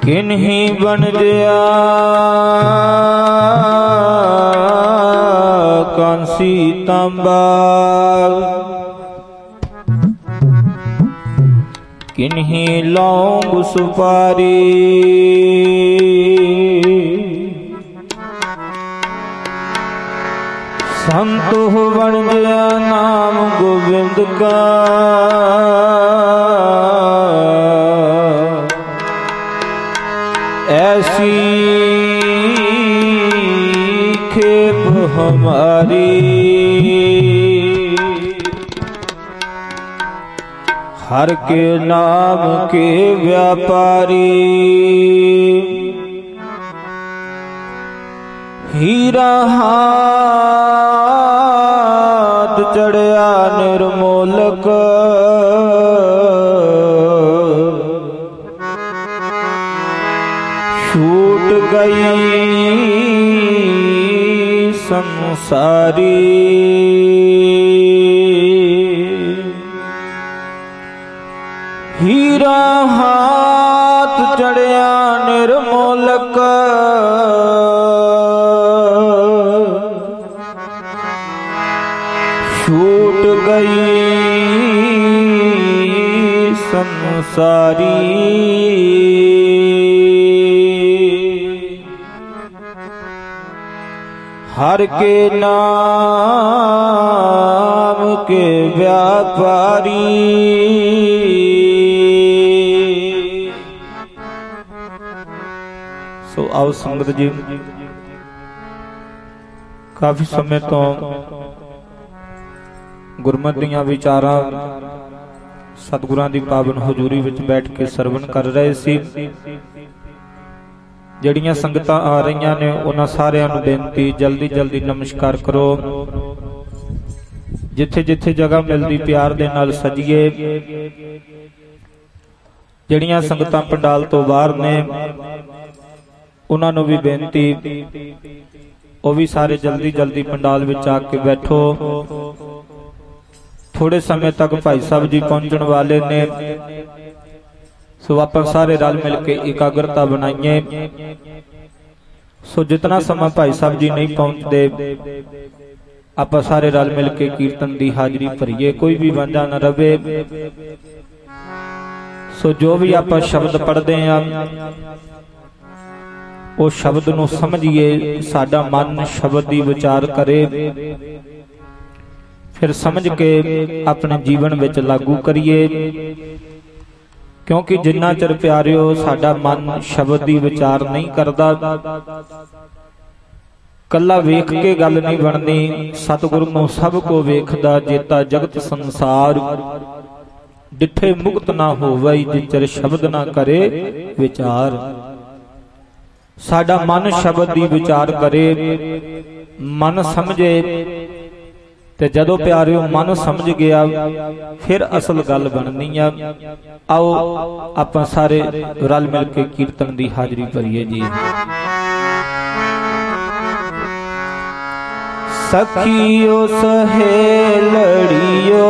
किन्ही बन गया कांसी तांबा, किन्ही लौंग सुपारी, संत हो बन गया नाम गोविंद का, ऐसी खेप हमारी। हर के नाम के व्यापारी, हीरा हाथ चढ़या निर्मोलक, छूट गई संसारी। हीरा हाथ चढ़या निर्मोलक, छूट गई संसारी। हर के नाम के व्यापारी। सो आओ संगत जी, काफी समय तो गुरमत दियां विचारां सतगुरां दी पावन हजूरी विच बैठ के सरवण कर रहे सी। जड़ियां संगतां आ रही ने उन्हां सारियां नूं बेनती, जल्दी जल्दी नमस्कार करो। जिथे जिथे जगह मिलती प्यार दे नाल सजीए। जड़ियां संगतां पंडाल तो बाहर ने उन्हां नूं भी बेनती, वो भी सारे जल्दी जल्दी पंडाल विच आके बैठो। थोड़े समय तक भाई साहब जी पहुंचने वाले ने, सो आप सारे रल मिल के एकाग्रता बनाइए। सो जितना समय भाई साहब जी नहीं पहुंचते, आप सारे रल मिल के कीर्तन की हाजरी भरीए, कोई भी वांझा न रहे। सो जो भी आप शब्द पढ़ते हैं वो शब्द नूं समझिए, साडा मन शब्द की विचार करे, फिर समझ के अपने जीवन विच लागू करिए। क्योंकि जिन्ना चਿਰ प्यारिओ साडा मन शब्द की विचार नहीं करता, कला वेख के गल नहीं बननी। सतगुरु नूं सब को वेखदा जेता जगत संसार, डिठे मुक्त ना होवै जिचर शब्द ना करे विचार। साडा मन शब्द की विचार करे, मन समझे, ते जदों प्यारिओ मन समझ गया फिर असल गल बननी है। आओ आप सारे रल मिल के कीर्तन की हाजरी भरीए जी। सखियो सहेलड़ियो,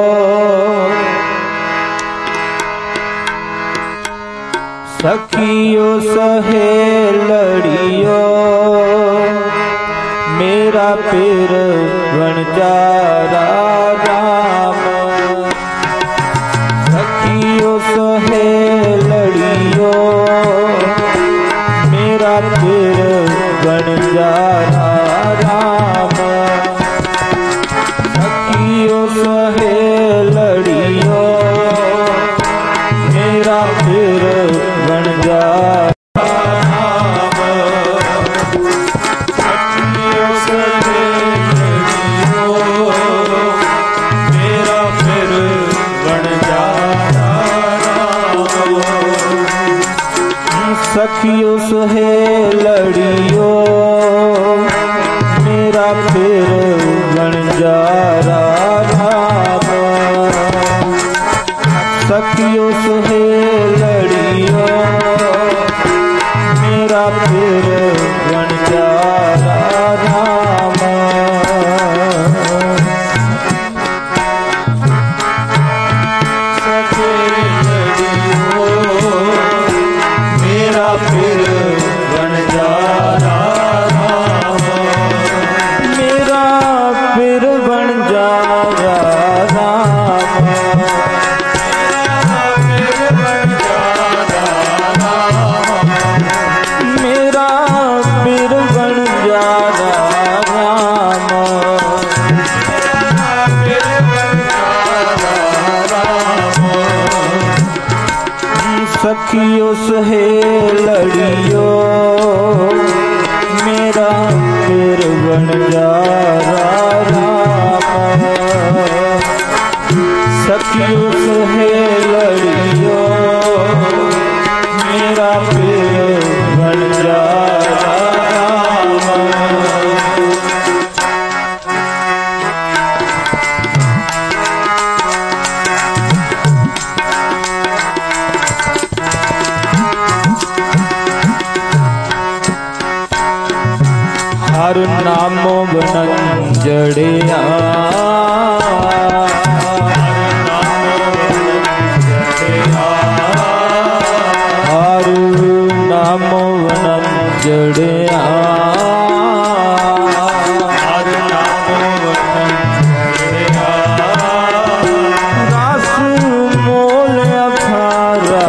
सखियो सहेलड़ियो, मेरा पीर वणजारा राम। सखियो सहेलड़ियो, मेरा पीर वणजारा राम। सखियो सहेलड़ियो, मेरा पीर वणजारा। सखियो सहेलड़ियो, मेरा फिर वणजारा राम। सखियो सहेलड़ियो, मेरा फिर वणजारा राम। सहेलड़ियो, मेरा सखियो सहेलड़ियो मेरा फिर बन जा राम। सखियो सहेलड़ियो मेरा फिर बन जा हर नामो बनंजड़िया हर नामो बनंजड़िया हर नामो बनंजड़िया रस मोल अखारा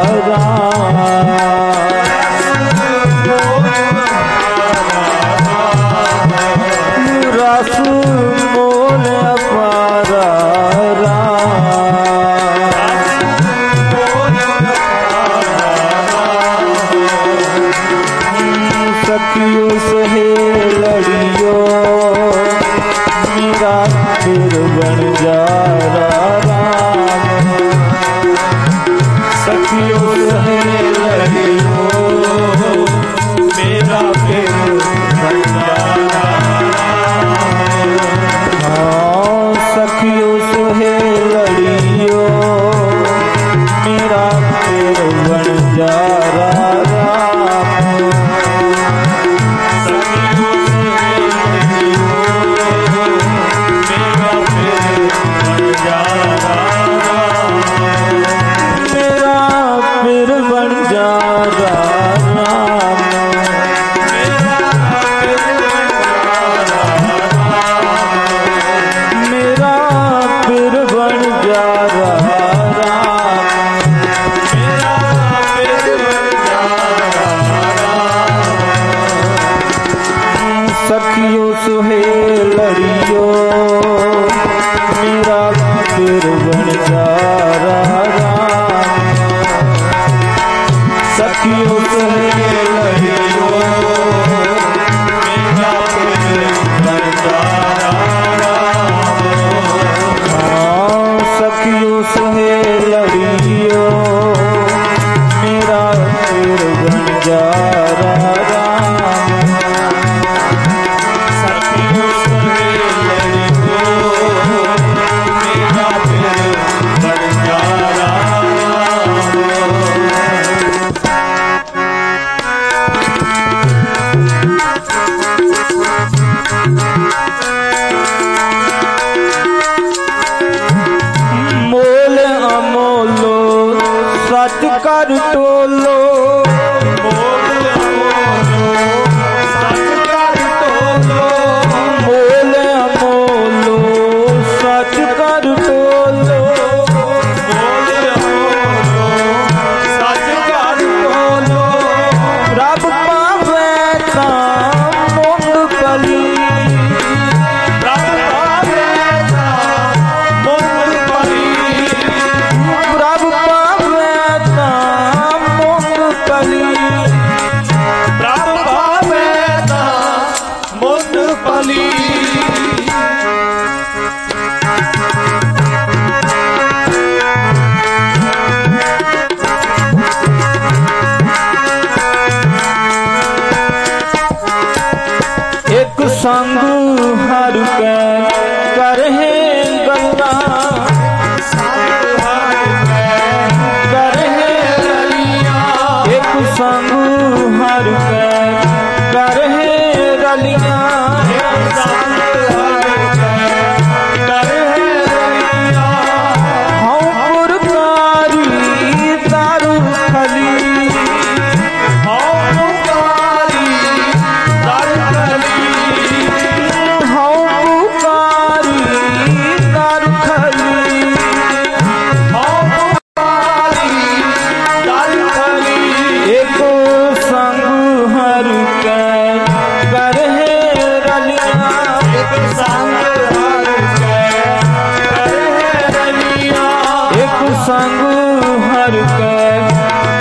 रस मोल अपारा सखियो सहेलड़ियो मेरा फिर बन जा राम। सखियो सहेलड़ियो मेरा फिर बन जा सखियो सहेलड़ियो मेरा फिर बन जा राम। सखियो सहेलड़ियो मेरा फिर बन जा राम। मेरा फिर बन जा राम। मेरा फिर बन जा राम। मेरा फिर बन जा राम। सखियो सहेलड़ियो मेरा फिर बन जा राम। सखियो सहेलड़ियो मेरा फिर बन जा सखियो सहेलड़ियो मेरा फिर बन जा राम। सखियो सहेलड़ियो मेरा फिर बन जा मोल अमोलो सच कर टोलो मोल अमोलो सच कर टोलो मोल अमोलो सच कर टोलो मोल अमोलो सच कर टोलो रब पावे तां मूंगफली रब पावे तां मूंगफली रब पावे तां मूंगफली रब पावे तां मूंगफली एक संग हर के करहे गल्ला करहे रलियां एक संग हर के करहे रलियां हूँ पुरकारी तारू खली संग हर के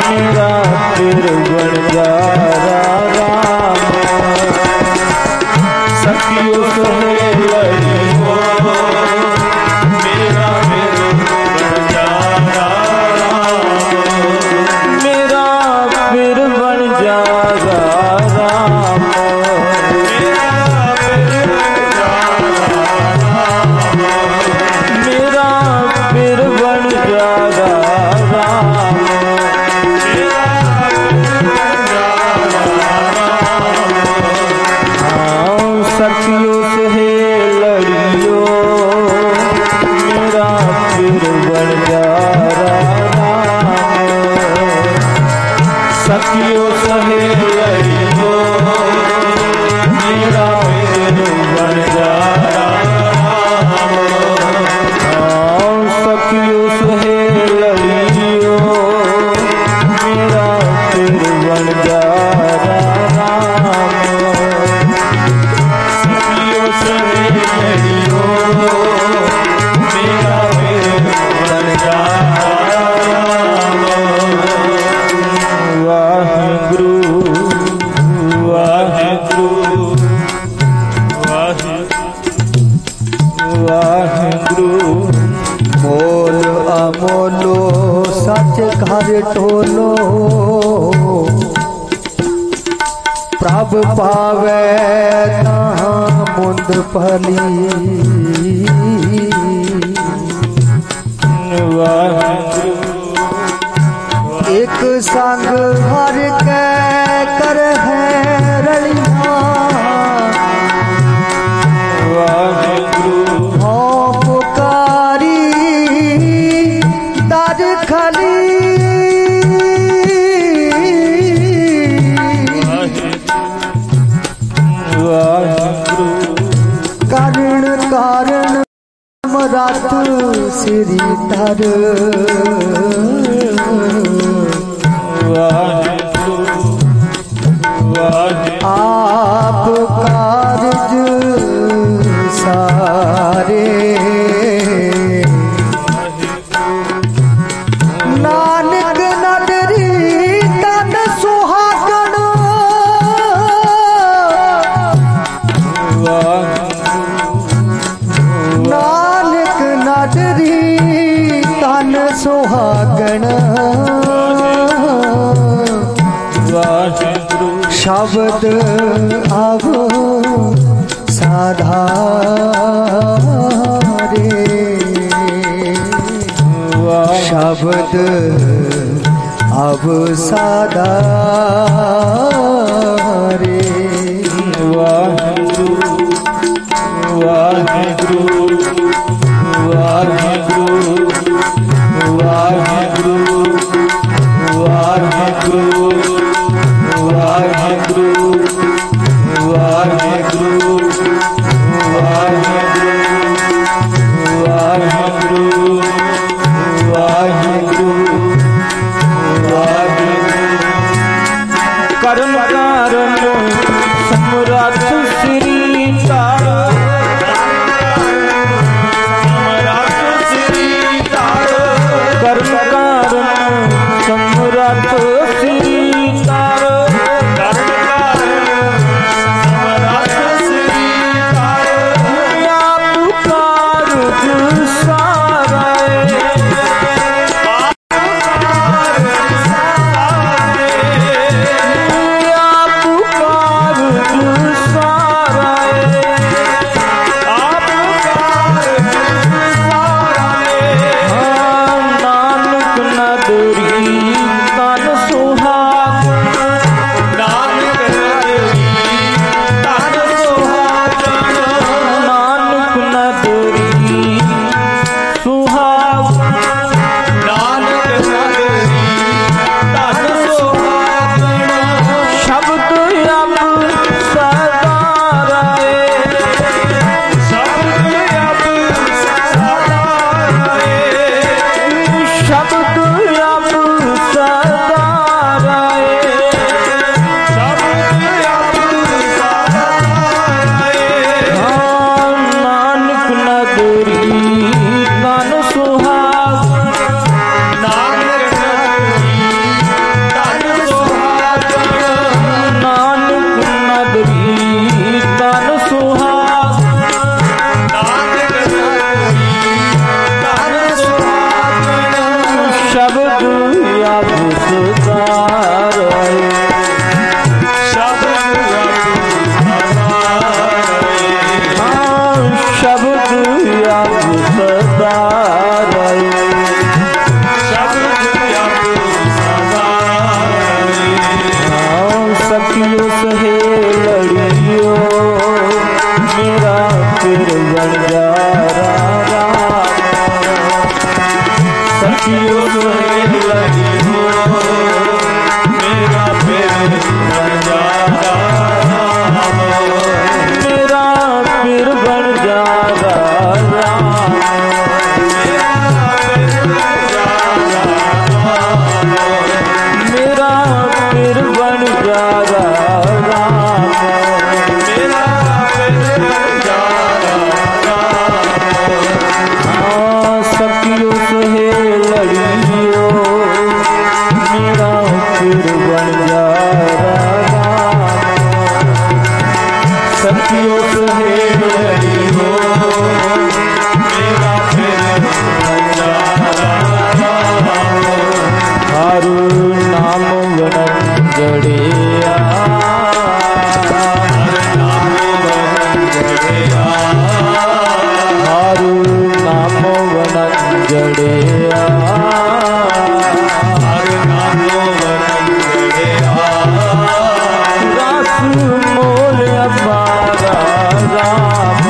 मेरा फिर बन जा राम। सखियों सहेलियों मेरा फिर बन जा राम। मेरा फिर बन जा राम। मेरा फिर बन जा राम। सखियों सहेलियों मेरा फिर बन जा राम। सखियों सहेलियों मेरा फिर बन जा राम। सखियों सहेलियों मेरा फिर बन जा राम। मेरा फिर बन जा राम। वाहिगुरु वाहिगुरु वाहिगुरु। मोल अमोलो सच घर टोलो प्रभ पावे तहाँ मुंद फली। एक संग हर के कर है रलिया। हो पुकारी दर खली। कारण कारण मरात श्री धर। आप कारज सारे नानक नडरी तन सुहागण। नानक नडरी तन सुहागण। शब्द अब साधारे। शब्द अब साधारे। वाहिगुरु वाहिगुरु वाहिगुरु वाहिगुरु वाहिगुरु वाहिगुरु वाहिगुरु वाहिगुरु वाहिगुरु वाहिगुरु। कर्म कारण समरथ श्री तारो। समरथ श्री तारो। कर्म कारण शब्द अब सुधारे, शब्द शब्द अब सुधारे, सखियो सहेलियो मेरा फिर बन जा राम, सखियो सहेलियो मेरा फिर बन जा राम, मेरा फिर बन जा राम, मेरा फिर बन जा राम, मेरा फिर बन जा राम, सखियो सहेलियो मेरा फिर बन जा राम, सखियो सहेलियो मेरा फिर बन जा राम, हारू नाम वनंजड़िया, हारू नाम वनंजड़िया, रस मोल अपारा राम,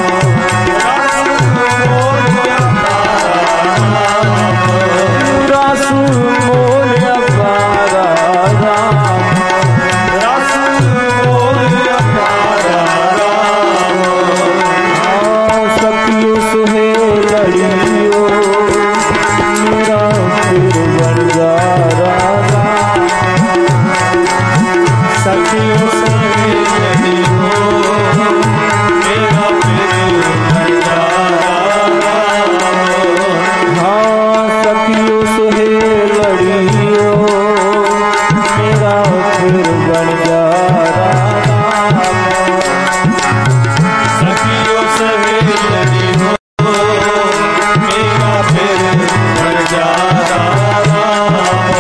रस मोल अपारा राम, रस मोल अपारा राम, सखियो सहेलियो मेरा फिर बन जा राम, सखियो सहेलियो मेरा फिर बन जा राम, हाँ सखियो सहेलियो मेरा फिर बन जा राम, सखियो सहेलियो मेरा फिर बन जा राम,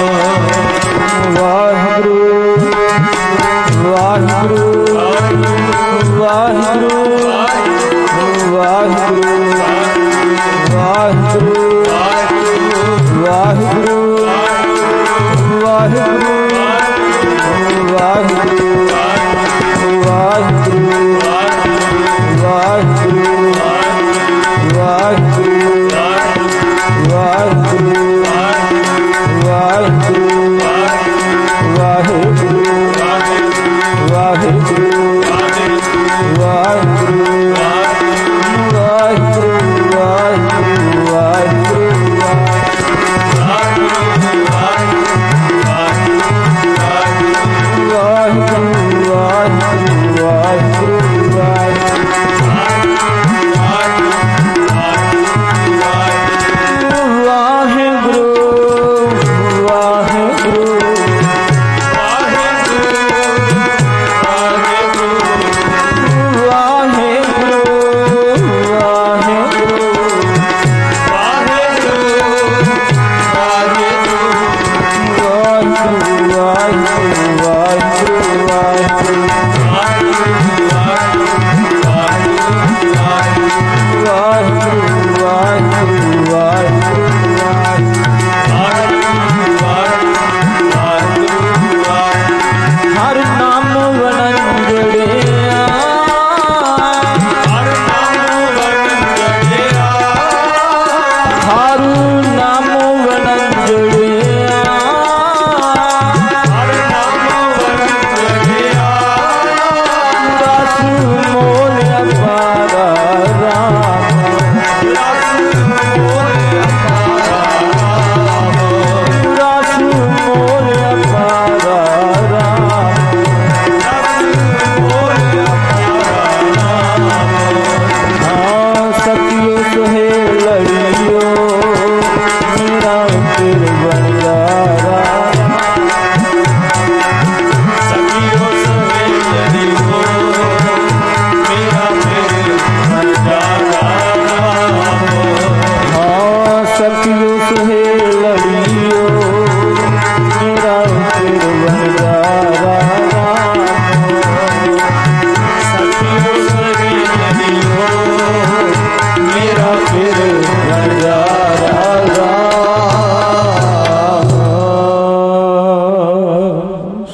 वाहिगुरु वाहिगुरु वाहिगुरु वाहिगुरु वाहिगुरु वाहिगुरु वाहिगुरु वाहिगुरु वाहिगुरु वाहिगुरु वाहिगुरु वाहिगुरु वाहिगुरु वाहिगुरु वाहिगुरु वाहिगुरु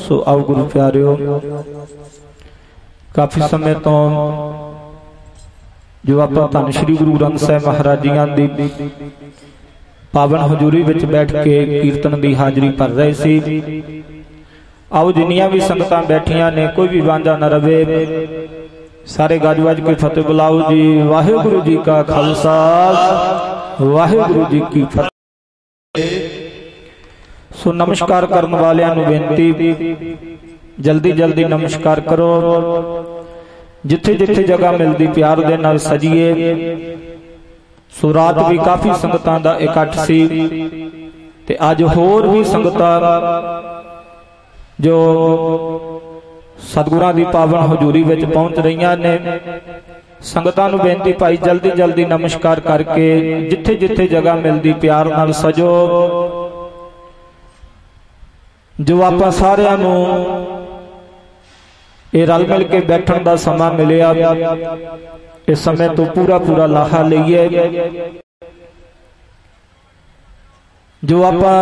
सो आओ गुरु प्यारिओ, काफ़ी समय तो जो आप धन श्री गुरु ग्रंथ साहिब महाराज जियां दी पावन हजूरी विच बैठ के कीर्तन की हाजरी भर रहे सी। आओ जिन्नियां भी संगतां बैठियां ने कोई भी वांझा न रवे, सारे गज वज के फतेह बुलाओ जी। वाहिगुरु जी का खालसा, वाहिगुरु जी की फतेह। सो नमस्कार करने वालियां नूं बेनती, जल्दी जल्दी नमस्कार करो। जिथे जिथे जगह मिलती प्यार दे नाल सजीए। सो रात भी काफ़ी संगतां दा इकट्ठ सी ते अज होर भी संगतां जो सतगुरां दी पावन हजूरी विच पहुंच रही ने। संगतां नूं बेनती भाई जल्दी जल्दी नमस्कार करके जिथे जिथे जगह मिलती प्यार नाल सजो। जो आपां सारिआं नूं ये रल मिल के बैठण दा समा मिलिआ, इस समय तो पूरा पूरा लाहा लईए। जो आपां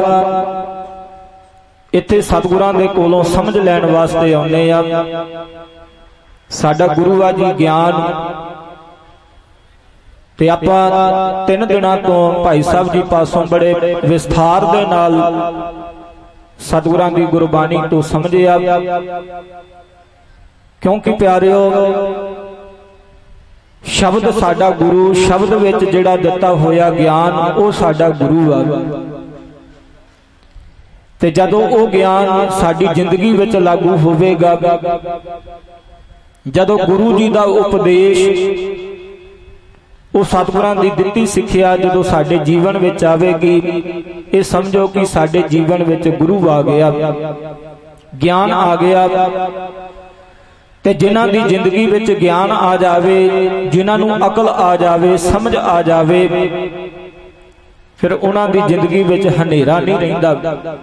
इत्थे सतगुरां दे कोलों समझ लैण वास्ते आउंदे आ, साडा गुरु आ जी ज्ञान। ते आपां 3 दिनां तो भाई साहब जी पासों बड़े विस्तार दे नाल सतगुरां दी गुरबाणी तो समझिआ। क्योंकि प्यारिओ शब्द साडा गुरु, शब्द विच जिहड़ा दिता होया ज्ञान वो साडा गुरु आ। ते जदों वो ज्ञान साडी जिंदगी विच लागू होवेगा, जदों गुरु जी दा उपदेश वो सतगुरां दी दित्ती सिੱਖਿਆ जदों साडे जीवन विच आवेगी, ये समझो कि साडे जीवन विच गुरु आ गया, ज्ञान आ गया। ते जिन्हां दी जिंदगी विच ज्ञान आ जावे, जिन्हां नूं अकल आ जावे, समझ आ जावे, फिर उन्हां दी जिंदगी विच हनेरा नहीं रहिंदा।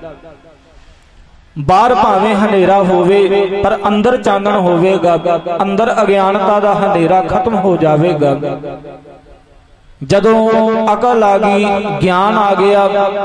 बाहर भावें हनेरा होवे पर अंदर चानण होवेगा, अंदर अज्ञानता दा हनेरा खत्म हो जावेगा। जदों अकल आ गई, ज्ञान आ गया,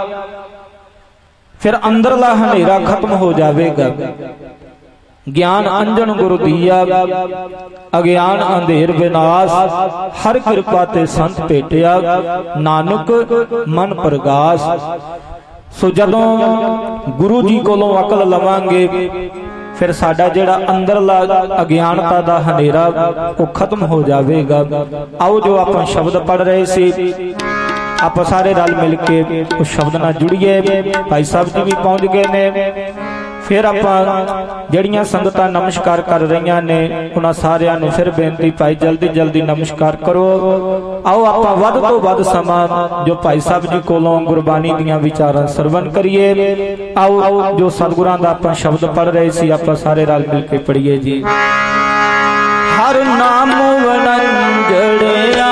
फिर अंदरला हनेरा खत्म हो जावेगा। ज्ञान अंजन गुरु दिया, अज्ञान अंधेर विनाश, हर कृपा ते संत भेटिया, नानक मन प्रगास। सो जदों गुरु जी कोलों अकल लवांगे, फिर साडा जिहड़ा अंदरला अज्ञानता दा हनेरा वो खत्म हो जाएगा। आओ जो आपां शब्द पढ़ रहे सी, आप सारे रल मिल के उस शब्द नाल जुड़िए। भाई साहब जी भी पहुंच गए ने। फिर आपां जड़ियां संगतां नमस्कार कर रही ने, उन्हां सारियां नूं फिर बेनती भाई जल्दी जल्दी नमस्कार करो। आओ आपां वध तो वध समा जो भाई साहब जी कोलों गुरबाणी दीयां विचारां सरवण करिए। आओ जो सतगुरां दा आपां शब्द पढ़ रहे सी, आपां सारे रल मिल के पढ़िए जी। हर नाम वनंजड़िया,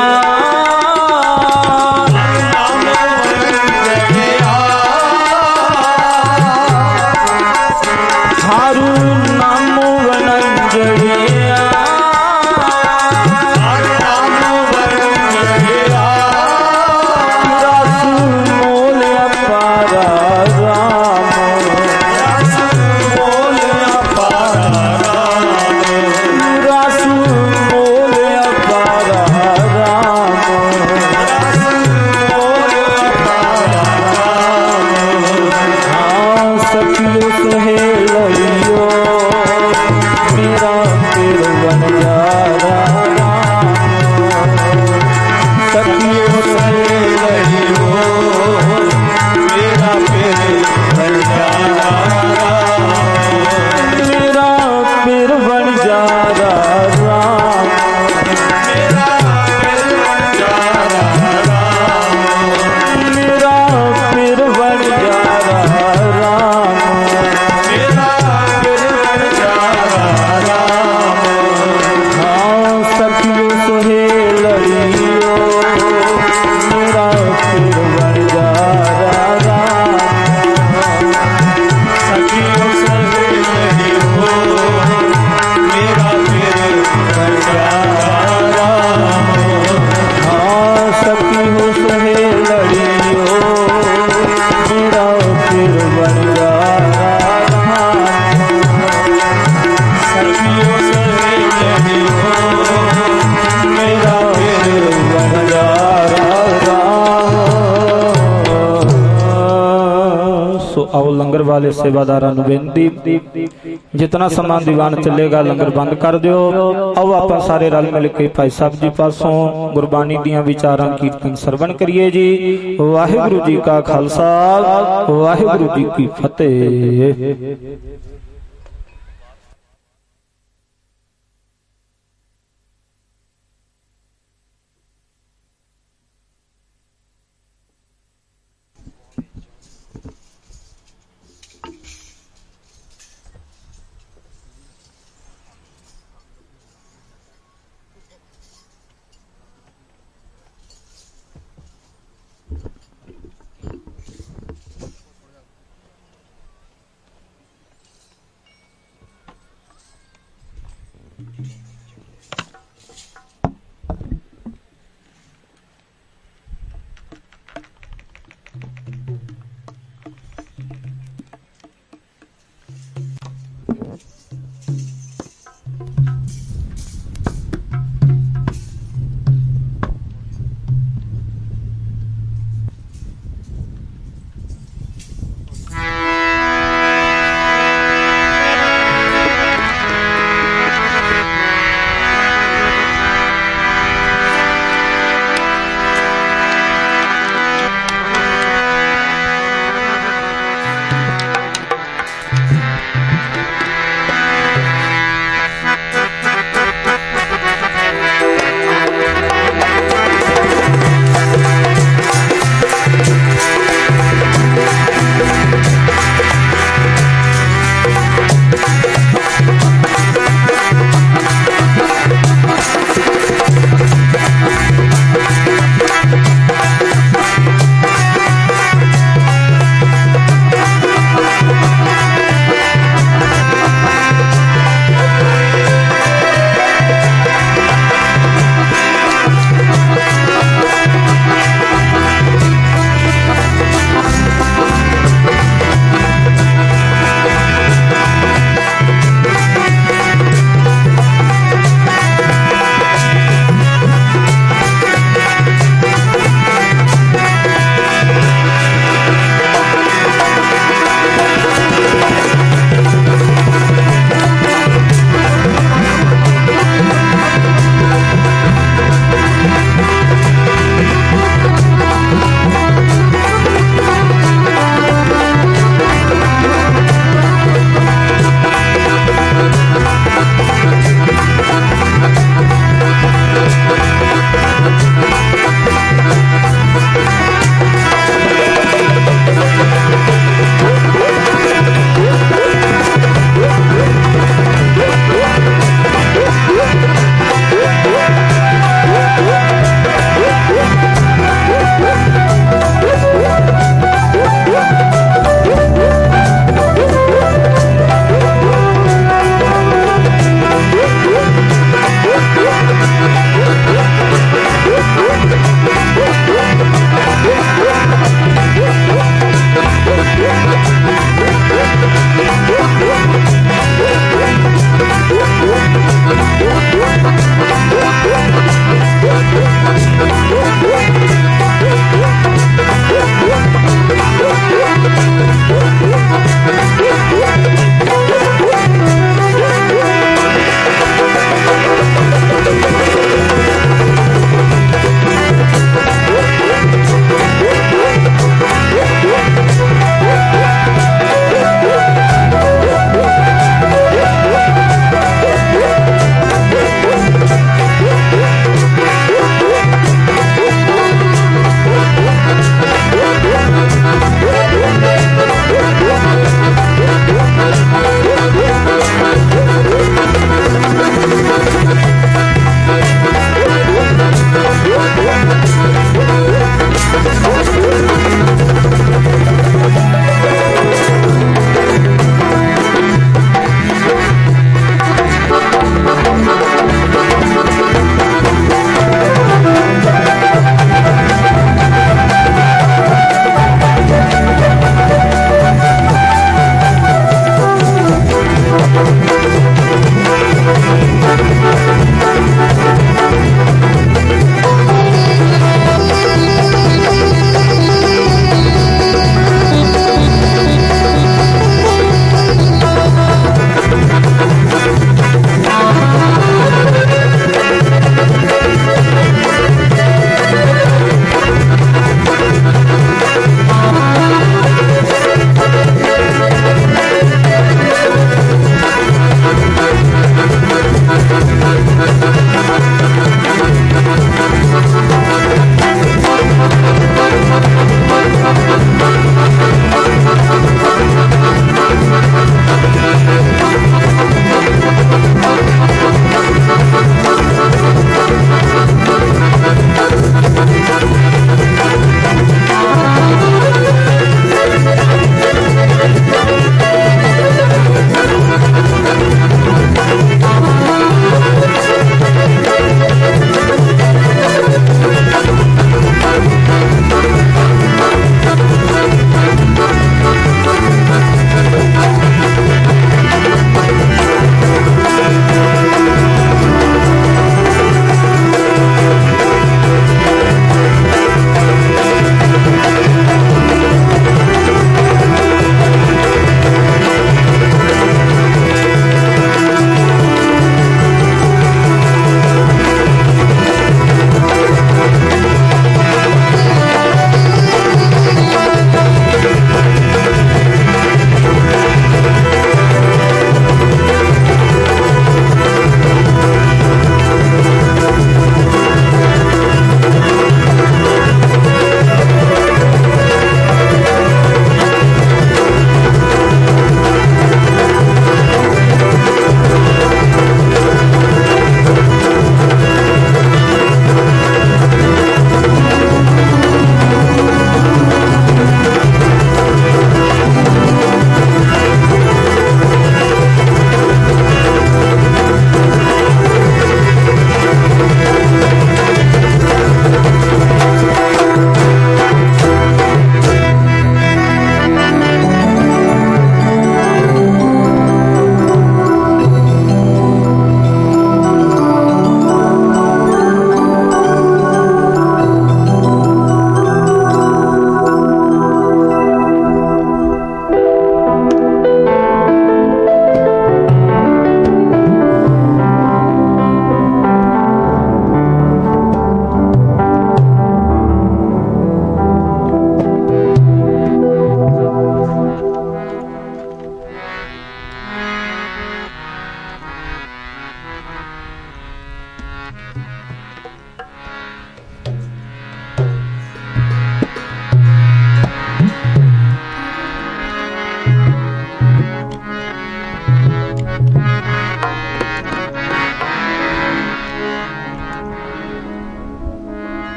आओ लंगर वाले सेवादारां नूं बेनती, जितना समा दीवान चलेगा लंगर बंद कर दिओ। आओ आपां सारे रल मिल के भाई साहब जी पासों गुरबानी दीयां विचारां कीर्तन सरवण करिए जी। वाहिगुरू जी का खालसा वाहिगुरू जी की फतेह।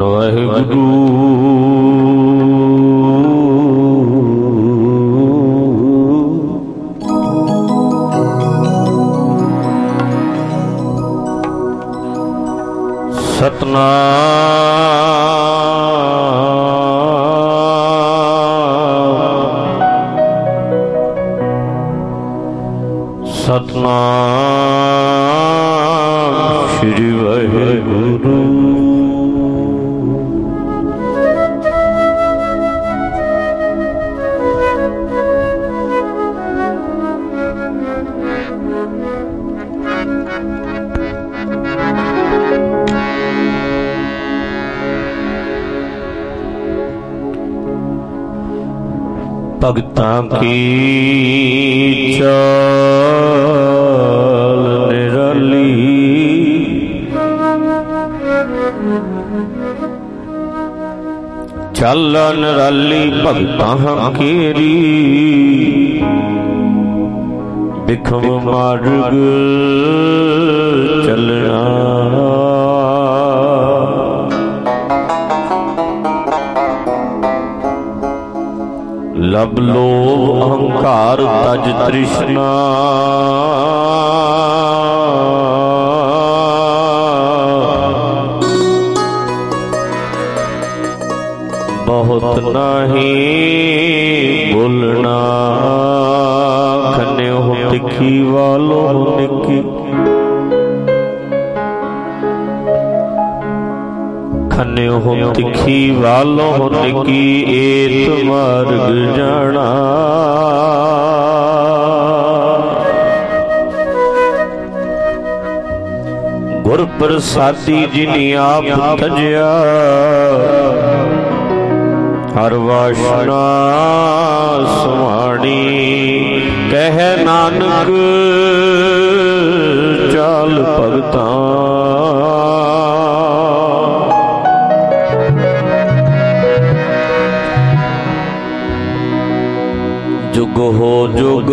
ਧੰਨ ਵਾਹਿਗੁਰੂ। ਸਤਨਾਮ ਸਤਨਾਮ ਸ੍ਰੀ ਵਾਹਿਗੁਰੂ। भगतां की चाल निराली, चाल निराली भगतां केरी, बिखम मार्ग चलना। लब लोभ अहंकार तज तृष्णा, बहुत नहीं बोलना। खन्ने हो तिखी वालो निकी, खन्ने हो तिखी वालो निकी, एत मार्ग जाना। गुर प्रसादी जिनी आप तजया, हर वासना सुहानी। कह नानक चाल भगतां, जुग हो जुग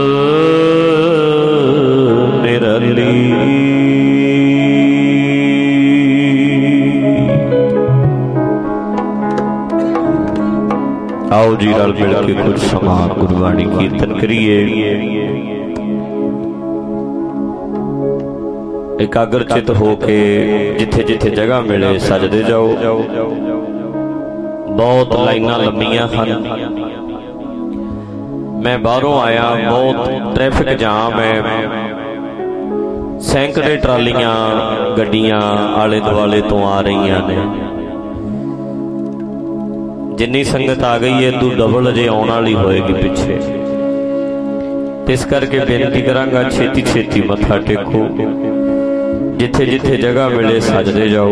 निराली। आओ जी रल मिल के कुछ समा गुरबाणी कीर्तन करिए। एकाग्रचित होके जिथे जिथे जगह मिले सजदे जाओ। बहुत लाइनां लंबियां हैं। मैं बाहरों आया, बहुत ट्रैफिक जाम है, सैकड़े ट्रालियां गड्डियां आले दुआले तो आ रही ने। जिन्नी संगत आ गई है तू डबल अजे आने वाली होएगी पिछे। इस करके बेनती करांगा छेती छेती मत्था टेको, जिथे जिथे जगह मिले सजदे जाओ।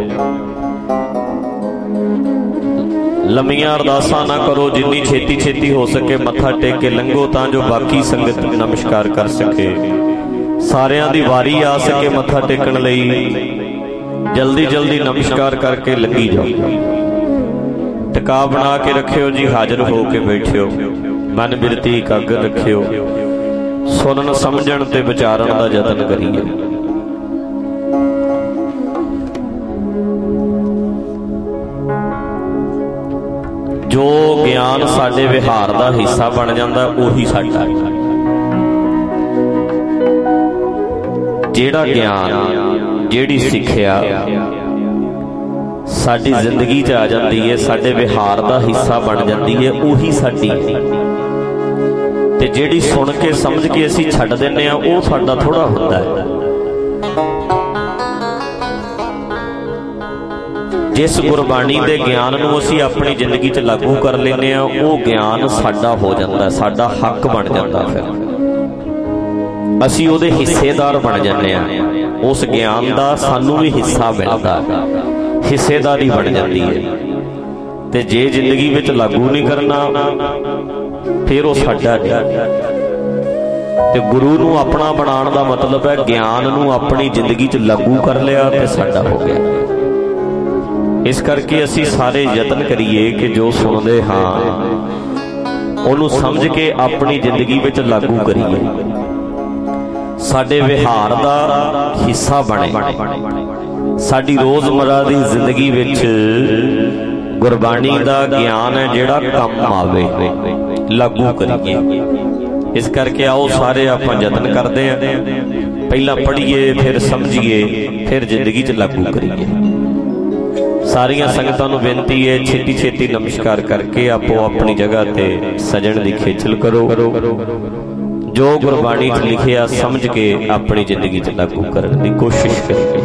लंबियां अरदासां ना करो, जिन्नी छेती छेती हो सके मत्था टेक के लंघो, तां जो बाकी संगत नमस्कार कर सके। सारियां दी वारी आ सके मत्था टेकण लई, जल्दी जल्दी नमस्कार करके लंघी जाओ। टिका बना के रखियो जी, हाजिर हो के बैठियो, मन बिरती एकाग्र रखियो। सुनन समझण ते विचारण दा यतन करिए। जो ज्ञान साडे विहार दा हिस्सा बन जांदा उही साडा। जेड़ा ज्ञान जेड़ी सिक्ख्या साडी जिंदगी च आ जाती है, साडे विहार दा हिस्सा बन जाती है, उही साडी। ते जेड़ी सुन के समझ के असीं छड्ड दिंदे आ वो साडा थोड़ा हुंदा है। जिस गुरबाणी दे ज्ञान नूं असीं अपनी जिंदगी च लागू कर लैंदे आ, वो ज्ञान साडा हो जाता, साडा हक बन जाता। फिर असीं उहदे हिस्सेदार बन जांदे आ। उस ज्ञान दा सानूं भी हिस्सा मिलदा, हिस्सेदारी बन जाती है। ते जे जिंदगी विच लागू नहीं करना फिर वो साडा नहीं। ते गुरु नूं अपना बनाउण दा मतलब है ज्ञान नूं अपनी जिंदगी च लागू कर लिया ते साडा हो गया। इस करके असीं सारे यतन करिए कि जो सुनदे हां उहनूं समझ के अपनी जिंदगी विच लागू करिए, साडे विहार दा हिस्सा बने। साडी रोज़मर्रा दी जिंदगी विच गुरबाणी दा ज्ञान है जिहड़ा कम आवे लागू करिए। इस करके आओ सारे आपां यतन करदे हां, पहला पढ़िए फिर समझिए फिर जिंदगी च लागू करिए। सारियां संगतां नूं बेनती है छेती छेती नमस्कार करके आपो अपनी जगह ते सजण दी खेचल करो। जो गुरबाणी च लिखिया समझ के अपनी जिंदगी च लागू करने की कोशिश करिए।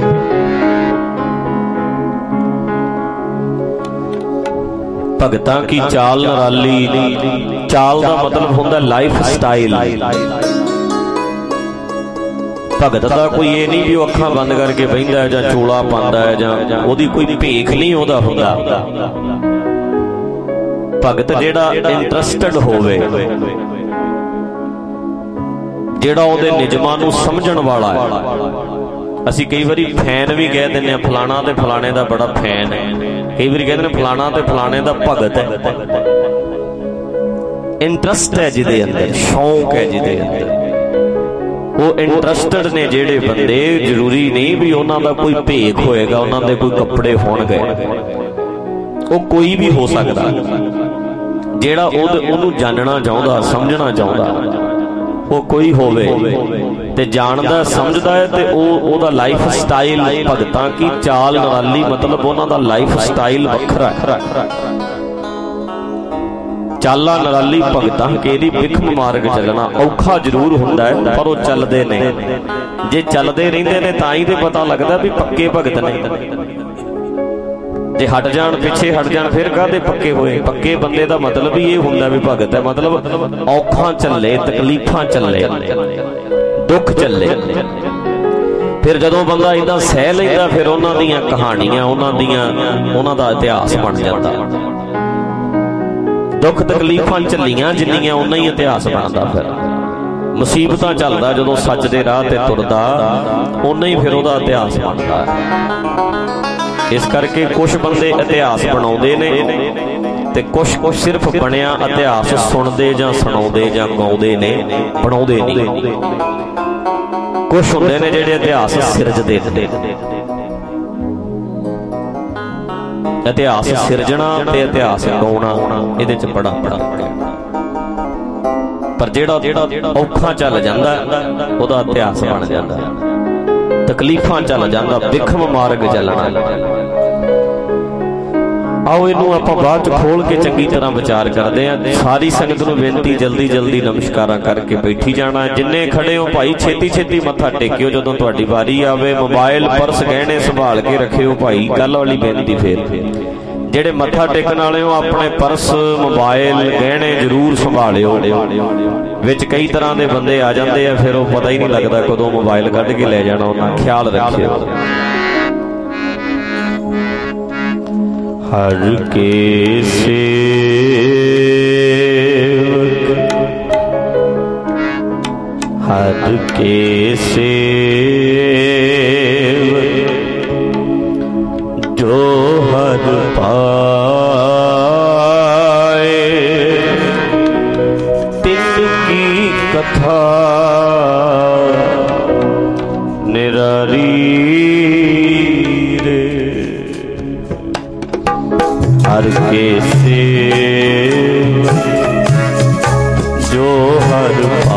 भगतां की चाल नराली, चाल का मतलब होंदा लाइफ स्टाइल। भगत का कोई ये नहीं भी अखां बंद करके बहिंदा है जां चोला पांदा है जां ओदी कोई भेख नहीं ओदा हुंदा। भगत जिहड़ा इंटरस्टेड होवे, जिहड़ा ओदे निजमां नूं समझण वाला है। असीं कई बारी फैन भी कह दिंदे आ, फलाना ते फलाने दा बड़ा फैन है। कई बार कहते हैं फलाना ते फलाने दा भगत है। इंटरस्ट है जिहदे अंदर, शौक है जिहदे अंदर, वो इंटरस्टेड ने जिहड़े बंदे, जरूरी नहीं भी उन्हां दा कोई भेख होएगा, उन्हां दे कोई कपड़े होणगे, वो कोई भी हो सकदा जिहड़ा ओनू जानना चाहुंदा समझना चाहुंदा, वो कोई होवे ते जानदा समझदा है ते ओदा लाइफ स्टाइल। भगतां की चाल नराली मतलब उन्हां दा लाइफ स्टाइल वखरा है। चाला नराली भगतां केरी बिखम मार्ग चलना औखा जरूर हुंदा है, पर वो चलदे ने। जे चलदे रहिंदे ने तां ही ते पता लगदा भी पक्के भगत ने। जे हट जाण पिछे हट जाण फिर काहदे पक्के होए। पक्के बंदे दा मतलब ही ये हुंदा भी भगत है, मतलब औखा चले, तकलीफां चले, दुख चले। फिर जदों बंदा इदां सह लैंदा फिर उन्हां दीयां कहानियां, उन्हां दा इतिहास बन जाता। दुख तकलीफां चलियां जिन्नियां उन्ना ही इतिहास बनदा। फिर मुसीबतां चलदा जदों सच दे राह ते तुरदा उन्ना ही फिर उहदा इतिहास बनदा। इस करके कुछ बंदे इतिहास बनाउंदे ने ते कुछ सिर्फ बनिया इतिहास सुनदे जां सुणाउंदे जां गाउंदे ने, बनाउंदे नहीं। कुछ हुंदे ने जिहड़े इतिहास सिरजदे ने। इतिहास सिरजना ते इतिहास गाउणा इहदे च बड़ा फर्क है। पर जिहड़ा औखा चल जांदा उहदा इतिहास बन जांदा, तकलीफां चल जांदा, बिखम मार्ग चलना। आओ इनू आपां बाद च खोल के चंगी तरह विचार करते हैं। सारी संगत नूं बेनती जल्दी जल्दी नमस्कारां करके बैठी जाना। जिन्ने खड़े हो भाई छेती छेती मत्था टेकियो जदों तुहाडी वारी आवे। मोबाइल पर्स गहने संभाल के रखियो भाई। कल वाली बेनती फिर जिहड़े मत्था टेकण वाले हो अपने पर्स मोबाइल गहने जरूर संभालियो। विच कई तरह के बंदे आ जाते हैं, फिर वो पता ही नहीं लगता कदों मोबाइल कढ़ के ले जाना, उन्हां ख्याल रखियो। हर के सेवक, हर के सेवक जो हर पाए तिनकी कथा निरारी। हर के सेवक जो हर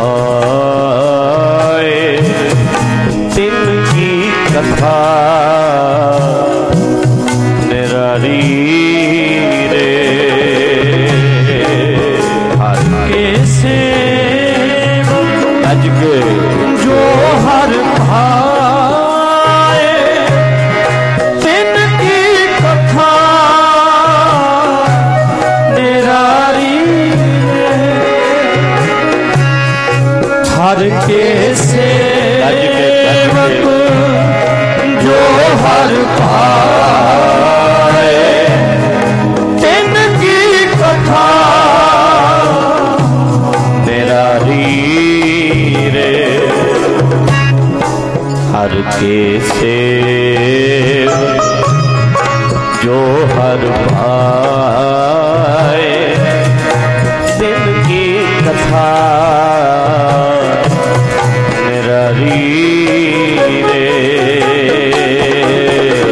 पाए तिनकी कथा निरारी रे। हर के सेवक अज के जो हर पाए तिनकी कथा हर के सेवक जो हर पाए तिनकी कथा निरारी रे। हर के सेवक जो हर पाए तिनकी कथा निरारी रे।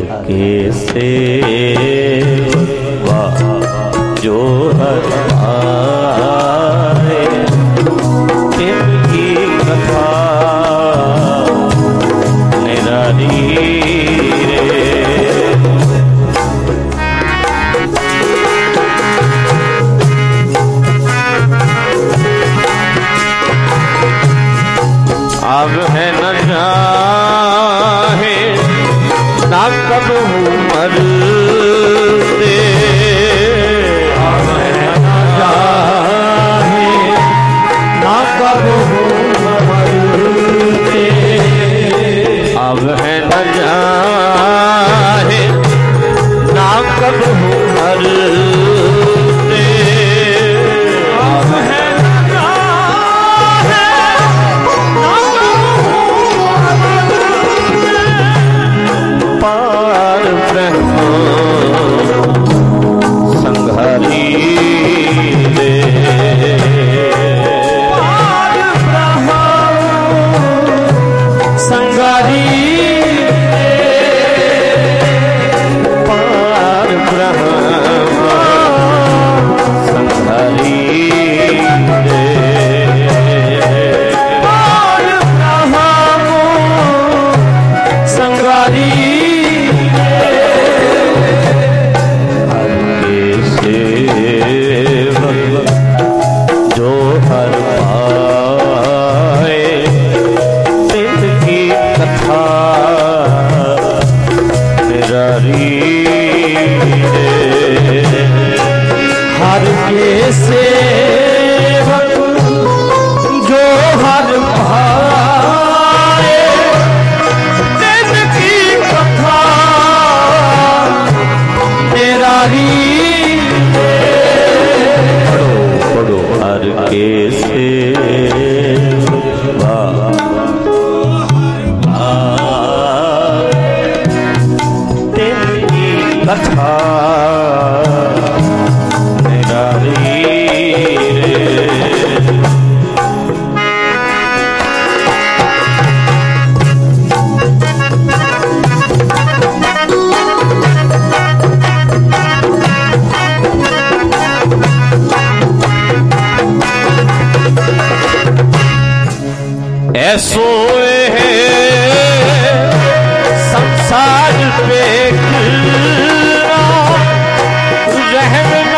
के सेवा जो हर आए तिनकी कथा निराली रे। अब है न जाहे ना कब हूँ मरते, अब है न जाहे ना कब हूँ मरते, अब है न जाहे ना कब हूँ मरते, अब है पार ब्रह्म संघारी दे, पार ब्रह्म संघारी दे, पार ब्रह्म संघारी दे, पार ब्रह्म संघारी जो हर पाए तिनकी कथा निराली रे। हर के सेवक जो हर पाए तिनकी कथा निराली हर के सेवा तिनकी कथा निराली रे। ऐसो है संसार पे रहम न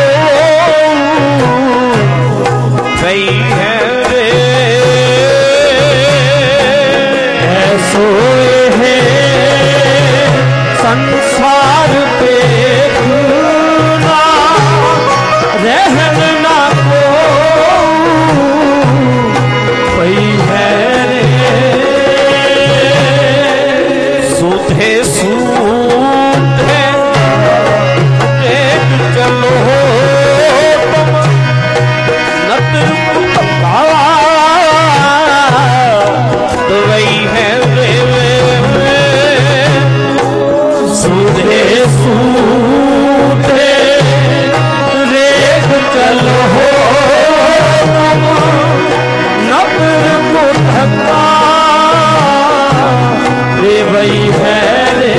कोई है रे, ऐसो है संसार पे रहम न कोई है रे। सूधे सूधे एक चलो तुम नतर तो वही है रे। सूधे सूधे रेख चलो रे वही है रे,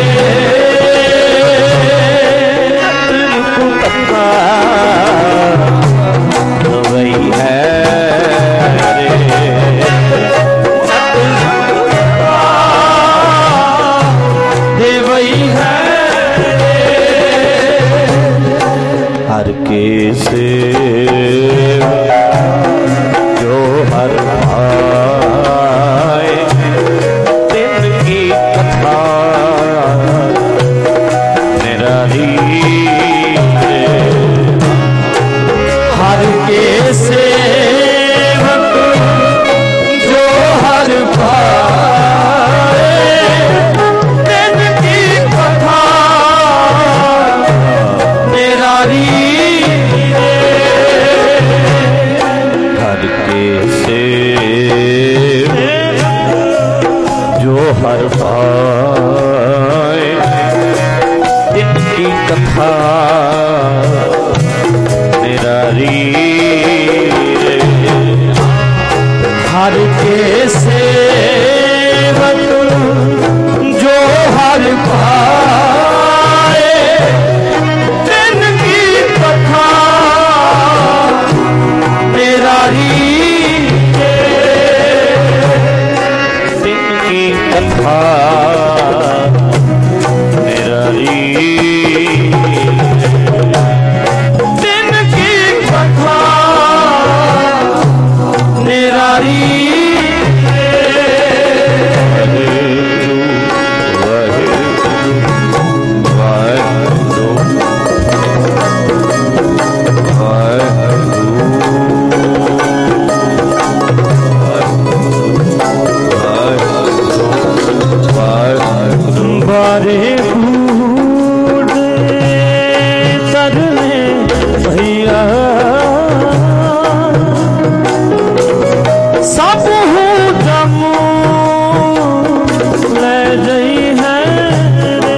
वही है रे, वही है रे। हर के से जो हर पाए तिनकी कथा निराली रे। हर के सेवक जो हर पाए तिनकी कथा निराली रे। हर के जो हर पाए इनकी कथा निराली रे। हर के सेवक जो हर पाए कूड़े तरने भैया सब हूँ जमू ले जई है रे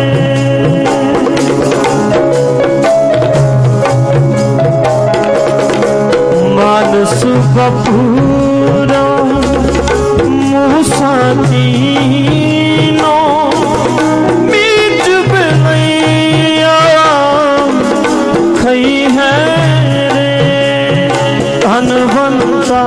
मानस बपूरा मूसा तीनों बीच बनैया खई है रे धनवंता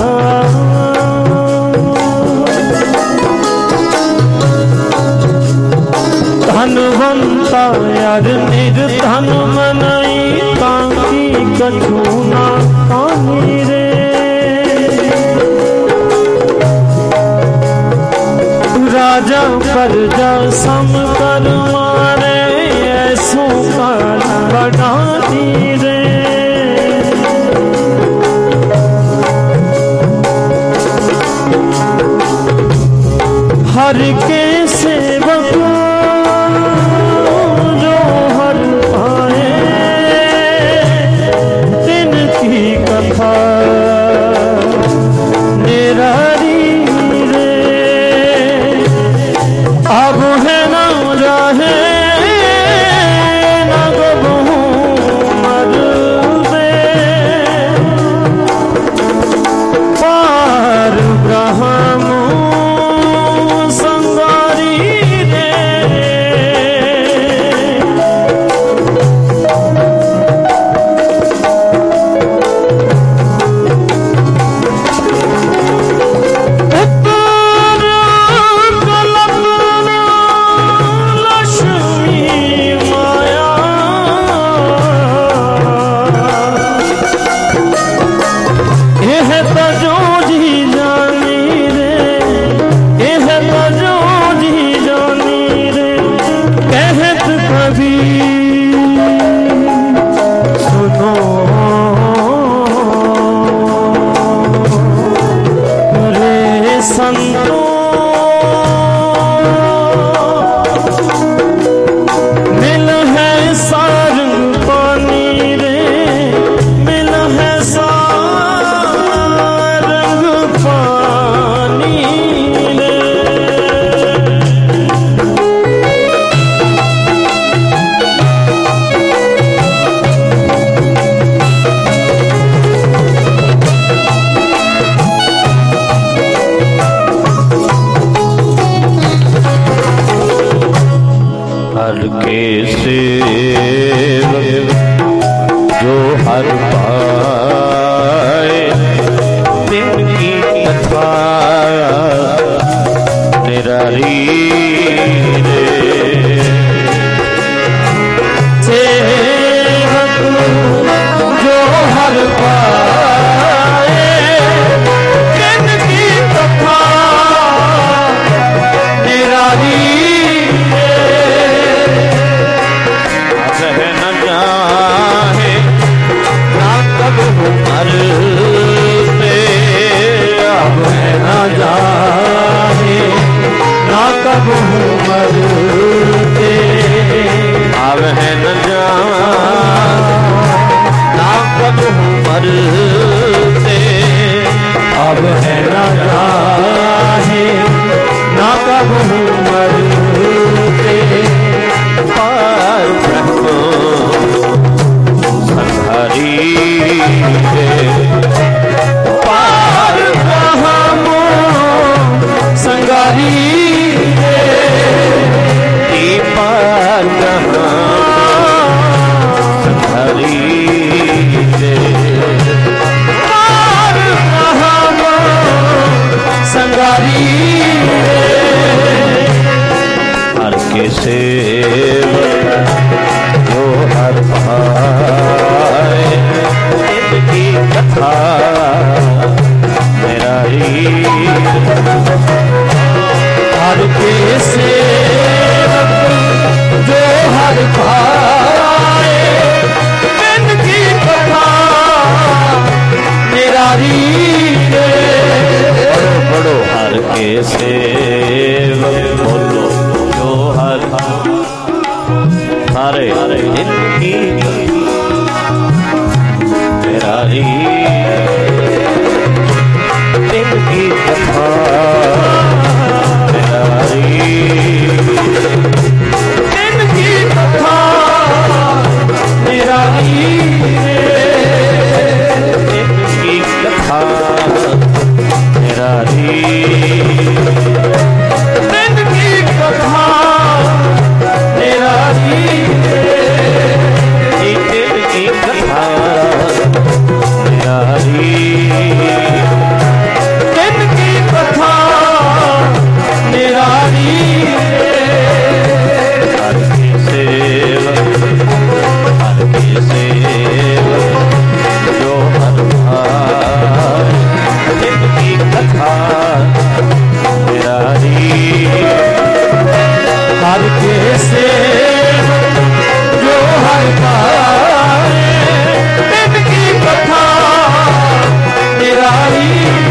धनवंता यार निर्धन मनई ताकी कछु ना पानी रे राजा प्रजा सम कर मारे ऐसो काल बढ़ाती रे हर के सेवक जो हर पाए तिनकी कथा निरारी रे अब है न रहे न गबहू मर दे पार ब्रह्म संगारी दे के सेवक बोलो जो हर नारे जिनकी निराली जिनकी कथा निराली जिनकी कथा निराली जिनकी कथा निराली जिनकी कथा निराली जिनकी कथा निराली जिनकी कथा निराली हर की सेवक हर की सेवक जो हर भाई जिनकी कथा निराली हर के सेवक जो हर भाई जिनकी कथा निराली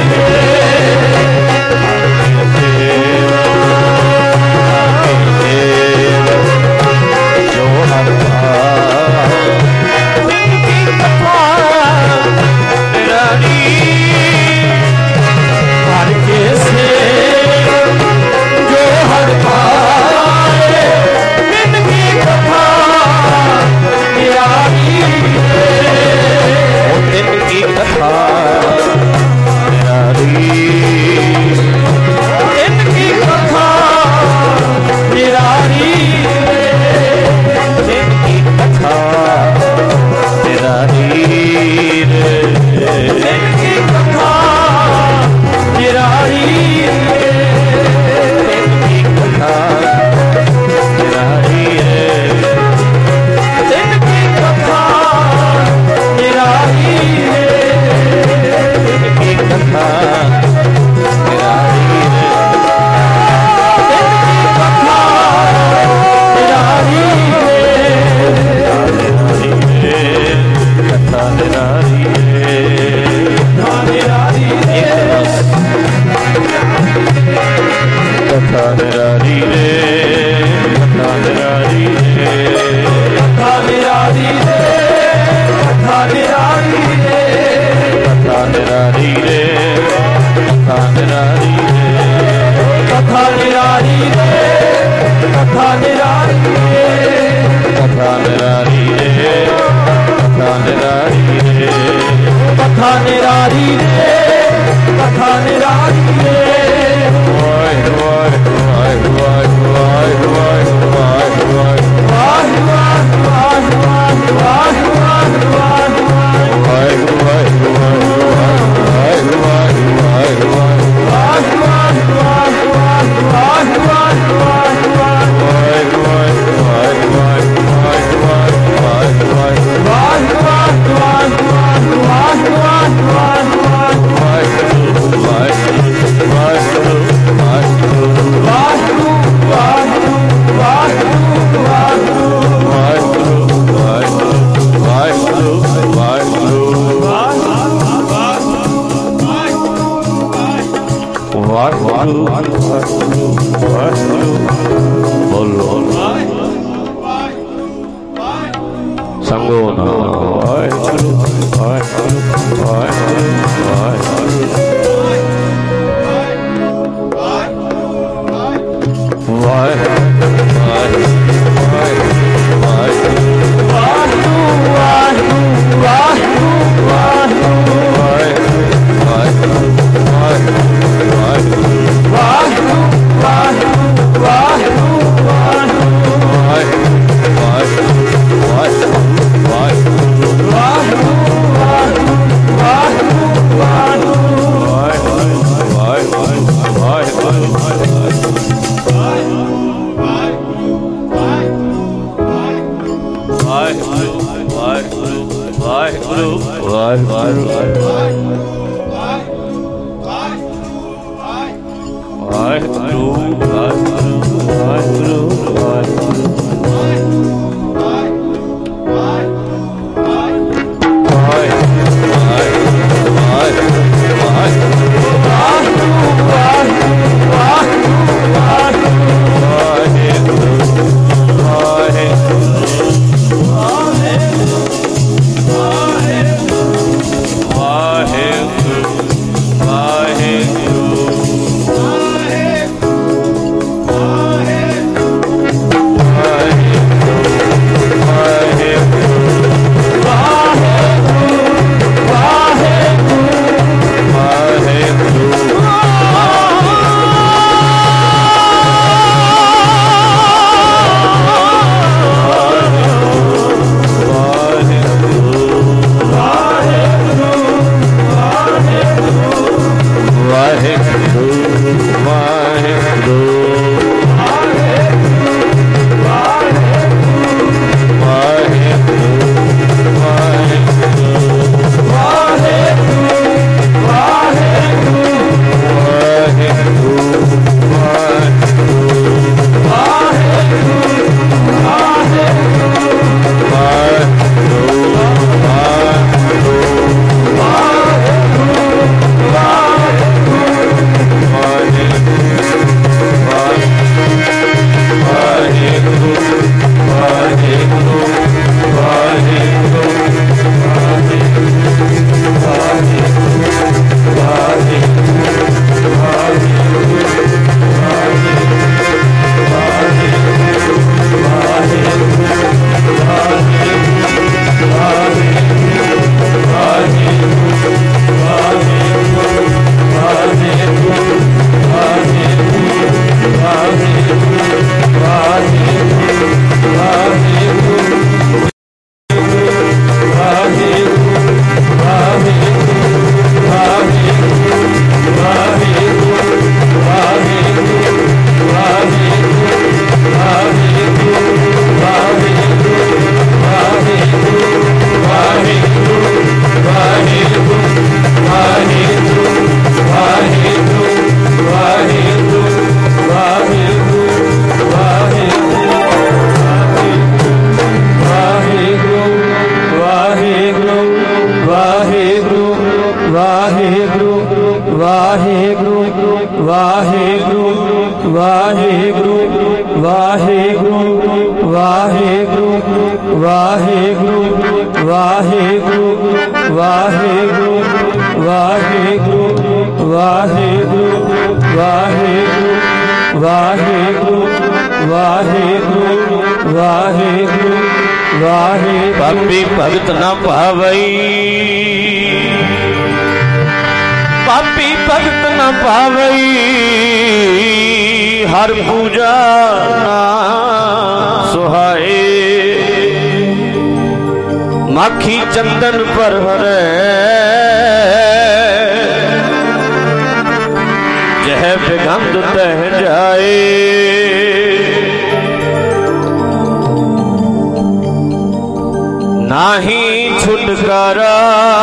जो हर जिनकी कथा निराली हर के सेवक जो हर जिनकी कथा निराली जिनकी कथा निराली जिनकी कथा निराली जिनकी कथा निराली जिनकी कथा निराली जिनकी कथा निराली जिनकी कथा निराली जिनकी कथा निराली कथा निराली कथा निराली रे कथा निराली रे कथा निराली रे कथा निराली रे कथा निराली रे कथा निराली रे कथा निराली रे कथा निराली रे कथा निराली रे कथा निराली रे कथा निराली रे कथा निराली रे ਵਾਹਿਗੁਰੂ ਵਾਹਿਗੁਰੂ ਵਾਹਿਗੁਰੂ ਵਾਹਿਗੁਰੂ ਵਾਹਿਗੁਰੂ ਵਾਹਿਗੁਰੂ ਵਾਹਿਗੁਰੂ ਵਾਹਿਗੁਰੂ ਵਾਹਿਗੁਰੂ ਵਾਹਿਗੁਰੂ। ਪਾਪੀ ਭਗਤ ਨਾ ਭਾਵਈ, ਪਾਪੀ ਭਗਤ ਨਾ ਭਾਵਈ, ਹਰ ਪੂਜਾ ਨਾ ਸੁਹਾਏ। ਮਾਖੀ ਚੰਦਨ ਪਰ ਹਰੈ, ਜਹ ਬਿਗੰਧ ਤਹ ਜਾਏ। ਨਾਹੀ ਛੁਟਕਾਰਾ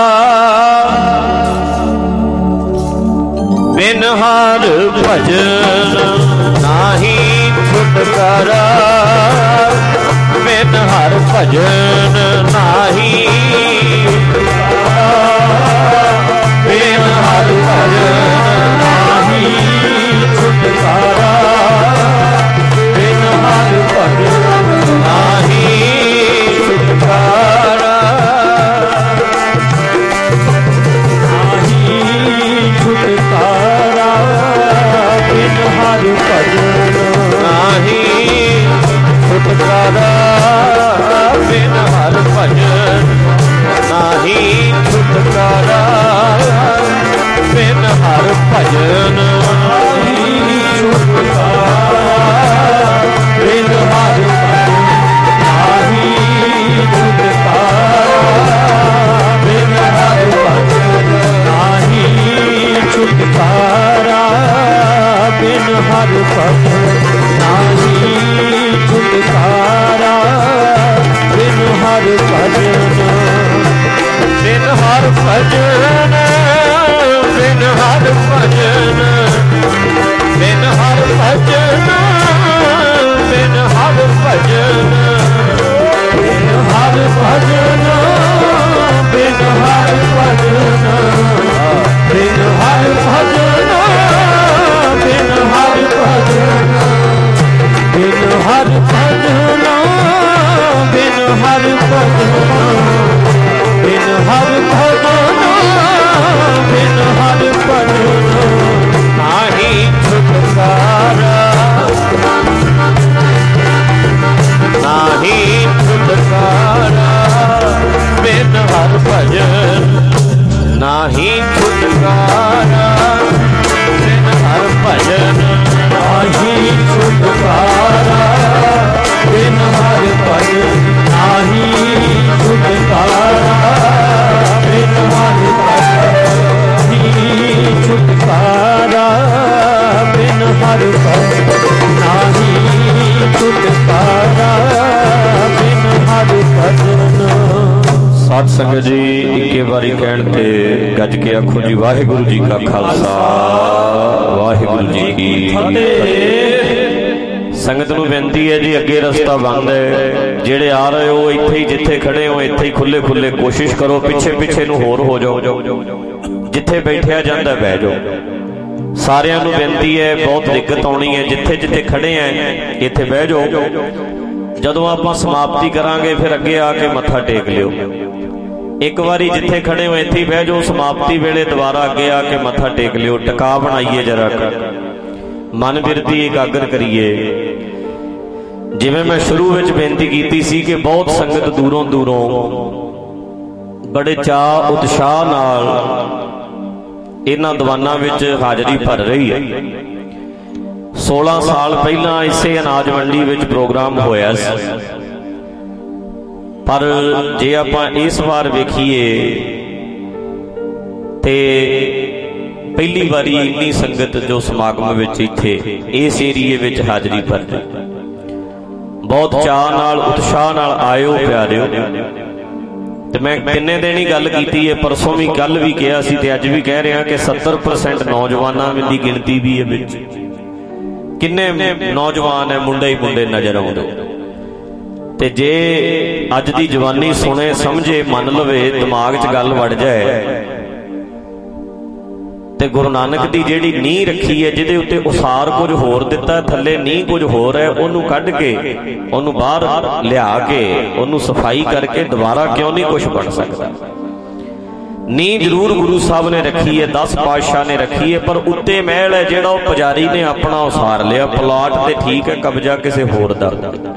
ਬਿਨ ਹਰ ਭਜਨ, ਨਾਹੀ ਛੁਟਕਾਰਾ ਬਿਨ ਹਰ ਭਜਨ, ਨਾਹੀ ਬਿਨ ਹਰ ਭਜਨ, ਨਾਹੀ ਛੁਟਕਾਰਾ ਬਿਨ ਹਰ ਭਜਨ, ਨਾਹੀ ਛੁਟਕਾਰਾ, ਨਾਹੀ ਛੁਟਕਾਰਾ ਬਿਨ ਹਰ ਭਜਨ, ਨਾਹੀ ਛੁਟਕਾਰਾ ਬਿਨ ਹਰ ਭਜਨ, ਨਾਹੀ ਛੁਟਕਾਰਾ ਬਿਨ ਹਰ ਭਜਨ, ਨਾਹੀ ਛੁਟਕਾਰਾ ਬਿਨ ਹਰ ਭਜਨ, ਨਾਹੀ ਛੁਟਕਾਰਾ ਬਿਨ ਹਰ ਭਜਨ, ਨਾਹੀ ਛੁਟਕਾਰਾ ਬਿਨ ਹਰ ਭਜਨ, ਨਾਹੀ ਛੁਟਕਾਰਾ ਬਿਨ ਹਰ ਭਜਨ। ਬਿਨ ਹਰ ਭਜਨ, ਬਿਨ ਹਰ ਭਜਨ, ਬਿਨ ਹਰ ਭਜਨ, ਬਿਨ ਹਰ ਭਜਨ, ਬਿਨ ਹਰ ਭਜਨ, ਬਿਨ ਹਰ ਭਜਨ, ਬਿਨ ਹਰ ਭਜਨ, ਬਿਨ ਹਰ ਭਜਨ, ਬਿਨ ਹਰ ਭਜਨ, ਬਿਨ ਹਰ ਭਜਨ, ਬਿਨ ਹਰ ਭਜਨ, ਬਿਨ ਹਰ ਭਜਨ, ਨਾਹੀ ਛੁਟਕਾਰਾ, ਨਾਹੀ ਛੁਟਕਾਰਾ ਬਿਨ ਹਰ ਭਜਨ, ਨਾਹੀ ਛੁਟਕਾਰਾ ਬਿਨ ਹਰ ਭਜਨ, ਨਾਹੀ ਛੁਟਕਾਰਾ ਬਿਨ ਹਰ ਭਜਨ, ਨਾਹੀ ਛੁਟਕਾਰਾ ਬਿਨ ਹਰ ਭਜਨ, ਨਾਹੀ ਛੁਟਕਾਰਾ ਬਿਨ ਹਰ ਭਜਨ, ਨਾਹੀ ਛੁਟਕਾਰਾ ਬਿਨ ਹਰ ਭਜਨ। ਸਾਧ ਸੰਗਤ ਜੀ ਇੱਕੇ ਵਾਰੀ ਕਹਿਣ ਤੇ ਗੱਜ ਕੇ ਆਖੋ ਜੀ ਵਾਹਿਗੁਰੂ ਜੀ ਕਾ ਖਾਲਸਾ ਵਾਹਿਗੁਰੂ ਜੀ ਕੀ ਫਤਿਹ। ਸੰਗਤ ਨੂੰ ਬੇਨਤੀ ਹੈ ਜੀ ਅੱਗੇ ਰਸਤਾ ਬੰਦ ਹੈ, ਜਿਹੜੇ ਆ ਰਹੇ ਹੋ ਇੱਥੇ ਹੀ ਜਿੱਥੇ ਖੜੇ ਹੋ ਇੱਥੇ ਹੀ ਖੁੱਲੇ ਖੁੱਲੇ ਕੋਸ਼ਿਸ਼ ਕਰੋ, ਪਿੱਛੇ ਪਿੱਛੇ ਨੂੰ ਹੋਰ ਹੋ ਜਾਓ, ਜਿੱਥੇ ਬੈਠਿਆ ਜਾਂਦਾ ਬਹਿ ਜਾਓ। ਸਾਰਿਆਂ ਨੂੰ ਬੇਨਤੀ ਹੈ, ਬਹੁਤ ਦਿੱਕਤ ਆਉਣੀ ਹੈ, ਜਿੱਥੇ ਜਿੱਥੇ ਖੜੇ ਆ ਇੱਥੇ ਬਹਿ ਜਾਓ। ਜਦੋਂ ਆਪਾਂ ਸਮਾਪਤੀ ਕਰਾਂਗੇ ਫਿਰ ਅੱਗੇ ਆ ਕੇ ਮੱਥਾ ਟੇਕ ਲਿਓ। ਇੱਕ ਵਾਰੀ ਜਿੱਥੇ ਖੜੇ ਹੋ ਇੱਥੇ ਹੀ ਬਹਿ ਜਾਓ, ਸਮਾਪਤੀ ਵੇਲੇ ਦੁਬਾਰਾ ਅੱਗੇ ਆ ਕੇ ਮੱਥਾ ਟੇਕ ਲਿਓ। ਟਿਕਾ ਬਣਾਈਏ ਜਰਾ, ਮਨ ਬਿਰਤੀ ਇਕਾਗਰ ਕਰੀਏ। ਜਿਵੇਂ ਮੈਂ ਸ਼ੁਰੂ ਵਿੱਚ ਬੇਨਤੀ ਕੀਤੀ ਸੀ ਕਿ ਬਹੁਤ ਸੰਗਤ ਦੂਰੋਂ ਦੂਰੋਂ ਬੜੇ ਚਾਅ ਉਤਸ਼ਾਹ ਨਾਲ ਇਹਨਾਂ ਦੀਵਾਨਾਂ ਵਿੱਚ ਹਾਜ਼ਰੀ ਭਰ ਰਹੀ ਹੈ। 16 ਸਾਲ ਪਹਿਲਾਂ ਇਸੇ ਅਨਾਜ ਮੰਡੀ ਵਿੱਚ ਪ੍ਰੋਗਰਾਮ ਹੋਇਆ ਸੀ, ਪਰ ਜੇ ਆਪਾਂ ਇਸ ਵਾਰ ਵੇਖੀਏ ਤੇ ਪਹਿਲੀ ਵਾਰੀ ਇੰਨੀ ਸੰਗਤ ਜੋ ਸਮਾਗਮ ਵਿੱਚ ਇੱਥੇ ਇਸ ਏਰੀਏ ਵਿੱਚ ਹਾਜ਼ਰੀ ਭਰਦੀ। ਬਹੁਤ ਚਾਅ ਨਾਲ ਉਤਸ਼ਾਹ ਨਾਲ ਆਇਓ ਪਿਆਰਿਓ। ਤੇ ਮੈਂ ਕਿੰਨੇ ਦਿਨ ਹੀ ਗੱਲ ਕੀਤੀ ਹੈ, ਪਰਸੋਂ ਵੀ ਕੱਲ ਵੀ ਕਿਹਾ ਸੀ ਤੇ ਅੱਜ ਵੀ ਕਹਿ ਰਿਹਾ ਕਿ 70% ਨੌਜਵਾਨਾਂ ਦੀ ਗਿਣਤੀ ਵੀ ਹੈ ਵਿੱਚ। ਕਿੰਨੇ ਨੌਜਵਾਨ ਹੈ, ਮੁੰਡੇ ਹੀ ਮੁੰਡੇ ਨਜ਼ਰ ਆਉਂਦੇ। ਤੇ ਜੇ ਅੱਜ ਦੀ ਜਵਾਨੀ ਸੁਣੇ ਸਮਝੇ ਮੰਨ ਲਵੇ, ਦਿਮਾਗ 'ਚ ਗੱਲ ਵੜ ਜਾਏ ਤੇ ਗੁਰੂ ਨਾਨਕ ਦੀ ਜਿਹੜੀ ਨੀਂਹ ਰੱਖੀ ਹੈ, ਜਿਹਦੇ ਉੱਤੇ ਉਸਾਰ ਕੁਝ ਹੋਰ ਦਿੱਤਾ, ਥੱਲੇ ਨੀਂਹ ਕੁਝ ਹੋਰ ਹੈ, ਉਹਨੂੰ ਕੱਢ ਕੇ ਉਹਨੂੰ ਬਾਹਰ ਲਿਆ ਕੇ ਉਹਨੂੰ ਸਫਾਈ ਕਰਕੇ ਦੁਬਾਰਾ ਕਿਉਂ ਨਹੀਂ ਕੁਝ ਬਣ ਸਕਦਾ। ਨੀਂਹ ਜ਼ਰੂਰ ਗੁਰੂ ਸਾਹਿਬ ਨੇ ਰੱਖੀ ਹੈ, 10 ਪਾਤਸ਼ਾਹ ਨੇ ਰੱਖੀ ਹੈ, ਪਰ ਉੱਤੇ ਮਹਿਲ ਹੈ ਜਿਹੜਾ ਉਹ ਪੁਜਾਰੀ ਨੇ ਆਪਣਾ ਉਸਾਰ ਲਿਆ। ਪਲਾਟ ਤੇ ਠੀਕ ਹੈ, ਕਬਜ਼ਾ ਕਿਸੇ ਹੋਰ ਦਾ।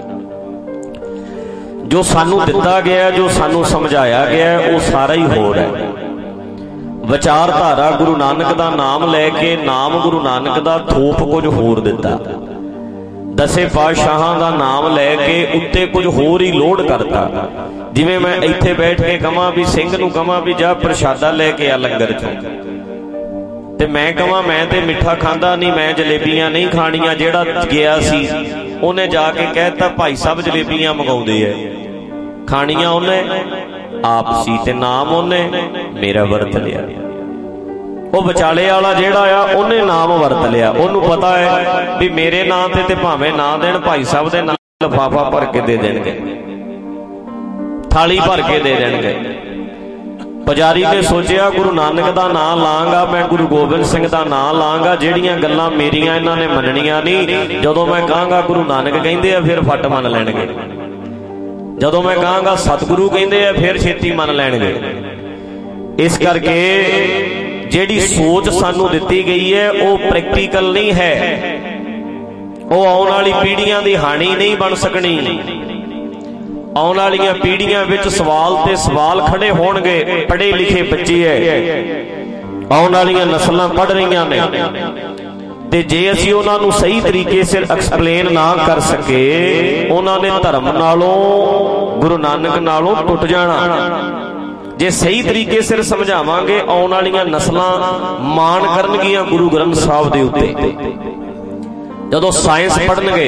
ਜੋ ਸਾਨੂੰ ਦਿੱਤਾ ਗਿਆ, ਜੋ ਸਾਨੂੰ ਸਮਝਾਇਆ ਗਿਆ, ਉਹ ਸਾਰਾ ਹੀ ਹੋਰ ਹੈ। ਵਿਚਾਰਧਾਰਾ ਗੁਰੂ ਨਾਨਕ ਦਾ ਨਾਮ ਲੈ ਕੇ, ਨਾਮ ਗੁਰੂ ਨਾਨਕ ਦਾ ਥੋਪ ਕੁਝ ਹੋਰ ਦਿੱਤਾ। 10 ਪਾਤਸ਼ਾਹਾਂ ਦਾ ਨਾਮ ਲੈ ਕੇ ਉੱਤੇ ਕੁਝ ਹੋਰ ਹੀ ਲੋਡ ਕਰਤਾ। ਜਿਵੇਂ ਮੈਂ ਇੱਥੇ ਬੈਠ ਕੇ ਕਹਾਂ ਵੀ ਸਿੰਘ ਨੂੰ ਕਹਾਂ ਵੀ ਜਾ ਪ੍ਰਸ਼ਾਦਾ ਲੈ ਕੇ ਆ ਲੰਗਰ ਚੋਂ, ਤੇ ਮੈਂ ਕਹਾਂ ਮੈਂ ਤੇ ਮਿੱਠਾ ਖਾਂਦਾ ਨਹੀਂ, ਮੈਂ ਜਲੇਬੀਆਂ ਨਹੀਂ ਖਾਣੀਆਂ। ਜਿਹੜਾ ਗਿਆ ਸੀ ਉਹਨੇ ਜਾ ਕੇ ਕਹਿਤਾ ਭਾਈ ਸਾਹਿਬ ਜਲੇਬੀਆਂ ਮੰਗਾਉਂਦੇ ਐ, ਖਾਣੀਆਂ ਉਹਨੇ ਆਪ ਸੀ ਤੇ ਨਾਮ ਉਹਨੇ ਮੇਰਾ ਵਰਤ ਲਿਆ। ਉਹ ਵਿਚਾਲੇ ਵਾਲਾ ਜਿਹੜਾ ਆ ਉਹਨੇ ਨਾਮ ਵਰਤ ਲਿਆ। ਉਹਨੂੰ ਪਤਾ ਹੈ ਵੀ ਮੇਰੇ ਨਾਂ ਤੇ ਭਾਵੇਂ ਨਾ ਦੇਣ, ਭਾਈ ਸਾਹਿਬ ਦੇ ਨਾਂ ਲਿਫਾਫਾ ਭਰ ਕੇ ਦੇ ਦੇਣਗੇ, ਥਾਲੀ ਭਰ ਕੇ ਦੇ ਦੇਣਗੇ। ਪੁਜਾਰੀ ਨੇ ਸੋਚਿਆ ਗੁਰੂ ਨਾਨਕ ਦਾ ਨਾਂ ਲਾਂਗਾ, ਮੈਂ ਗੁਰੂ ਗੋਬਿੰਦ ਸਿੰਘ ਦਾ ਨਾਂ ਲਾਂਗਾ, ਜਿਹੜੀਆਂ ਗੱਲਾਂ ਮੇਰੀਆਂ ਇਹਨਾਂ ਨੇ ਮੰਨਣੀਆਂ ਨਹੀਂ। ਜਦੋਂ ਮੈਂ ਕਹਾਂਗਾ ਗੁਰੂ ਨਾਨਕ ਕਹਿੰਦੇ ਆ ਫਿਰ ਫੱਟ ਮੰਨ ਲੈਣਗੇ, ਜਦੋਂ ਮੈਂ ਕਹਾਂਗਾ ਸਤਿਗੁਰੂ ਕਹਿੰਦੇ ਆ ਫਿਰ ਛੇਤੀ ਮੰਨ ਲੈਣਗੇ। ਇਸ ਕਰਕੇ ਜਿਹੜੀ ਸੋਚ ਸਾਨੂੰ ਦਿੱਤੀ ਗਈ ਹੈ ਉਹ ਪ੍ਰੈਕਟੀਕਲ ਨਹੀਂ ਹੈ, ਉਹ ਆਉਣ ਵਾਲੀ ਪੀੜ੍ਹੀਆਂ ਦੀ ਹਾਨੀ ਨਹੀਂ ਬਣ ਸਕਣੀ। ਆਉਣ ਵਾਲੀਆਂ ਪੀੜ੍ਹੀਆਂ ਵਿੱਚ ਸਵਾਲ ਤੇ ਸਵਾਲ ਖੜੇ ਹੋਣਗੇ। ਪੜ੍ਹੇ ਲਿਖੇ ਬੱਚੇ ਹੈ, ਆਉਣ ਵਾਲੀਆਂ ਨਸਲਾਂ ਪੜ੍ਹ ਰਹੀਆਂ ਨੇ, ਤੇ ਜੇ ਅਸੀਂ ਉਹਨਾਂ ਨੂੰ ਸਹੀ ਤਰੀਕੇ ਸਿਰ ਐਕਸਪਲੇਨ ਨਾ ਕਰ ਸਕੇ, ਉਹਨਾਂ ਨੇ ਧਰਮ ਨਾਲੋਂ, ਗੁਰੂ ਨਾਨਕ ਨਾਲੋਂ ਟੁੱਟ ਜਾਣਾ। ਜੇ ਸਹੀ ਤਰੀਕੇ ਸਿਰ ਸਮਝਾਵਾਂਗੇ, ਆਉਣ ਵਾਲੀਆਂ ਨਸਲਾਂ ਮਾਣ ਕਰਨਗੀਆਂ ਗੁਰੂ ਗ੍ਰੰਥ ਸਾਹਿਬ ਦੇ ਉੱਤੇ। ਜਦੋਂ ਸਾਇੰਸ ਪੜ੍ਹਨਗੇ,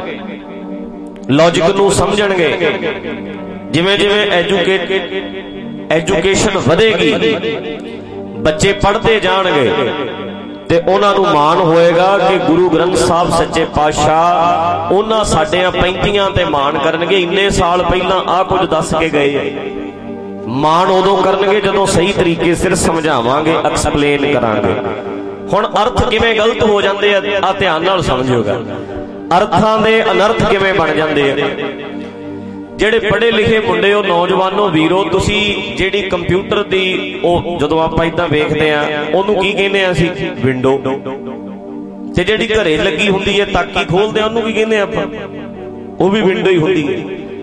ਲੌਜਿਕ ਨੂੰ ਸਮਝਣਗੇ, ਜਿਵੇਂ ਜਿਵੇਂ ਐਜੂਕੇਸ਼ਨ ਵਧੇਗੀ, ਬੱਚੇ ਪੜ੍ਹਦੇ ਜਾਣਗੇ, ਤੇ ਉਹਨਾਂ ਨੂੰ ਮਾਣ ਹੋਏਗਾ ਕਿ ਗੁਰੂ ਗ੍ਰੰਥ ਸਾਹਿਬ ਸੱਚੇ ਪਾਤਸ਼ਾਹ ਉਹਨਾਂ ਸਾਡਿਆਂ 35 ਤੇ ਮਾਣ ਕਰਨਗੇ। ਇੰਨੇ ਸਾਲ ਪਹਿਲਾਂ ਆਹ ਕੁਝ ਦੱਸ ਕੇ ਗਏ। ਮਾਣ ਉਦੋਂ ਕਰਨਗੇ ਜਦੋਂ ਸਹੀ ਤਰੀਕੇ ਸਿਰ ਸਮਝਾਵਾਂਗੇ, ਐਕਸਪਲੇਨ ਕਰਾਂਗੇ। ਹੁਣ ਅਰਥ ਕਿਵੇਂ ਗਲਤ ਹੋ ਜਾਂਦੇ ਆ ਧਿਆਨ ਨਾਲ ਸਮਝਿਓਗਾ। ਅਰਥਾਂ ਦੇ ਅਨਰਥ ਕਿਵੇਂ ਬਣ ਜਾਂਦੇ ਆ। ਜਿਹੜੇ ਪੜ੍ਹੇ ਲਿਖੇ ਮੁੰਡੇ, ਉਹ ਨੌਜਵਾਨੋ ਵੀਰੋ, ਤੁਸੀਂ ਜਿਹੜੀ ਕੰਪਿਊਟਰ ਦੀ ਉਹ ਜਦੋਂ ਆਪਾਂ ਇਦਾਂ ਵੇਖਦੇ ਆ, ਉਹਨੂੰ ਕੀ ਕਹਿੰਦੇ ਆ ਅਸੀਂ? ਵਿੰਡੋ। ਤੇ ਜਿਹੜੀ ਘਰੇ ਲੱਗੀ ਹੁੰਦੀ ਹੈ ਤਾਕੀ ਖੋਲਦੇ ਆ, ਉਹਨੂੰ ਕੀ ਕਹਿੰਦੇ ਆਪਾਂ? ਉਹ ਵੀ ਵਿੰਡੋ ਹੀ ਹੁੰਦੀ ਹੈ।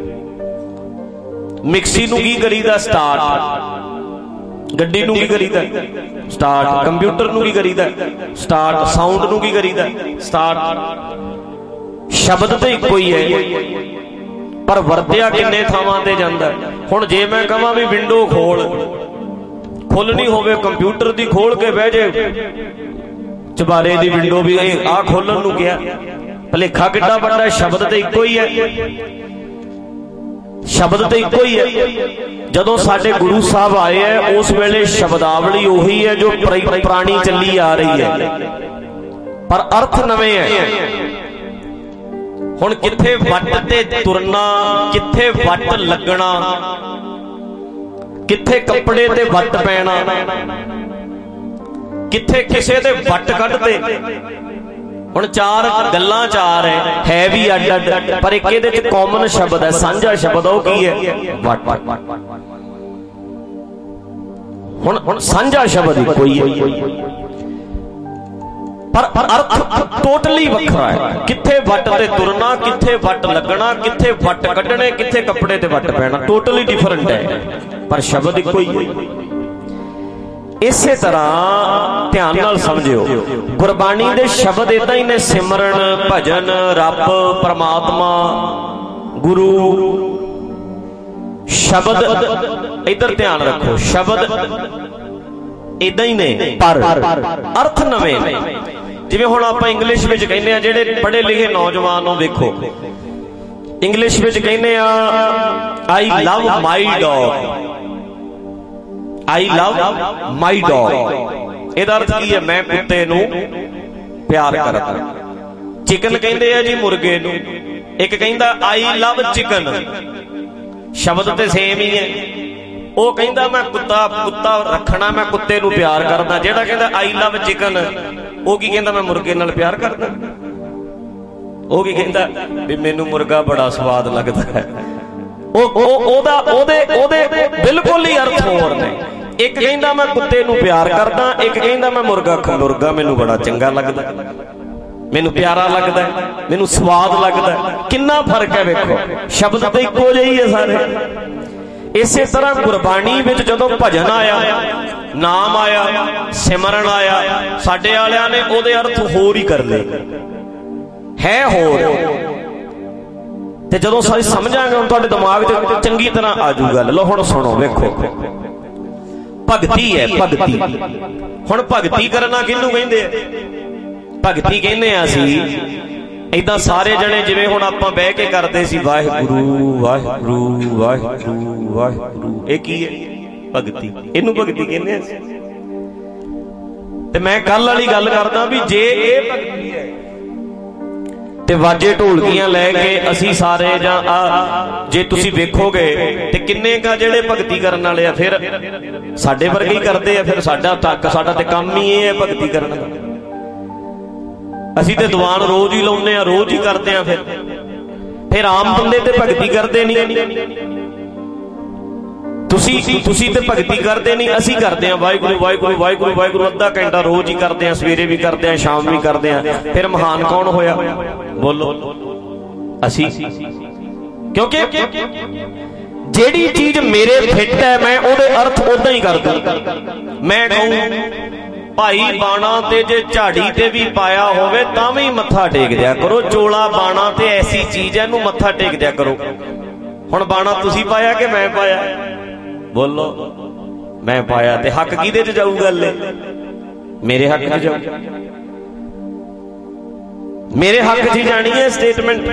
ਮਿਕਸੀ ਨੂੰ ਕੀ ਕਰੀਦਾ? ਸਟਾਰਟ। ਗੱਡੀ ਨੂੰ ਕੀ ਕਰੀਦਾ? ਸਟਾਰਟ। ਕੰਪਿਊਟਰ ਨੂੰ ਕੀ ਕਰੀਦਾ? ਸਟਾਰਟ। ਸਾਊਂਡ ਨੂੰ ਕੀ ਕਰੀਦਾ? ਸਟਾਰਟ। ਸ਼ਬਦ ਤੇ ਇੱਕੋ ਹੀ ਹੈ, ਪਰ ਵਰਤਿਆ ਕਿੰਨੇ ਥਾਵਾਂ ਤੇ ਜਾਂਦਾ। ਹੁਣ ਜੇ ਮੈਂ ਕਹਾਂ ਵੀ ਵਿੰਡੋ ਖੋਲਣੀ ਹੋਵੇ, ਕੰਪਿਊਟਰ ਦੀ ਖੋਲ ਕੇ ਬਹਿ ਜੇ, ਚਬਾਰੇ ਦੀ ਵਿੰਡੋ ਵੀ ਆਹ ਖੋਲਣ ਨੂੰ ਕਿਹਾ, ਭਲੇਖਾ ਕਿੱਡਾ ਵੱਡਾ। ਸ਼ਬਦ ਤੇ ਇੱਕੋ ਹੀ ਹੈ, ਸ਼ਬਦ ਤੇ ਇੱਕੋ ਹੀ ਹੈ। ਜਦੋਂ ਸਾਡੇ ਗੁਰੂ ਸਾਹਿਬ ਆਏ ਹੈ, ਉਸ ਵੇਲੇ ਸ਼ਬਦਾਵਲੀ ਉਹੀ ਹੈ ਜੋ ਪੁਰਾਣੀ ਚੱਲੀ ਆ ਰਹੀ ਹੈ, ਪਰ ਅਰਥ ਨਵੇਂ ਹੈ। ਹੁਣ ਕਿੱਥੇ ਵੱਟ ਤੇ ਤੁਰਨਾ, ਕਿੱਥੇ ਵੱਟ ਲੱਗਣਾ, ਕਿੱਥੇ ਕੱਪੜੇ ਤੇ ਵੱਟ ਪੈਣਾ, ਕਿੱਥੇ ਕਿਸੇ ਦੇ ਵੱਟ ਕੱਢਦੇ। ਹੁਣ ਚਾਰ ਗੱਲਾਂ ਚਾਰ ਹੈ ਵੀ ਅੱਡ ਅੱਡ, ਪਰ ਇੱਕ ਇਹਦੇ ਚ ਕਾਮਨ ਸ਼ਬਦ ਹੈ, ਸਾਂਝਾ ਸ਼ਬਦ। ਉਹ ਕੀ ਹੈ? ਵੱਟ। ਹੁਣ ਸਾਂਝਾ ਸ਼ਬਦ ਇੱਕੋ ਹੀ ਹੈ, ਪਰ ਅਰਥ ਟੋਟਲੀ ਵੱਖਰਾ ਹੈ। ਕਿੱਥੇ ਵੱਟ ਤੇ ਤੁਰਨਾ, ਕਿੱਥੇ ਵੱਟ ਲੱਗਣਾ, ਕਿੱਥੇ ਵੱਟ ਕੱਢਣੇ, ਕਿੱਥੇ ਕੱਪੜੇ ਤੇ ਵੱਟ ਪੈਣਾ, ਟੋਟਲੀ ਡਿਫਰੈਂਟ ਹੈ, ਪਰ ਸ਼ਬਦ ਇੱਕੋ ਹੀ ਹੈ। ਇਸੇ ਤਰ੍ਹਾਂ ਧਿਆਨ ਨਾਲ ਸਮਝਿਓ, ਗੁਰਬਾਣੀ ਦੇ ਸ਼ਬਦ ਇਦਾਂ ਹੀ ਨੇ। ਸਿਮਰਨ, ਭਜਨ, ਰੱਬ, ਪਰਮਾਤਮਾ, ਗੁਰੂ, ਸ਼ਬਦ ਇਧਰ ਧਿਆਨ ਰੱਖੋ। ਸ਼ਬਦ ਇਦਾਂ ਹੀ ਨੇ, ਪਰ ਅਰਥ ਨਵੇਂ ਨੇ। ਜਿਵੇਂ ਹੁਣ ਆਪਾਂ ਇੰਗਲਿਸ਼ ਵਿੱਚ ਕਹਿੰਦੇ ਆ, ਜਿਹੜੇ ਪੜ੍ਹੇ ਲਿਖੇ ਨੌਜਵਾਨ ਨੂੰ ਵੇਖੋ, ਇੰਗਲਿਸ਼ ਵਿੱਚ ਕਹਿੰਦੇ ਆ ਆਈ ਲਵ ਮਾਈ ਡੌਗ। ਆਈ ਲਵ ਮਾਈ ਡੌਗ, ਇਹਦਾ ਅਰਥ ਕੀ ਹੈ? ਮੈਂ ਕੁੱਤੇ ਨੂੰ ਪਿਆਰ ਕਰਦਾ। ਚਿਕਨ ਕਹਿੰਦੇ ਆ ਜੀ ਮੁਰਗੇ ਨੂੰ, ਇੱਕ ਕਹਿੰਦਾ ਆਈ ਲਵ ਚਿਕਨ। ਸ਼ਬਦ ਤੇ ਸੇਮ ਹੀ ਹੈ, ਉਹ ਕਹਿੰਦਾ ਮੈਂ ਕੁੱਤਾ ਰੱਖਣਾ, ਮੈਂ ਕੁੱਤੇ ਨੂੰ ਪਿਆਰ ਕਰਦਾ। ਜਿਹੜਾ ਕਹਿੰਦਾ ਆਈ ਲਵ ਚਿਕਨ, ਉਹ ਕੀ ਕਹਿੰਦਾ ਮੈਂ ਮੁਰਗੇ ਨਾਲ ਪਿਆਰ ਕਰਦਾ। ਉਹ ਕੀ ਕਹਿੰਦਾ ਵੀ ਮੈਨੂੰ ਮੁਰਗਾ ਬੜਾ ਸਵਾਦ ਲੱਗਦਾ ਹੈ। ਉਹਦੇ ਬਿਲਕੁਲ ਹੀ ਅਰਥ ਹੋਰ ਨੇ। ਇੱਕ ਕਹਿੰਦਾ ਮੈਂ ਕੁੱਤੇ ਨੂੰ ਪਿਆਰ ਕਰਦਾ, ਇੱਕ ਕਹਿੰਦਾ ਮੈਂ ਮੁਰਗਾ ਮੈਨੂੰ ਬੜਾ ਚੰਗਾ ਲੱਗਦਾ, ਮੈਨੂੰ ਪਿਆਰਾ ਲੱਗਦਾ, ਮੈਨੂੰ ਸਵਾਦ ਲੱਗਦਾ। ਕਿੰਨਾ ਫਰਕ ਹੈ ਵੇਖੋ। ਸ਼ਬਦ ਤਾਂ ਇੱਕੋ ਜਿਹੀ ਹੈ ਸਾਰੇ। ਇਸੇ ਤਰ੍ਹਾਂ ਗੁਰਬਾਣੀ ਵਿੱਚ ਜਦੋਂ ਭਜਨ ਆਇਆ, ਨਾਮ ਆਇਆ, ਸਿਮਰਨ ਆਇਆ, ਸਾਡੇ ਵਾਲਿਆਂ ਨੇ ਉਹਦੇ ਅਰਥ ਹੋਰ ਹੀ ਕਰ ਲਏ, ਹੈ ਹੋਰ। ਤੇ ਜਦੋਂ ਸਾਰੀ ਸਮਝਾਂਗੇ ਹੁਣ ਤੁਹਾਡੇ ਦਿਮਾਗ 'ਚ ਚੰਗੀ ਤਰ੍ਹਾਂ ਆਜੂ ਗੱਲ। ਲੋ ਹੁਣ ਸੁਣੋ, ਵੇਖੋ ਭਗਤੀ ਹੈ, ਭਗਤੀ। ਹੁਣ ਭਗਤੀ ਕਰਨਾ ਕਿਹਨੂੰ ਕਹਿੰਦੇ ਆ? ਭਗਤੀ ਕਹਿੰਦੇ ਆ ਅਸੀਂ ਏਦਾਂ ਸਾਰੇ ਜਣੇ, ਜਿਵੇਂ ਹੁਣ ਆਪਾਂ ਬਹਿ ਕੇ ਕਰਦੇ ਸੀ ਵਾਹਿਗੁਰੂ ਵਾਹਿਗੁਰੂ ਵਾਹਿਗੁਰੂ ਵਾਹਿਗੁਰੂ। ਇਹ ਕੀ ਹੈ? ਭਗਤੀ। ਇਹਨੂੰ ਭਗਤੀ ਕਹਿੰਦੇ ਆ। ਤੇ ਮੈਂ ਕੱਲ ਵਾਲੀ ਗੱਲ ਕਰਦਾ ਵੀ ਜੇ ਇਹ ਭਗਤੀ ਹੈ ਤੇ ਵਾਜੇ ਢੋਲਕੀਆਂ ਲੈ ਕੇ ਅਸੀਂ ਸਾਰੇ, ਜਾਂ ਜੇ ਤੁਸੀਂ ਵੇਖੋਗੇ ਤੇ ਕਿੰਨੇ ਕਾ ਜਿਹੜੇ ਭਗਤੀ ਕਰਨ ਵਾਲੇ ਆ ਫਿਰ ਸਾਡੇ ਵਰਗੇ ਹੀ ਕਰਦੇ ਆ। ਫਿਰ ਸਾਡਾ ਤੇ ਕੰਮ ਹੀ ਇਹ ਹੈ ਭਗਤੀ ਕਰਨ ਦਾ। ਅਸੀਂ ਤੇ ਦੀਵਾਨ ਰੋਜ਼ ਹੀ ਲਾਉਂਦੇ ਆ, ਰੋਜ਼ ਹੀ ਕਰਦੇ ਆ। ਫਿਰ ਆਮ ਬੰਦੇ ਤੇ ਭਗਤੀ ਕਰਦੇ ਨਹੀਂ। ਤੁਸੀਂ ਤੇ ਭਗਤੀ ਕਰਦੇ ਨਹੀਂ, ਅਸੀਂ ਕਰਦੇ ਆ ਵਾਹਿਗੁਰੂ ਵਾਹਿਗੁਰੂ ਵਾਹਿਗੁਰੂ ਵਾਹਿਗੁਰੂ। ਅੱਧਾ ਘੰਟਾ ਰੋਜ਼ ਹੀ ਕਰਦੇ ਆ, ਸਵੇਰੇ ਵੀ ਕਰਦੇ ਆ, ਸ਼ਾਮ ਵੀ ਕਰਦੇ ਆ। ਫਿਰ ਮਹਾਨ ਕੌਣ ਹੋਇਆ? ਬੋਲੋ, ਅਸੀਂ। ਕਿਉਂਕਿ ਜਿਹੜੀ ਚੀਜ਼ ਮੇਰੇ ਫਿੱਟ ਹੈ ਮੈਂ ਉਹਦੇ ਅਰਥ ਉਦਾਂ ਹੀ ਕਰਦਾ। ਮੈਂ ਕਹੂੰ ਭਾਈ ਬਾਣਾ ਤੇ ਜੇ ਝਾੜੀ ਤੇ ਵੀ ਪਾਇਆ ਹੋਵੇ ਤਾਂ ਵੀ ਮੱਥਾ ਟੇਕ ਦਿਆ ਕਰੋ। ਚੋਲਾ ਬਾਣਾ ਤੇ ਐਸੀ ਚੀਜ਼ ਹੈ, ਇਹਨੂੰ ਮੱਥਾ ਟੇਕ ਦਿਆ ਕਰੋ। ਹੁਣ ਬਾਣਾ ਤੁਸੀਂ ਪਾਇਆ ਕਿ ਮੈਂ ਪਾਇਆ? ਬੋਲੋ, ਮੈਂ ਪਾਇਆ। ਤੇ ਹੱਕ ਕਿਹਦੇ 'ਚ ਜਾਊ? ਗੱਲ ਮੇਰੇ ਹੱਕ 'ਚ ਜਾਊ, ਮੇਰੇ ਹੱਕ 'ਚ ਜਾਣੀ ਹੈ ਸਟੇਟਮੈਂਟ।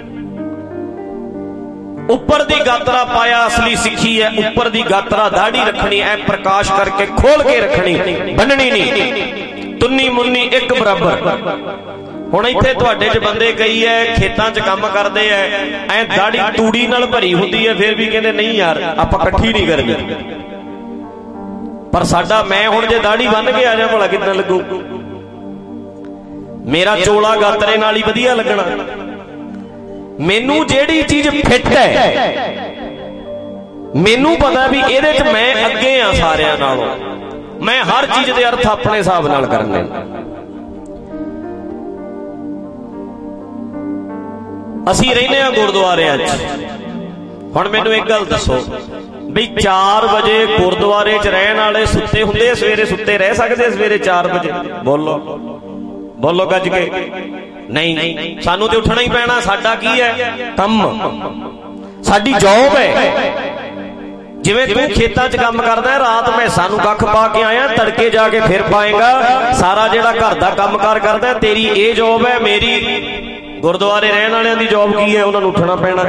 ਉੱਪਰ ਦੀ ਗਾਤਰਾ ਪਾਇਆ ਅਸਲੀ ਸਿੱਖੀ ਹੈ। ਉੱਪਰ ਦੀ ਗਾਤਰਾ ਦਾੜੀ ਰੱਖਣੀ ਐ, ਪ੍ਰਕਾਸ਼ ਕਰਕੇ ਖੋਲ ਕੇ ਰੱਖਣੀ, ਬੰਨਣੀ ਨਹੀਂ। ਤੁੰਨੀ ਮੁੰਨੀ ਇੱਕ ਬਰਾਬਰ। ਹੁਣ ਇੱਥੇ ਤੁਹਾਡੇ 'ਚ ਬੰਦੇ ਕਈ ਐ ਖੇਤਾਂ 'ਚ ਕੰਮ ਕਰਦੇ ਐ, ਐ ਦਾੜੀ ਤੂੜੀ ਨਾਲ ਭਰੀ ਹੁੰਦੀ ਐ, ਫਿਰ ਵੀ ਕਹਿੰਦੇ ਨਹੀਂ ਯਾਰ ਆਪਾਂ ਇਕੱਠੀ ਨਹੀਂ ਕਰਨੀ। ਪਰ ਸਾਡਾ, ਮੈਂ ਹੁਣ ਜੇ ਦਾੜੀ ਬੰਨ ਕੇ ਆ ਜਾ ਭਲਾ ਕਿੱਦਾਂ ਲੱਗੂ? ਮੇਰਾ ਚੋਲਾ ਗਾਤਰੇ ਨਾਲ ਹੀ ਵਧੀਆ ਲੱਗਣਾ। ਮੈਨੂੰ ਜਿਹੜੀ ਚੀਜ਼ ਫਿੱਟ ਹੈ, ਮੈਨੂੰ ਪਤਾ ਵੀ ਇਹਦੇ 'ਚ ਮੈਂ ਅੱਗੇ ਆ ਸਾਰਿਆਂ ਨਾਲੋਂ। ਮੈਂ ਹਰ ਚੀਜ਼ ਦੇ ਅਰਥ ਆਪਣੇ ਹਿਸਾਬ ਨਾਲ ਕਰਨੇ। ਅਸੀਂ ਰਹਿੰਦੇ ਆ ਗੁਰਦੁਆਰਿਆਂ 'ਚ। ਹੁਣ ਮੈਨੂੰ ਇੱਕ ਗੱਲ ਦੱਸੋ ਵੀ 4 ਵਜੇ ਗੁਰਦੁਆਰੇ 'ਚ ਰਹਿਣ ਵਾਲੇ ਸੁੱਤੇ ਹੁੰਦੇ ਆ? ਸਵੇਰੇ ਸੁੱਤੇ ਰਹਿ ਸਕਦੇ ਸਵੇਰੇ 4 ਵਜੇ? ਬੋਲੋ ਬੋਲੋ ਗੱਜ ਕੇ। ਨਹੀਂ, ਸਾਨੂੰ ਤੇ ਉੱਠਣਾ ਹੀ ਪੈਣਾ। ਸਾਡਾ ਕੀ ਹੈ? ਕੰਮ, ਸਾਡੀ ਜੌਬ ਹੈ। ਜਿਵੇਂ ਤੂੰ ਖੇਤਾਂ 'ਚ ਕੰਮ ਕਰਦਾ, ਰਾਤ ਮੈਂ ਸਾਨੂੰ ਕੱਖ ਪਾ ਕੇ ਆਇਆ, ਤੜਕੇ ਜਾ ਕੇ ਫਿਰ ਪਾਏਗਾ। ਸਾਰਾ ਜਿਹੜਾ ਘਰ ਦਾ ਕੰਮਕਾਰ ਕਰਦਾ, ਤੇਰੀ ਇਹ ਜੌਬ ਹੈ। ਮੇਰੀ ਗੁਰਦੁਆਰੇ ਰਹਿਣ ਵਾਲਿਆਂ ਦੀ ਜੌਬ ਕੀ ਹੈ? ਉਹਨਾਂ ਨੂੰ ਉੱਠਣਾ ਪੈਣਾ।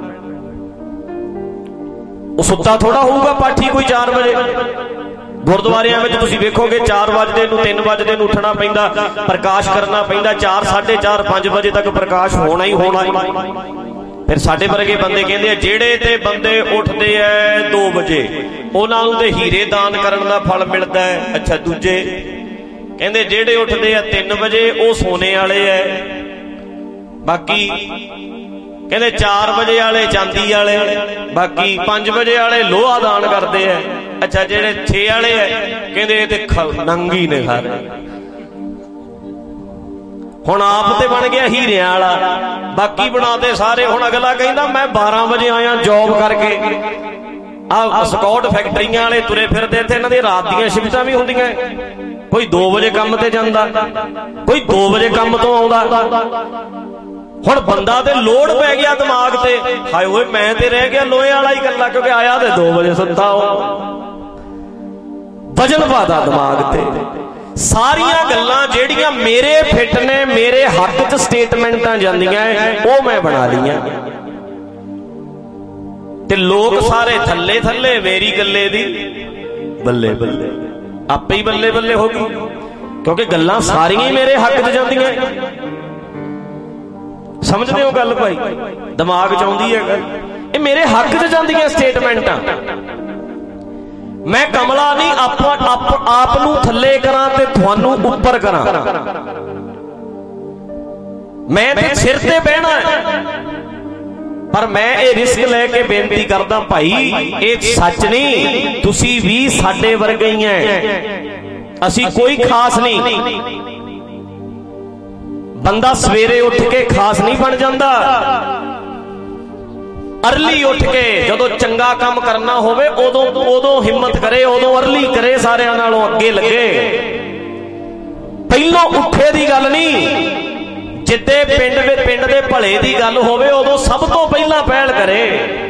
ਉਹ ਸੁੱਤਾ ਥੋੜਾ ਹੋਊਗਾ ਪਾਠੀ ਕੋਈ 4 ਵਜੇ। ਗੁਰਦੁਆਰਿਆਂ ਵਿੱਚ ਤੁਸੀਂ ਵੇਖੋਗੇ 4 ਵਜੇ ਨੂੰ 3 ਵਜੇ ਨੂੰ ਉੱਠਣਾ ਪੈਂਦਾ, ਪ੍ਰਕਾਸ਼ ਕਰਨਾ ਪੈਂਦਾ। 4, 4:30, 5 ਵਜੇ ਤੱਕ ਪ੍ਰਕਾਸ਼ ਹੋਣਾ ਹੀ ਹੋਣਾ। ਫਿਰ ਸਾਡੇ ਵਰਗੇ ਬੰਦੇ ਕਹਿੰਦੇ ਆ ਜਿਹੜੇ ਤੇ ਬੰਦੇ ਉੱਠਦੇ ਐ 2 ਵਜੇ ਉਹਨਾਂ ਨੂੰ ਤੇ ਹੀਰੇ ਦਾਨ ਕਰਨ ਦਾ ਫਲ ਮਿਲਦਾ ਹੈ। ਅੱਛਾ, ਦੂਜੇ ਕਹਿੰਦੇ ਜਿਹੜੇ ਉੱਠਦੇ ਆ 3 ਵਜੇ ਉਹ ਸੋਨੇ ਵਾਲੇ ਐ। ਬਾਕੀ ਕਹਿੰਦੇ 4 ਵਜੇ ਵਾਲੇ ਚਾਂਦੀ ਵਾਲੇ, ਬਾਕੀ 5 ਵਜੇ ਵਾਲੇ ਲੋਹਾ ਦਾਨ ਕਰਦੇ ਐ। ਅੱਛਾ, ਜਿਹੜੇ 6 ਵਾਲੇ ਐ ਕਹਿੰਦੇ ਇਹ ਤੇ ਨੰਗੀ ਨੇ ਸਾਰੇ। ਹੁਣ ਆਪ ਤੇ ਬਣ ਗਿਆ ਹੀਰਿਆਂ ਵਾਲਾ, ਬਾਕੀ ਬਣਾਤੇ ਸਾਰੇ। ਹੁਣ ਅਗਲਾ ਕਹਿੰਦਾ ਮੈਂ 12 ਵਜੇ ਆਇਆ ਜੌਬ ਕਰਕੇ। ਆ ਸਕਾਊਟ ਫੈਕਟਰੀਆਂ ਵਾਲੇ ਤੁਰੇ ਫਿਰਦੇ ਇੱਥੇ, ਇਹਨਾਂ ਦੀ ਰਾਤ ਦੀਆਂ ਸ਼ਿਫਟਾਂ ਵੀ ਹੁੰਦੀਆਂ। ਕੋਈ 2 ਵਜੇ ਕੰਮ ਤੇ ਜਾਂਦਾ, ਕੋਈ 2 ਵਜੇ ਕੰਮ ਤੋਂ ਆਉਂਦਾ। ਹੁਣ ਬੰਦਾ ਤੇ ਲੋਡ ਪੈ ਗਿਆ ਦਿਮਾਗ ਤੇ, ਹਾਏ ਓਏ ਮੈਂ ਤੇ ਰਹਿ ਗਿਆ ਲੋਹੇ ਵਾਲਾ ਹੀ ਗੱਲਾਂ, ਕਿਉਂਕਿ ਆਇਆ ਤੇ 2 ਵਜੇ ਸੁੱਤਾ। ਉਹ ਵਜਨ ਪਾਦਾ ਦਿਮਾਗ ਤੇ। ਸਾਰੀਆਂ ਗੱਲਾਂ ਜਿਹੜੀਆਂ ਮੇਰੇ ਫਿੱਟ ਨੇ, ਮੇਰੇ ਹੱਕ 'ਚ ਸਟੇਟਮੈਂਟਾਂ ਜਾਂਦੀਆਂ ਉਹ ਮੈਂ ਬਣਾ ਲਈਆਂ। ਤੇ ਲੋਕ ਸਾਰੇ ਥੱਲੇ ਥੱਲੇ, ਮੇਰੀ ਗੱਲੇ ਦੀ ਬੱਲੇ ਬੱਲੇ, ਆਪੇ ਹੀ ਬੱਲੇ ਬੱਲੇ ਹੋ ਗਈ। ਕਿਉਂਕਿ ਗੱਲਾਂ ਸਾਰੀਆਂ ਹੀ ਮੇਰੇ ਹੱਕ 'ਚ ਜਾਂਦੀਆਂ। ਸਮਝਦੇ ਹੋ ਗੱਲ ਭਾਈ? ਦਿਮਾਗ 'ਚ ਆਉਂਦੀ ਹੈ ਗੱਲ। ਇਹ ਮੇਰੇ ਹੱਕ 'ਚ ਜਾਂਦੀਆਂ ਸਟੇਟਮੈਂਟਾਂ। मैं कमला नहीं, आप नूं थल्ले करां ते तुहानूं उपर करां। मैं ते सिर ते बहना है, पर मैं ये रिस्क लैके बेनती करदा भाई ये सच नहीं, तुसी भी साडे वर्गे ही हैं, असी कोई खास नहीं। बंदा सवेरे उठ के खास नहीं बन जाता, अर्ली उठ के जदों चंगा काम करना होवे उदों हिम्मत करे, उदों अर्ली करे, सारियां नालों अगे लगे। पहलों उठे दी गल नहीं, जिद्दे पिंड दे भले दी गल होवे उदों सब तो पहला पहल करे।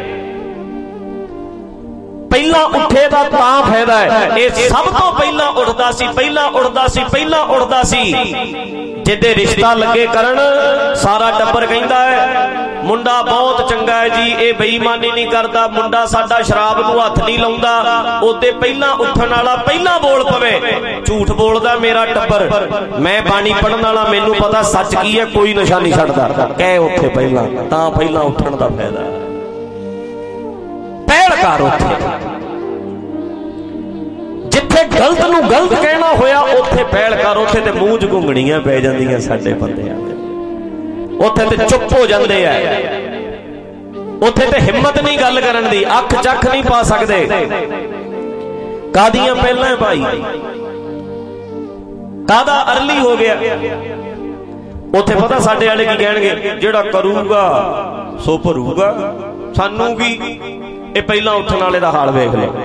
पहला उठे दा तां फायदा है, ये सब तो पहला उठदा सी, पहला उठदा सी। जिद्दे रिश्ता लगे करन सारा टब्बर कहंदा है मुंडा बहुत चंगा है जी, ये बेईमानी नहीं करता, मुंडा साडा शराब नूं हथ नहीं लाउंदा। ओदे पहला उठण वाला पहला बोल पवे, झूठ बोलदा मेरा टब्बर। मैं बाणी पढ़न वाला, मैनूं पता सच की है, कोई नशा नहीं छड्डदा। कह उठे पहला, तां पहला उठण दा फायदा है। पहल कर उठे, जिथे गलत नूं गलत कहना होया उत्थे पहल कर। उत्थे ते मूंह च घुंगणियां पै जांदियां साडे बंदियां दे, उत्थे ते चुप हो जांदे आ, उत्थे ते हिम्मत नहीं गल करन दी, अख चख नहीं पा सकदे। कादियां पहलां भाई, कादा अर्ली हो गया। उत्थे पता साडे वाले की कहणगे, जिहड़ा करूगा सो भरूगा। सानू की ये पहला उठण वाले दा हाल वेख लो।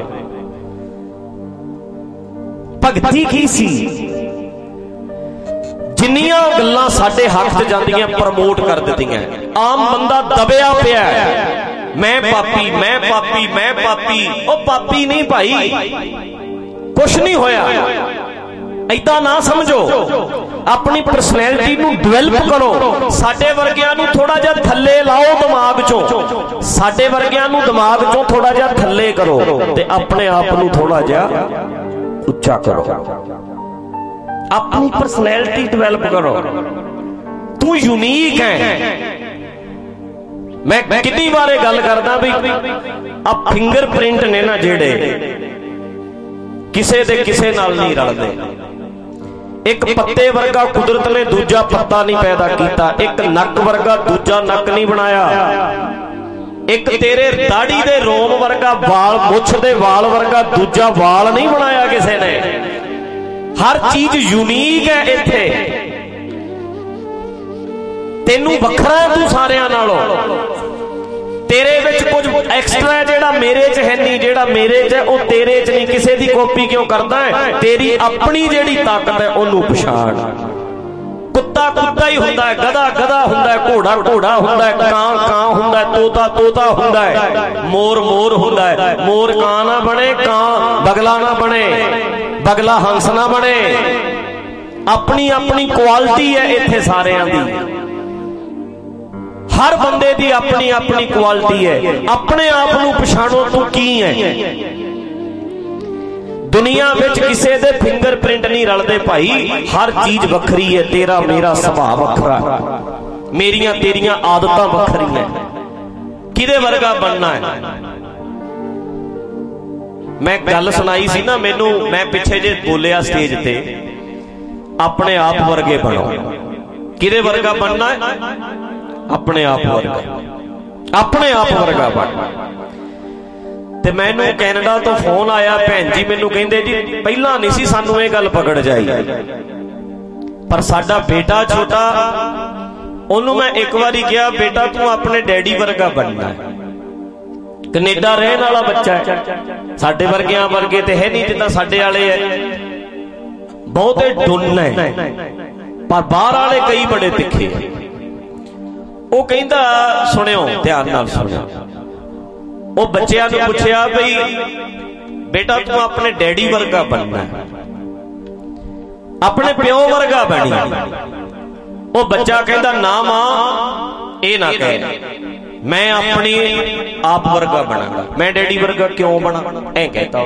भगती की सी, जिन्नियां गल्लां साडे हक च जांदियां प्रमोट कर दित्तियां। आम बंदा दबिया पिया, मैं पापी, मैं पापी, मैं पापी। ओ पापी नहीं भाई, कुछ नहीं होया। ऐदा ना समझो, अपनी परसनैलिटी नूं डिवेलप करो। साडे वर्गियां नूं थोड़ा जिहा थल्ले लाओ दिमाग चों, साडे वर्गियां नूं दिमाग चों थोड़ा जिहा थल्ले करो ते अपने आप नूं थोड़ा जिहा उच्चा करो। अपनी परसनैलिटी डिवेलप करो। तू यूनीक है। मैं कितनी बारे गल करदा भी आ फिंगरप्रिंट ने ना जेड़े किसे दे किसे नाल नहीं रलदे। एक पत्ते वर्गा कुदरत ने दूजा पत्ता नहीं पैदा किया, एक नक वर्गा दूजा नक नहीं बनाया, एक तेरे दाढ़ी दे रोम वर्गा वाल, मुछ दे वाल वर्गा दूजा वाल नहीं बनाया किसी ने। हर चीज यूनीक है। इत्थे तेनू वखरा है, तू सारियां नालों। तेरे विच कुछ एक्सट्रा है जेड़ा मेरे च है नहीं, जेड़ा मेरे च है वो तेरे च नहीं। किसी दी कॉपी क्यों करदा है? तेरी अपनी जेड़ी ताकत है ओनू पछाण। कुत्ता कुत्ता ही हुंदा है, गधा गधा हुंदा है, घोड़ा घोड़ा हुंदा है, कां कां हुंदा है, तोता तोता हुंदा है, मोर मोर हुंदा है। मोर कां ना बने, कां बगला ना बने, बगला हंस ना बने। अपनी अपनी क्वालिटी है इत्थे सारियां दी। हर बंदे दी अपनी अपनी क्वालिटी है। अपने आप नूं पछाणो तू की है। दुनिया विच किसे दे फिंगरप्रिंट नहीं रलदे भाई। हर चीज वखरी है। तेरा मेरा सुभाव वखरा, मेरियां तेरियां आदतां वखरियां। किदे वर्गा बनना है? मैं गल सुनाई सी ना मैनू, मैं पिछे जे बोलिया स्टेज ते, अपने आप वर्गे बनो। किदे वर्गा बनना है? अपने आप वर्गा, अपने आप वर्गा बन। ते मैनू कैनेडा तो फोन आया, भैन जी मैनू कहंदे जी पहला नहीं सी सानू ये गल पकड़ जाई, पर साडा बेटा छोटा, ओनू मैं एक बारी कहा बेटा तू अपने डैडी वर्गा बनना है। कनेडा रहने वाला बच्चा है, साडे वर्गियां वर्गे ते है नहीं जिद्दां साडे वाले है। बहुते डुन्न है, पर बाहर वाले कई बड़े तिखे है। वो कहंदा सुनियो, ध्यान नाल सुनियो। वो बच्चियां नूं पुछया बई बेटा तू अपने डैडी वर्गा बनना है, अपने प्यो वर्गा बनी। वो बच्चा कहंदा ना मां ये ना कह, मैं अपनी आप वर्गा बनांगा, मैं डैडी वर्गा क्यों बना? ऐ कहता।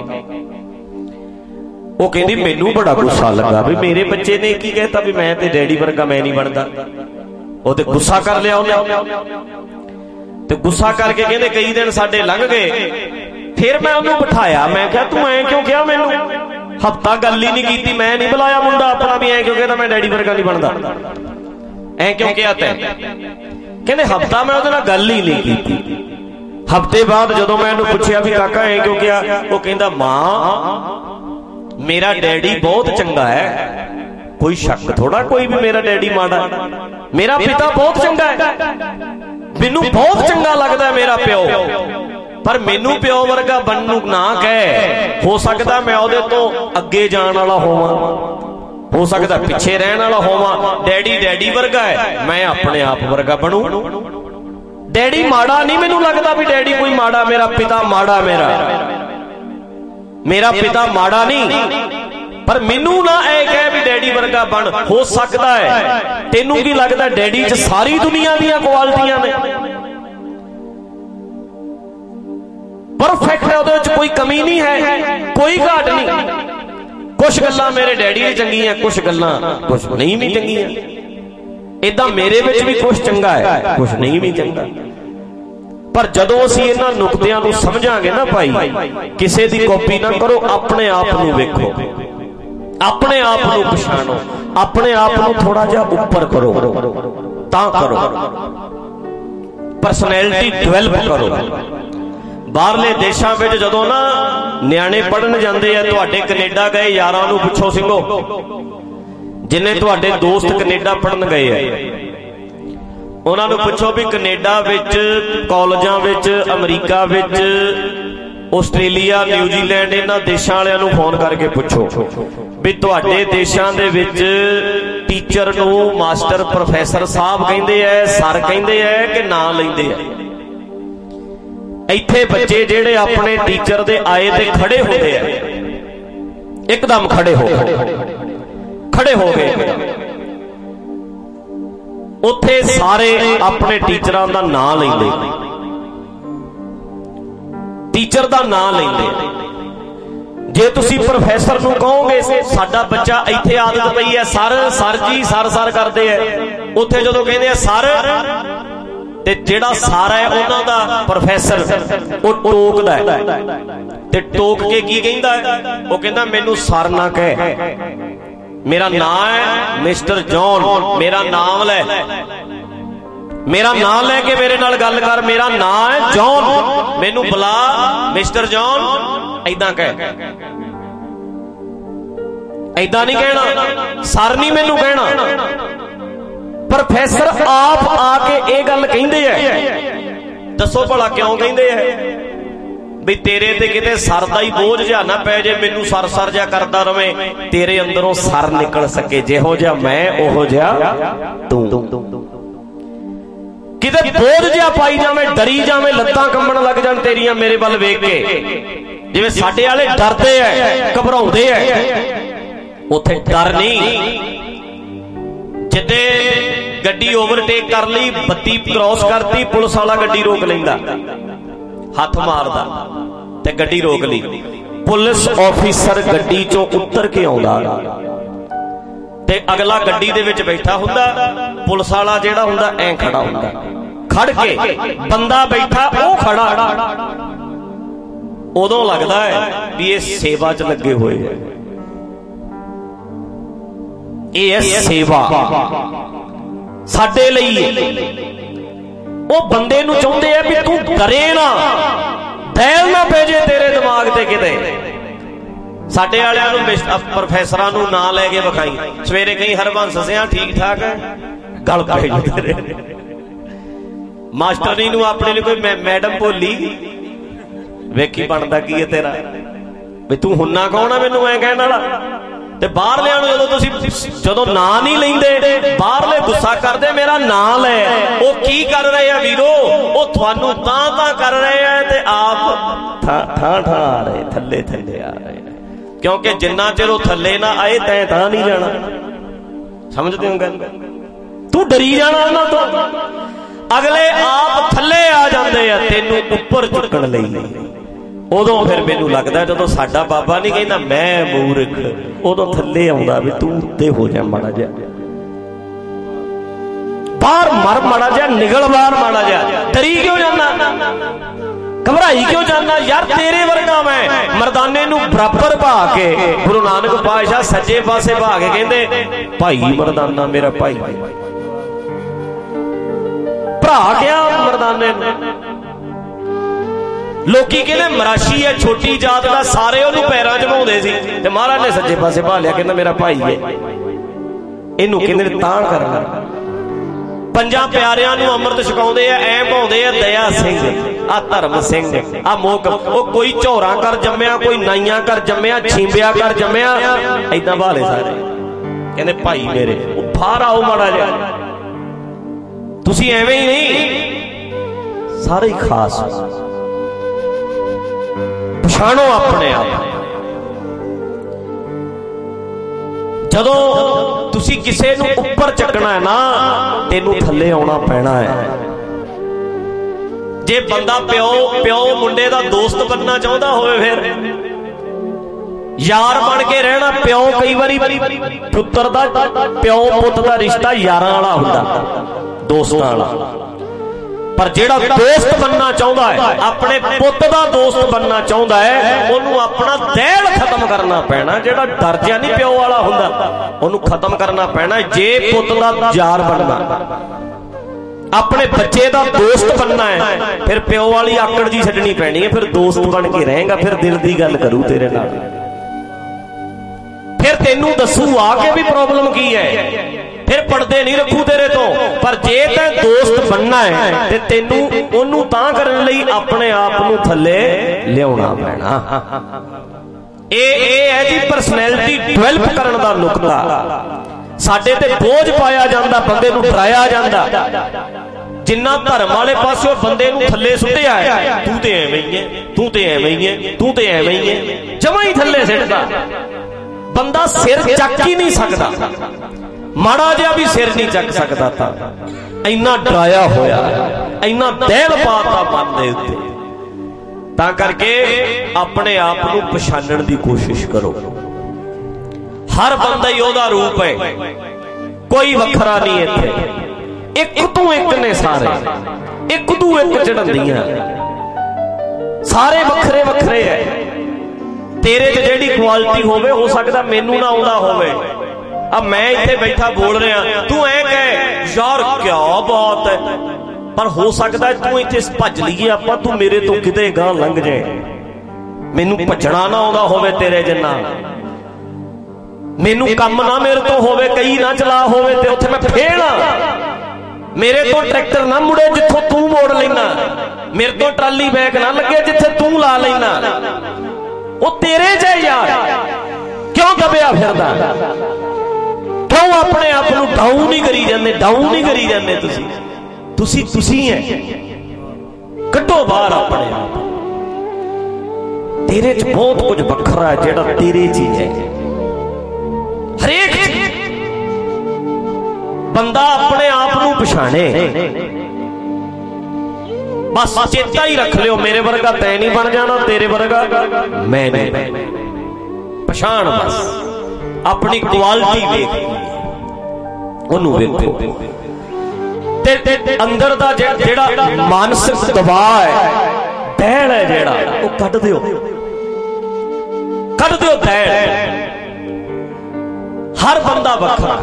वो कहंदी मैनू बड़ा गुस्सा लगा भी मेरे बच्चे ने की कहता भी मैं ते डैडी वर्गा मैं नहीं बनता। वो ते गुस्सा कर लिया उन्हें, ते गुस्सा करके कहंदे कई दिन साडे लंघ गए फिर मैं उन्होंने बिठाया, मैं क्या तू ऐ क्यों कहा मैनू? हफ्ता गल ही नहीं की, मैं नहीं बुलाया मुंडा अपना भी ऐ क्यों कहता मैं डैडी वर्गा नहीं बनता, ऐ क्यों कहा तैं? कहते हफ्ता मैं उहदे नाल गल ही नहीं की। हफ्ते बाद जदों मैं उहनूं पुछया भी काका ऐ क्यों कहा, वो कहंदा मां मेरा डैडी बहुत चंगा है, कोई शक थोड़ा कोई भी मेरा डैडी माड़ा, मेरा पिता बहुत चंगा है, मैनू बहुत चंगा लगता है मेरा प्यो, पर मैनू प्यो वर्गा बननू ना कह, हो सकता मैं उहदे तो अगे जाण वाला होवां, हो सकता पिछे रहण वाला होवां। डैडी डैडी वर्गा है, मैं अपने आप वर्गा बनूं। डैडी माड़ा नहीं, मैनू लगता भी डैडी कोई माड़ा, मेरा पिता माड़ा, मेरा पिता माड़ा नहीं, पर मैनू ना ऐ कह भी डैडी वर्गा बन। हो सकता है तेनू की लगता डैडी च सारी दुनिया दी क्वालिटियां ने, परफेक्ट है, उहदे विच कोई कमी नहीं है, कोई घाट नहीं। कुछ गल्लां मेरे डैडी दी चंगी हैं, कुछ गल्लां कुछ नहीं भी चंगियां, इदां मेरे विच भी कुछ चंगा है, कुछ नहीं भी चंगा। पर जदों असीं इन्हां नुकतिआं नूं समझांगे ना भाई, किसी दी कॉपी ना करो, अपने आप नूं वेखो, अपने आप नूं पछाणो, अपने आप नूं थोड़ा जिहा उपर करो, तां करो, पर्सनैलिटी डिवेलप करो। बाहरले देशों में जदों ना नियाणे पढ़न जाते हैं, तुहाडे कनेडा गए यारां नूं पुछो सिंघो, जिन्हें तुहाडे दोस्त कनेडा पढ़न गए है, उन्हां नूं पुछो भी कनेडा विच कॉलेजां विच, अमरीका विच, आस्ट्रेलिया, न्यूजीलैंड, इन्हां देशां वालिआं नूं फोन करके पुछो भी तुहाडे देशां दे विच टीचर नूं मास्टर प्रोफैसर साहब कहिंदे ऐ, सर कहिंदे ऐ कि नां लैंदे ऐ? इत्थे बच्चे जेड़े अपने टीचर दे आए ते खड़े होंदे आ, एकदम खड़े हो गए, उत्थे सारे अपने टीचरां दा नां लैंदे, टीचर दा नां लैंदे। जे तुसी प्रोफैसर नूं कहोगे साडा बच्चा इत्थे आदत पई है सर जी सर करदे है, उत्थे जदों कहंदे आ सर ते जेड़ा सारा है उन्हां दा प्रोफैसर वो टोकदा है, ते टोक के की कहंदा है, वो कहंदा मैनू सर ना कह, मेरा नाम है मिस्टर जॉन, मेरा नाम ले, मेरा नाम लैके मेरे नाल गल कर, मेरा नाम है जॉन, मैनू बुला मिस्टर जॉन, ऐदां कह, ऐदां नहीं कहना, सर नहीं मैनू कहना। प्रोफैसर आप आके ये गल कहिंदे है, दसो भला क्यों कहिंदे है भी तेरे ते किते सर दा ही बोझ जा ना पै जे, मैनू सर जा करदा रवे, तेरे अंदरों सर निकल सके, जेहो जिहा मैं ओहो जिहा तू, किते बोझ जिहा पाई जावे, डरी जावे, लत्तां कंबण लग जाण तेरियां मेरे वल वेख के, जिवें साडे वाले डरदे है, घबराउंदे है, उत्थे डर नहीं। जिद्दे गड्डी ओवरटेक कर ली, बत्ती क्रॉस करती, पुलिस वाला गड्डी रोक लैंदा, हथ मारदा ते गड्डी रोक ली, पुलिस ऑफिसर गड्डी चों उतर के आउंदा ते अगला गड्डी दे विच बैठा हुंदा, पुलिस वाला जेड़ा हुंदा ऐ खड़ा हुंदा, खड़ के बंदा बैठा ओ खड़ा, उदों लगदा है भी ये सेवा च लगे होए है, ये सेवा साडे लई वो बंदे नूं चाहुंदे आ भी तू डरे ना, दैल ना पै जे तेरे दिमाग ते किते। साडे वालिआं नूं प्रोफैसरां नूं नां लै के विखाई, सवेरे कहीं हरबंस सिया ठीक ठाक है, गल पै तेरे मास्टरनी नूं अपने लिए कोई मैडम भोली, वेखी बनदा की है तेरा, भी तू हुन्ना कौन है मैनूं ऐ कहण वाला। ते बाहरलिआं नूं जदों तुसीं जदों नां नहीं लैंदे, बाहरले गुस्सा करदे मेरा नां लै, वो की कर रहे हैं वीरो, वो तुहानूं तां कर रहे हैं ते आप थां आ रहे, थल्ले आ रहे, क्योंकि जिन्ना चिर वो थल्ले ना आए तैं तां नहीं जाना। समझदे हो गल? तू डरी जाना उन्हां तों, अगले आप थल्ले आ जांदे आ तैनूं उपर चुकण लई। उदों फिर मैनू लगता जो साडा बाबा नहीं कहना मैं मूर्ख, उदों थल्ले आउंदा भी तू उत्ते हो जा, माड़ा जा बाहर मर, माड़ा जा निकल बाहर, माड़ा जा डरी क्यों जाना? घबराई क्यों जाना यार, तेरे वर्गा मैं मरदाने नूं बराबर भा के गुरु नानक पातशाह सज्जे पासे भा के कहंदे भाई मरदाना मेरा भाई, भरा गया मरदाने नूं। लोकी कहते मराशी है छोटी जात का, सारे उन्होंने पैरों च भाउंदे सी ते महाराज ने सज्जे पासे भा लिया, कहंदा मेरा भाई है। इनू कहंदे ताण करना। पंजां प्यारियां नूं अमृत छकाउंदे आ, ऐ भाउंदे आ दया सिंह, आ धर्म सिंह, आ मोक, ओ कोई झोरा कर जम्मिया, कोई नाइयां कर जम्मिया, छींबिया कर जम्मिया, ऐदां भाले सारे कहंदे भाई मेरे। बाहर आओ माड़ा जिहा, तुसीं एवें ही नहीं, सारे ही खास पछाणो अपने आप। जदों तुसी किसे नूं उपर चकना है ना, तेनू थल्ले आउणा पैना है। जे बंदा प्यो प्यो मुंडे दा दोस्त बनना चाहुंदा होवे, फिर यार बन के रहना। प्यो कई बारी पुत्र दा, प्यो पुत दा रिश्ता यारां वाला हुंदा, दोस्तां वाला। पर जेड़ा दोस्त बनना चाहता है, अपने पुत दा दोस्त बनना चाहता है, उन्होंने अपना दैल खत्म करना पैना। जेड़ा डर जिहा नहीं प्यो वाला हुंदा, उन्होंने खत्म करना पैना। जे पुत दा यार बनना, अपने बच्चे दा दोस्त बनना है, फिर प्यो वाली आकड़ जी छड्डनी पैनी है। फिर दोस्त बन के रहेगा, फिर दिल दी गल करू तेरे नाल, फिर तेनू दसू आके भी प्रॉब्लम की है, फिर पर्दे नहीं रखू तेरे तो। पर जे तैं दोस्त बनना है ते तेनू ओनू तां करन लई अपने आप नू थल्ले लियाउणा पैना। ए है जी पर्सनैलिटी डिवेलप करन दा नुकता। साडे ते बोझ पाया जांदा, बंदे नू डराया जांदा। जिन्ना धर्म वाले पासों बंदे नू थल्ले सुट्टिया है, तू ते एवें ही है, तू ते एवें ही है, तू ते एवें ही है, जमा ही थल्ले सिटदा। बंदा सिर चक ही नहीं सकता, माड़ा जिहा भी सिर नहीं चक सकता था। इन्ना डराया होया, इन्ना दैल पाता मन दे उत्ते। तां करके अपने आप नूं पछाणन दी कोशिश करो। हर बंदा ही ओहदा रूप है, कोई वखरा नहीं इत्थे। एक तू एक ने सारे, एक तू एक चढ़ंदियां, सारे वखरे वखरे है। तेरे च जिहड़ी क्वालिटी होवे, हो सकदा मैनू ना आउंदा होवे। अब मैं इत्थे बैठा बोल रहा, तू ऐ कह यार क्या बात है, पर हो सकता है तू इत्थे भज लीए आपां, तू मेरे तो किते गां लंघ जाए। मैनू भजना ना आउंदा होवे तेरे जिन्ना, मैनू कम ना मेरे तो होवे, कई ना चला होवे ते उत्थे मैं फेल हां। मेरे तो ट्रैक्टर ना मुड़े जिथों तू मोड़ लेना, मेरे तो ट्राली बैग ना लगे जिथे तू ला लेना। वो तेरे जे यार क्यों दबिया फिरदा, क्यों अपने आप को डाउन नहीं करी जाते, डाउन नहीं करी जाते। तुसी है, कड्डो बाहर अपने आप। तेरे च बहुत कुछ वखरा है जेड़ा तेरे च है। हरेक बंदा अपने आप को पछाणे, बस चेता ही रख लियो, मेरे वर्गा तै नहीं बन जाना, तेरे वर्गा मैं नहीं। पछाण बस, अपनी क्वालिटी देख, ओनू वेखो। ते अंदर दा जेड़ा मानसिक दबाव है, दैल है जेड़ा, वो कढ दियो, कढ दियो दैल। हर बंदा वखरा,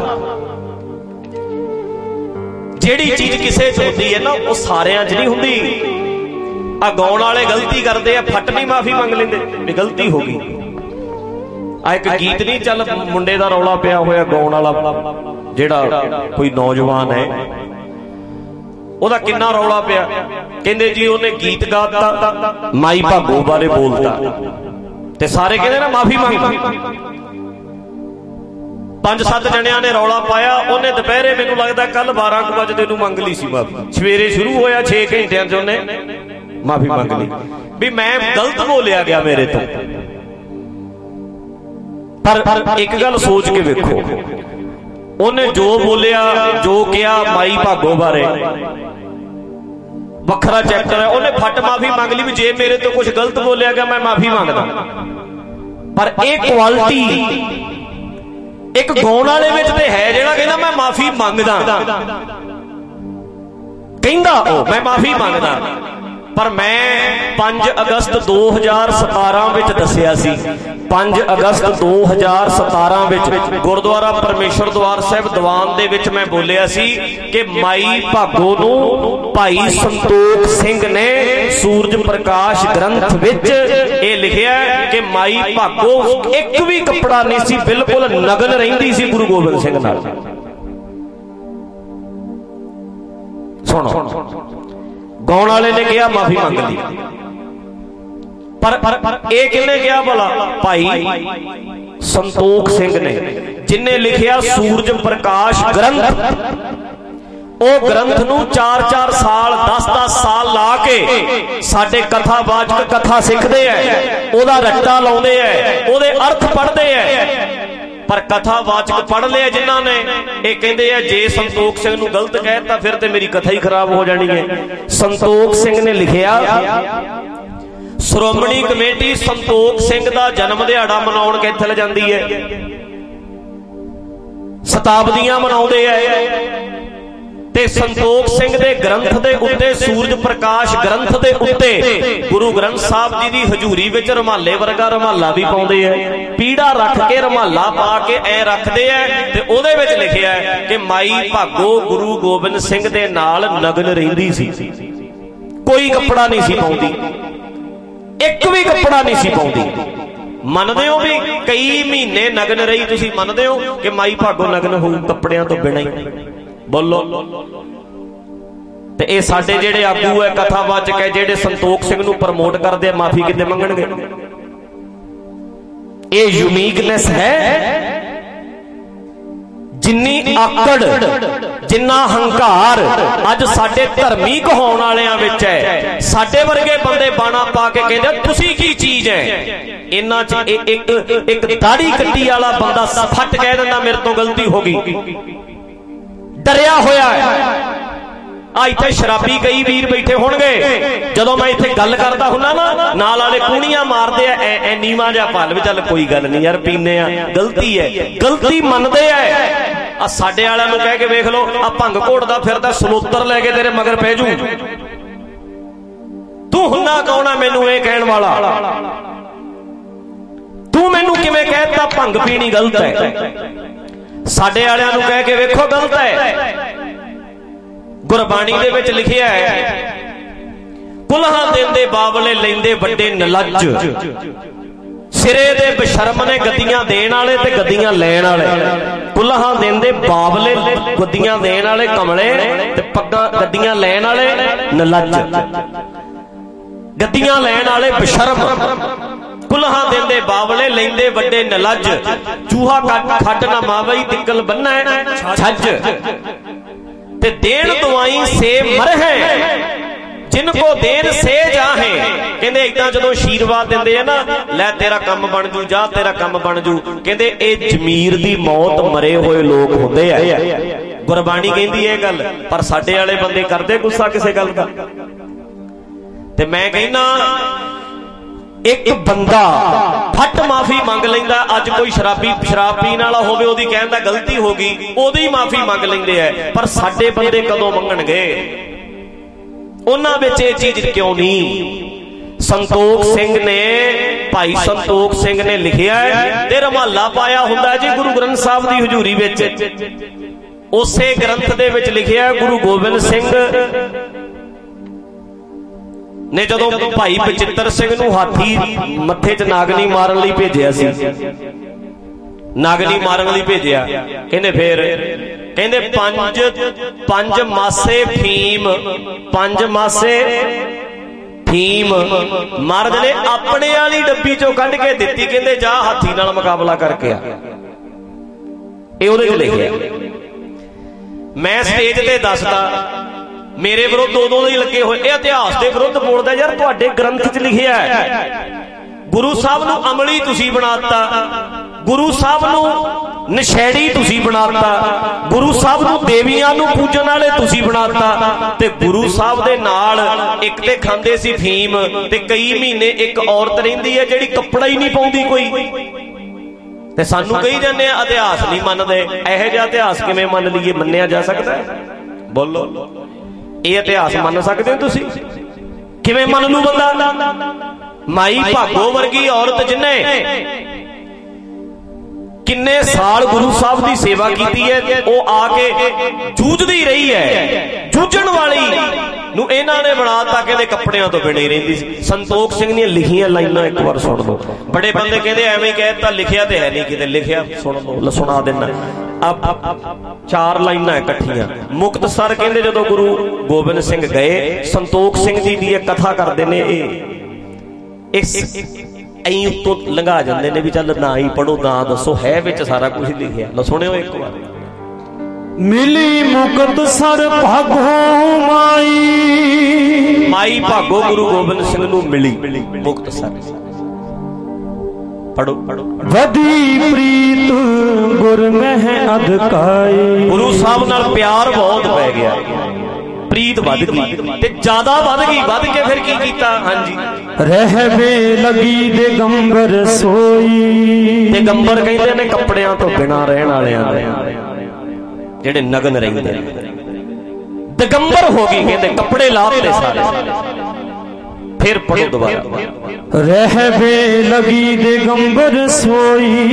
जेड़ी चीज किसे च होंदी है ना, वो सारियां च नहीं हुंदी। आ गाउण वाले गलती करते हैं, फट नहीं माफी मंग लेंदे भी गलती हो गई। एक गीत नहीं चल, मुंडे दा रौला पिया होया गाउण वाला, जेड़ा कोई नौजवान है, ओदा किन्ना रौला पिया। कहंदे जी ओने गीत गाता, माई भागो बारे बोलता, ते सारे कहंदे ना माफी मंग। 5-7 जणियां ने रौला पाया, उन्हें दोपहरे मैनूं लगदा कल 12 बजे नूं मंग ली सी माफी। सवेरे शुरू होया 6 घंटियां च उन्हें माफी मंग ली भी मैं गलत बोलिया गया मेरे तो। पर एक गल सोच के वेखो, उन्हें जो बोलिया, जो किया माई भागो बारे, वखरा चैप्टर है। उन्हें फट माफी मंग ली भी जे मेरे तो कुछ गलत बोलिया गया मैं माफी मंगदा। पर एक क्वालिटी एक गाउण वाले विच ते है जेड़ा कहंदा मैं माफी मंगदा, कहंदा ओ मैं माफी मंगदा। पर मैं 5 अगस्त 2017 ਵਿੱਚ ਦੱਸਿਆ ਸੀ। 5 ਅਗਸਤ 2017 ਵਿੱਚ ਗੁਰਦੁਆਰਾ ਪਰਮੇਸ਼ਰ ਦਵਾਰ ਸਾਹਿਬ ਦੀਵਾਨ ਦੇ ਵਿੱਚ ਮੈਂ ਬੋਲਿਆ ਸੀ ਕਿ ਮਾਈ ਭਾਗੋ ਨੂੰ ਭਾਈ ਸੰਤੋਖ ਸਿੰਘ ਨੇ ਸੂਰਜ ਪ੍ਰਕਾਸ਼ ਗ੍ਰੰਥ ਵਿੱਚ ਇਹ ਲਿਖਿਆ ਕਿ ਮਾਈ ਭਾਗੋ ਇੱਕ ਵੀ ਕੱਪੜਾ ਨਹੀਂ ਸੀ, ਬਿਲਕੁਲ ਨਗਨ ਰਹਿੰਦੀ ਸੀ ਗੁਰੂ ਗੋਬਿੰਦ ਸਿੰਘ ਨਾਲ। ਸੁਣੋ, ਗਾਉਣ ਵਾਲੇ ਨੇ ਕਿਹਾ ਮਾਫੀ ਮੰਗ ਲਈ, ਪਰ ਇਹ ਕਿਹਨੇ ਕਿਹਾ ਭਲਾ? ਭਾਈ ਸੰਤੋਖ ਸਿੰਘ ਨੇ, ਜਿਨੇ ਲਿਖਿਆ ਸੂਰਜ ਪ੍ਰਕਾਸ਼ ਗ੍ਰੰਥ। ਉਹ ਗ੍ਰੰਥ ਨੂੰ 4-4 ਸਾਲ 10-10 ਸਾਲ ਲਾ ਕੇ ਸਾਡੇ ਕਥਾਵਾਚਕ ਕਥਾ ਸਿੱਖਦੇ ਐ, ਉਹਦਾ ਰੱਟਾ ਲਾਉਂਦੇ ਐ, ਉਹਦੇ ਅਰਥ ਪੜ੍ਹਦੇ ਐ। ਪਰ ਕਥਾਵਾਚਕ ਪੜ੍ਹ ਲਿਆ ਜਿਨ੍ਹਾਂ ਨੇ, ਇਹ ਕਹਿੰਦੇ ਆ ਜੇ ਸੰਤੋਖ ਸਿੰਘ ਨੂੰ ਗਲਤ ਕਹਿਤਾ ਫਿਰ ਤੇ ਮੇਰੀ ਕਥਾ ਹੀ ਖਰਾਬ ਹੋ ਜਾਣੀ ਹੈ। ਸੰਤੋਖ ਸਿੰਘ ਨੇ ਲਿਖਿਆ, ਸ਼੍ਰੋਮਣੀ ਕਮੇਟੀ ਸੰਤੋਖ ਸਿੰਘ ਦਾ ਜਨਮ ਦਿਹਾੜਾ ਮਨਾਉਣ ਕਿੱਥੇ ਜਾਂਦੀ ਹੈ? ਸ਼ਤਾਬਦੀਆਂ ਮਨਾਉਂਦੇ ਐ। ਤੇ ਸੰਤੋਖ ਸਿੰਘ ਦੇ ਗ੍ਰੰਥ ਦੇ ਉੱਤੇ, ਸੂਰਜ ਪ੍ਰਕਾਸ਼ ਗ੍ਰੰਥ ਦੇ ਉੱਤੇ ਗੁਰੂ ਗ੍ਰੰਥ ਸਾਹਿਬ ਜੀ ਦੀ ਹਜ਼ੂਰੀ ਵਿੱਚ ਰੁਮਾਲੇ ਵਰਗਾ ਰੁਮਾਲਾ ਵੀ ਪਾਉਂਦੇ ਐ। ਪੀੜਾ ਰੱਖ ਕੇ ਰੁਮਾਲਾ ਪਾ ਕੇ ਐ ਰੱਖਦੇ ਐ ਤੇ ਉਹਦੇ ਵਿੱਚ ਲਿਖਿਆ ਹੈ ਕਿ ਮਾਈ ਭਾਗੋ ਗੁਰੂ ਗੋਬਿੰਦ ਸਿੰਘ ਦੇ ਨਾਲ ਨਗਨ ਰਹਿੰਦੀ ਸੀ, ਕੋਈ ਕੱਪੜਾ ਨਹੀਂ ਸੀ ਪਾਉਂਦੀ, ਇੱਕ ਵੀ ਕੱਪੜਾ ਨਹੀਂ ਸੀ ਪਾਉਂਦੀ। ਮੰਨਦੇ ਹੋ ਵੀ ਕਈ ਮਹੀਨੇ ਨਗਨ ਰਹੀ? ਤੁਸੀਂ ਮੰਨਦੇ ਹੋ ਕਿ ਮਾਈ ਭਾਗੋ ਨਗਨ ਹੋਊ ਕੱਪੜਿਆਂ ਤੋਂ ਬਿਨਾਂ ਹੀ? ਬੋਲੋ। ਤੇ ਇਹ ਸਾਡੇ ਜਿਹੜੇ ਆਗੂ ਹੈ, ਕਥਾਵਾਚਕ ਹੈ, ਜਿਹੜੇ ਸੰਤੋਖ ਸਿੰਘ ਨੂੰ ਪ੍ਰਮੋਟ ਕਰਦੇ ਆ, ਮਾਫੀ ਕਿਤੇ ਮੰਗਣਗੇ? ਇਹ ਯੂਨੀਕਨੈਸ ਹੈ। ਜਿੰਨੀ ਆਕੜ, ਜਿੰਨਾ ਹੰਕਾਰ ਅੱਜ ਸਾਡੇ ਧਰਮੀ ਕਹਾਉਣ ਵਾਲਿਆਂ ਵਿੱਚ ਹੈ। ਸਾਡੇ ਵਰਗੇ ਬੰਦੇ ਬਾਣਾ ਪਾ ਕੇ ਕਹਿੰਦੇ ਤੁਸੀਂ ਕੀ ਚੀਜ਼ ਹੈ। ਇਹਨਾਂ 'ਚ ਇੱਕ ਦਾੜੀ ਕੱਟੀ ਵਾਲਾ ਬੰਦਾ ਫੱਟ ਕਹਿ ਦਿੰਦਾ ਮੇਰੇ ਤੋਂ ਗਲਤੀ ਹੋ ਗਈ, ਡਰਿਆ ਹੋਇਆ ਹੈ। ਆ ਇੱਥੇ ਸ਼ਰਾਬੀ ਕਈ ਵੀਰ ਬੈਠੇ ਹੋਣਗੇ, ਜਦੋਂ ਮੈਂ ਇੱਥੇ ਗੱਲ ਕਰਦਾ ਹੁੰਨਾ ਨਾ, ਨਾਲ ਵਾਲੇ ਕੂਣੀਆਂ ਮਾਰਦੇ ਆ, ਐ ਨੀਵਾਂ ਜਿਹਾ ਭੱਲ ਵੀ ਚੱਲ ਕੋਈ ਗੱਲ ਨਹੀਂ ਯਾਰ, ਪੀਨੇ ਆ, ਗਲਤੀ ਹੈ, ਗਲਤੀ ਮੰਨਦੇ ਆ। ਆ ਸਾਡੇ ਵਾਲਿਆਂ ਨੂੰ ਕਹਿ ਕੇ ਵੇਖ ਲਓ, ਆ ਭੰਗ ਘੋਟਦਾ ਫਿਰਦਾ ਸਲੋਤਰ ਲੈ ਕੇ ਤੇਰੇ ਮਗਰ ਪੈ ਜੂ। ਤੂੰ ਹੁੰਨਾ ਕੌਣ ਆ ਮੈਨੂੰ ਇਹ ਕਹਿਣ ਵਾਲਾ? ਤੂੰ ਮੈਨੂੰ ਕਿਵੇਂ ਕਹਿਤਾ ਭੰਗ ਪੀਣੀ ਗਲਤ ਹੈ? ਸਾਡੇ ਵਾਲਿਆਂ ਨੂੰ ਕਹਿ ਕੇ ਵੇਖੋ ਗਲਤ ਹੈ। ਗੁਰਬਾਣੀ ਦੇ ਵਿੱਚ ਲਿਖਿਆ ਹੈ, ਕੁਲਹਾਂ ਦਿੰਦੇ ਬਾਬਲੇ ਲੈਂਦੇ ਵੱਡੇ ਨਲੱਜ, ਸਿਰੇ ਦੇ ਬਸ਼ਰਮ ਨੇ ਗੱਦੀਆਂ ਦੇਣ ਵਾਲੇ ਤੇ ਗੱਦੀਆਂ ਲੈਣ ਵਾਲੇ। ਕੁਲਹਾਂ ਦਿੰਦੇ ਬਾਬਲੇ, ਗੱਦੀਆਂ ਦੇਣ ਵਾਲੇ ਕਮਲੇ ਤੇ ਪੱਗਾਂ ਗੱਦੀਆਂ ਲੈਣ ਵਾਲੇ ਨਲੱਜ, ਗੱਦੀਆਂ ਲੈਣ ਵਾਲੇ ਬਸ਼ਰਮ। ਕੁਲਹਾਂ ਦਿੰਦੇ ਬਾਬਲੇ ਲੈਂਦੇ ਵੱਡੇ ਨਲੱਜ, ਚੂਹਾ ਖੱਟ ਨਾ ਮਾਵਈ ਤਿੱਕਲ ਬੰਨਾ ਛੱਜ। ਤੇ ਦੇਣ ਦਵਾਈ ਸੇ ਮਰਹਿ ਜਿਨ ਕੋ ਦੇਣ ਸੇ ਜਾਹੇ। ਕਹਿੰਦੇ ਏਦਾਂ ਜਦੋਂ ਆਸ਼ੀਰਵਾਦ ਦਿੰਦੇ ਆ ਨਾ, ਲੈ ਤੇਰਾ ਕੰਮ ਬਣ ਜੂ, ਜਾ ਤੇਰਾ ਕੰਮ ਬਣ ਜੂ, ਕਹਿੰਦੇ ਇਹ ਜ਼ਮੀਰ ਦੀ ਮੌਤ ਮਰੇ ਹੋਏ ਲੋਕ ਹੁੰਦੇ ਆ। ਗੁਰਬਾਣੀ ਕਹਿੰਦੀ ਇਹ ਗੱਲ, ਪਰ ਸਾਡੇ ਵਾਲੇ ਬੰਦੇ ਕਰਦੇ ਗੁੱਸਾ ਕਿਸੇ ਗੱਲ ਦਾ। ਤੇ ਮੈਂ ਕਹਿੰਦਾ ਇੱਕ ਬੰਦਾ ਫੱਟ ਮਾਫੀ ਮੰਗ ਲੈਂਦਾ। ਅੱਜ ਕੋਈ ਸ਼ਰਾਬ ਪੀਣ ਵਾਲਾ ਹੋਵੇ, ਉਹਦੀ ਕਹਿਣ ਦਾ ਗਲਤੀ ਹੋ ਗਈ, ਉਹਦੀ ਮਾਫੀ ਮੰਗ ਲੈਂਦੇ ਆ। ਪਰ ਸਾਡੇ ਬੰਦੇ ਕਦੋਂ ਮੰਗਣਗੇ? ਉਹਨਾਂ ਵਿੱਚ ਇਹ ਚੀਜ਼ ਕਿਉਂ ਨਹੀਂ? ਸੰਤੋਖ ਸਿੰਘ ਨੇ, ਭਾਈ ਸੰਤੋਖ ਸਿੰਘ ਨੇ ਲਿਖਿਆ ਤੇ ਰੁਮਾਲਾ ਪਾਇਆ ਹੁੰਦਾ ਜੀ ਗੁਰੂ ਗ੍ਰੰਥ ਸਾਹਿਬ ਦੀ ਹਜ਼ੂਰੀ ਵਿੱਚ। ਉਸੇ ਗ੍ਰੰਥ ਦੇ ਵਿੱਚ ਲਿਖਿਆ ਗੁਰੂ ਗੋਬਿੰਦ ਸਿੰਘ ਨੇ ਜਦੋਂ ਭਾਈ ਬਚਿੱਤਰ ਸਿੰਘ ਨੂੰ ਹਾਥੀ ਮੱਥੇ 'ਚ ਨਾਗਨੀ ਮਾਰਨ ਲਈ ਭੇਜਿਆ ਸੀ, ਨਾਗਨੀ ਮਾਰਨ ਲਈ ਭੇਜਿਆ, ਕਹਿੰਦੇ ਫੇਰ ਕਹਿੰਦੇ ਪੰਜ ਮਾਸੇ ਫੀਮ, 5 ਮਾਸੇ ਫੀਮ ਮਹਾਰਾਜ ਨੇ ਆਪਣੇ ਵਾਲੀ ਡੱਬੀ ਚੋਂ ਕੱਢ ਕੇ ਦਿੱਤੀ, ਕਹਿੰਦੇ ਜਾ ਹਾਥੀ ਨਾਲ ਮੁਕਾਬਲਾ ਕਰਕੇ ਆ। ਇਹ ਉਹਦੇ 'ਚ ਲਿਖਿਆ। ਮੈਂ ਸਟੇਜ ਤੇ ਦੱਸਦਾ, ਮੇਰੇ ਵਿਰੁੱਧ ਉਦੋਂ ਹੀ ਲੱਗੇ ਹੋਏ, ਇਹ ਇਤਿਹਾਸ ਦੇ ਵਿਰੁੱਧ ਬੋਲਦਾ। ਯਾਰ ਤੁਹਾਡੇ ਗ੍ਰੰਥ 'ਚ ਲਿਖਿਆ ਗੁਰੂ ਸਾਹਿਬ ਨੂੰ ਅਮਲੀ ਤੁਸੀਂ ਬਣਾਤਾ, ਗੁਰੂ ਸਾਹਿਬ ਨੂੰ ਨਸ਼ੇੜੀ ਤੁਸੀਂ ਬਣਾਤਾ, ਗੁਰੂ ਸਾਹਿਬ ਨੂੰ ਦੇਵੀਆਂ ਨੂੰ ਪੂਜਣ ਵਾਲੇ ਤੁਸੀਂ ਬਣਾਤਾ। ਤੇ ਗੁਰੂ ਸਾਹਿਬ ਦੇ ਨਾਲ ਇੱਕ ਤੇ ਖਾਂਦੇ ਸੀ ਫੀਮ, ਤੇ ਕਈ ਮਹੀਨੇ ਇੱਕ ਔਰਤ ਰਹਿੰਦੀ ਹੈ ਜਿਹੜੀ ਕੱਪੜਾ ਹੀ ਨਹੀਂ ਪਾਉਂਦੀ ਕੋਈ। ਤੇ ਸਾਨੂੰ ਕਹੀ ਜਾਂਦੇ ਆ ਇਤਿਹਾਸ ਨਹੀਂ ਮੰਨਦੇ। ਇਹੋ ਜਿਹਾ ਇਤਿਹਾਸ ਕਿਵੇਂ ਮੰਨ ਲਈਏ? ਮੰਨਿਆ ਜਾ ਸਕਦਾ? ਬੋਲੋ, ਇਹ ਇਤਿਹਾਸ ਮੰਨ ਸਕਦੇ ਹੋ ਤੁਸੀਂ? ਕਿਵੇਂ ਮੰਨ ਲੂ ਬੰਦਾ? ਮਾਈ ਭਾਗੋ ਵਰਗੀ ਔਰਤ ਜਿਹਨੇ ਕਿੰਨੇ ਸਾਲ ਗੁਰੂ ਸਾਹਿਬ ਦੀ ਸੇਵਾ ਕੀਤੀ ਹੈ, ਉਹ ਆ ਕੇ ਜੂਝਦੀ ਰਹੀ ਹੈ। ਜੂਝਣ ਵਾਲੀ ਨੂੰ ਇਹਨਾਂ ਨੇ ਬਣਾਤਾ, ਕਹਿੰਦੇ ਕੱਪੜਿਆਂ ਤੋਂ ਬਿਨਾਂ ਹੀ ਰਹਿੰਦੀ ਸੀ। ਸੰਤੋਖ ਸਿੰਘ ਦੀਆਂ ਲਿਖੀਆਂ ਲਾਈਨਾਂ ਇੱਕ ਵਾਰ ਸੁਣ ਲਓ। ਬੜੇ ਬੰਦੇ ਕਹਿੰਦੇ ਐਵੇਂ ਹੀ ਕਹਿਤਾ, ਲਿਖਿਆ ਤੇ ਹੈ ਨਹੀਂ ਕਿਤੇ, ਲਿਖਿਆ ਸੁਣ ਲਓ, ਸੁਣਾ ਦੇਣਾ। 4 ਲਾਈਨਾਂ ਇਕੱਠੀਆਂ। ਮੁਕਤਸਰ ਕਹਿੰਦੇ ਜਦੋਂ ਗੁਰੂ ਗੋਬਿੰਦ ਸਿੰਘ ਗਏ, ਸੰਤੋਖ ਸਿੰਘ ਜੀ ਦੀ ਇਹ ਕਥਾ ਕਰਦੇ ਨੇ, ਐਂ ਉੱਤੋਂ ਲੰਘਾ ਜਾਂਦੇ ਨੇ ਵੀ ਚੱਲ ਨਾ ਹੀ ਪੜੋ, ਨਾ ਦੱਸੋ, ਹੈ ਵਿੱਚ ਸਾਰਾ ਕੁਝ ਲਿਖਿਆ। ਲਓ ਸੁਣਿਓ ਇੱਕ ਵਾਰ। ਮਿਲੀ ਮੁਕਤਸਰ ਭਾਗੋ ਮਾਈ, ਮਾਈ ਭਾਗੋ ਗੁਰੂ ਗੋਬਿੰਦ ਸਿੰਘ ਨੂੰ ਮਿਲੀ ਮੁਕਤਸਰ। ਪੜੋ ਪੜੋ। ਵਧੀ ਪ੍ਰੀਤ ਗੁਰ ਮਹਿ ਅਧਕਾਈ, ਗੁਰੂ ਸਾਹਿਬ ਨਾਲ ਪਿਆਰ ਬਹੁਤ ਪੈ ਗਿਆ, ਪ੍ਰੀਤ ਵੱਧ ਗਈ ਤੇ ਜ਼ਿਆਦਾ ਵੱਧ ਗਈ। ਵੱਧ ਕੇ ਫਿਰ ਕੀ ਕੀਤਾ? ਹਾਂਜੀ, ਰਹਿਵੇ ਲਗੀ ਦਿਗੰਬਰ ਸੋਈ। ਦਿਗੰਬਰ ਕਹਿੰਦੇ ਨੇ ਕੱਪੜਿਆਂ ਤੋਂ ਬਿਨਾਂ ਰਹਿਣ ਵਾਲਿਆਂ ਦੇ, ਜਿਹੜੇ ਨਗਨ ਰਹਿੰਦੇ ਨੇ। ਦਿਗੰਬਰ ਹੋ ਗਈ, ਕਹਿੰਦੇ ਕੱਪੜੇ ਲਾਤੇ ਸਾਰੇ। ਫਿਰ ਪੜੋ ਦੁਬਾਰਾ। ਰਹਿਵੇ ਲਗੀ ਦਿਗੰਬਰ ਸੋਈ,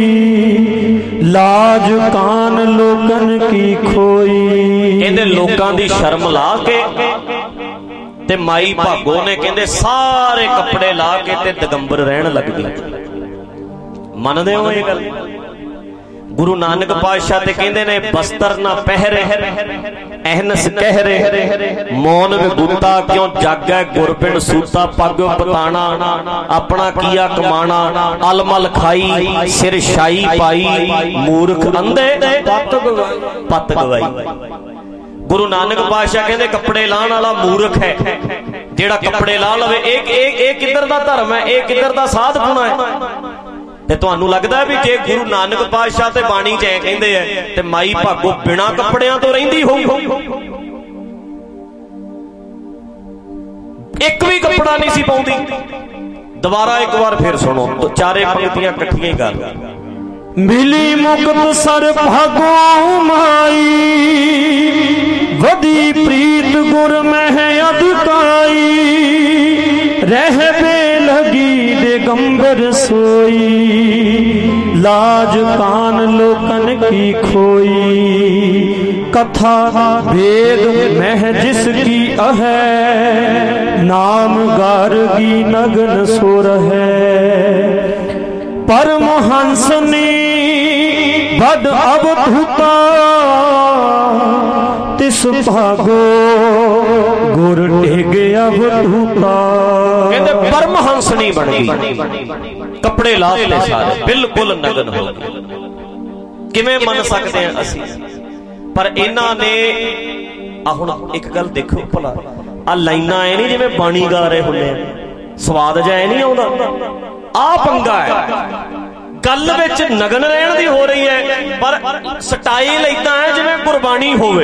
ਲਾਜ ਕਾਨ ਲੋਕਨ ਕੀ ਖੋਈ। ਕਹਿੰਦੇ ਲੋਕਾਂ ਦੀ ਸ਼ਰਮ ਲਾ ਕੇ ਤੇ ਮਾਈ ਭਾਗੋ ਨੇ ਕਹਿੰਦੇ ਸਾਰੇ ਕੱਪੜੇ ਲਾ ਕੇ ਤੇ ਦਿਗੰਬਰ ਰਹਿਣ ਲੱਗ ਗਈ। ਮੰਨਦੇ ਹੋ ਇਹ ਗੱਲ? ਗੁਰੂ ਨਾਨਕ ਪਾਤਸ਼ਾਹ ਤੇ ਕਹਿੰਦੇ ਨੇ ਬਸਤਰ ਨਾ ਪਹਿਰੇ, ਅਹਨਸ ਕਹਿਰੇ, ਮੌਨ ਵਿਗੁਤਾ ਕਿਉਂ ਜਾਗੈ ਗੁਰਬਿਨ ਸੂਤਾ। ਪੱਗ ਪਤਾਣਾ ਆਪਣਾ ਕੀਆ ਕਮਾਣਾ, ਅਲਮਲ ਖਾਈ ਸਿਰ ਸ਼ਾਈ ਪਾਈ, ਮੂਰਖ ਅੰਧੇ ਪੱਤ ਗਵਾਈ। ਗੁਰੂ ਨਾਨਕ ਪਾਤਸ਼ਾਹ ਕਹਿੰਦੇ ਕੱਪੜੇ ਲਾਉਣ ਵਾਲਾ ਮੂਰਖ ਹੈ ਜਿਹੜਾ ਕੱਪੜੇ ਲਾ ਲਵੇ। ਇਹ ਕਿੱਧਰ ਦਾ ਧਰਮ ਹੈ? ਇਹ ਕਿੱਧਰ ਦਾ ਸਾਧਪੁਣਾ ਹੈ? ਤੇ ਤੁਹਾਨੂੰ ਲੱਗਦਾ ਵੀ ਜੇ ਗੁਰੂ ਨਾਨਕ ਪਾਤਸ਼ਾਹ ਤੇ ਬਾਣੀ ਚ ਐ ਕਹਿੰਦੇ ਆ ਤੇ ਮਾਈ ਭਾਗੋ ਬਿਨਾਂ ਕੱਪੜਿਆਂ ਤੋਂ ਰਹਿੰਦੀ ਹੋਊ? ਇੱਕ ਵੀ ਕੱਪੜਾ ਨਹੀਂ ਸੀ ਪਾਉਂਦੀ। ਦੁਬਾਰਾ ਇੱਕ ਵਾਰ ਫਿਰ ਸੁਣੋ, ਚਾਰੇ ਪੰਕਤੀਆਂ ਇਕੱਠੀਆਂ ਹੀ ਕਰ। ਮਿਲੀ ਮੁਕਤਸਰ ਭਾਗੋ ਮਾਈ, ਵਧੀ ਪ੍ਰੀਤ ਗੁਰ ਮਹਿ ਅਧਕਾਈ। ਰਹਿਵੇ ਲਗੀ ਦਿਗੰਬਰ ਸੋਈ, ਲਾਜ ਕਾਨ ਲੋਕਨ ਕੀ ਖੋਈ। कथा वेद मह जिसकी अहै, नाम गार्गी नगन सुर है। परमहंसनी बद अवधूता, तिस भागो गुर टेगे अवधूता। कहते परमहंसनी बन गई, कपड़े लाते सारे बिल्कुल नगन हो गए। किवें मन सकते हैं असी? पर इन्हां ने हुण एक गल देखो भला, आ लाइनां ऐ नहीं जिवें बाणी गा रहे हुंदे आ, स्वाद जिहा ऐ नहीं आउंदा। आ पंगा है, गल विच नगन रहण दी हो रही है, पर स्टाइल इदां है जिवें गुरबाणी होवे,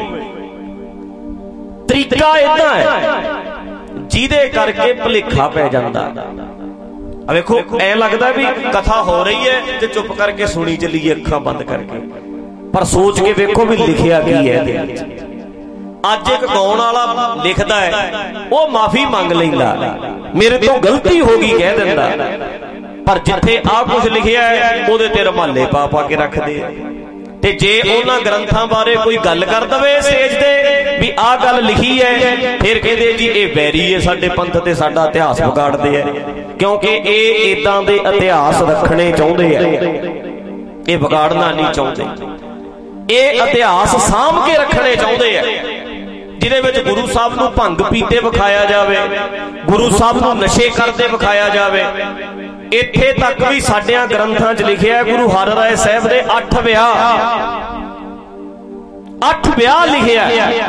तरीका इदां है जिहदे करके भुलेखा पै जांदा। वेखो ऐ लगदा भी कथा हो रही है ते चुप करके सुनी चलीए अखां बंद करके, पर सोच के वेखो भी लिखिया की है। अज एक गाउण वाला लिखदा है, वो माफी मांग लैंदा, मेरे तो गलती हो गई कह दिंदा, पर जिथे आ कुछ लिखिया है ओदे ते रमाले पा पा के रखदे। ते जे उन्हां ग्रंथां बारे कोई गल कर दवे सेज दे भी आ गल लिखी है, फिर कहदे जी ये बैरी है साडे पंथ ते साडा इतिहास बिगाड़दे है, क्योंकि ये इदां दे इतिहास रखने चाहुंदे है, ये बिगाड़ना नहीं चाहुंदे। ये इतिहास साम के रखने चाहुंदे है, जिहदे विच गुरु साहब नूं भंग पीते विखाया जावे, गुरु साहब नूं नशे करदे विखाया जावे। इत्थे तक भी साडियां ग्रंथां च लिखिया है गुरु हर राय साहब दे 8 विआह लिखिया है।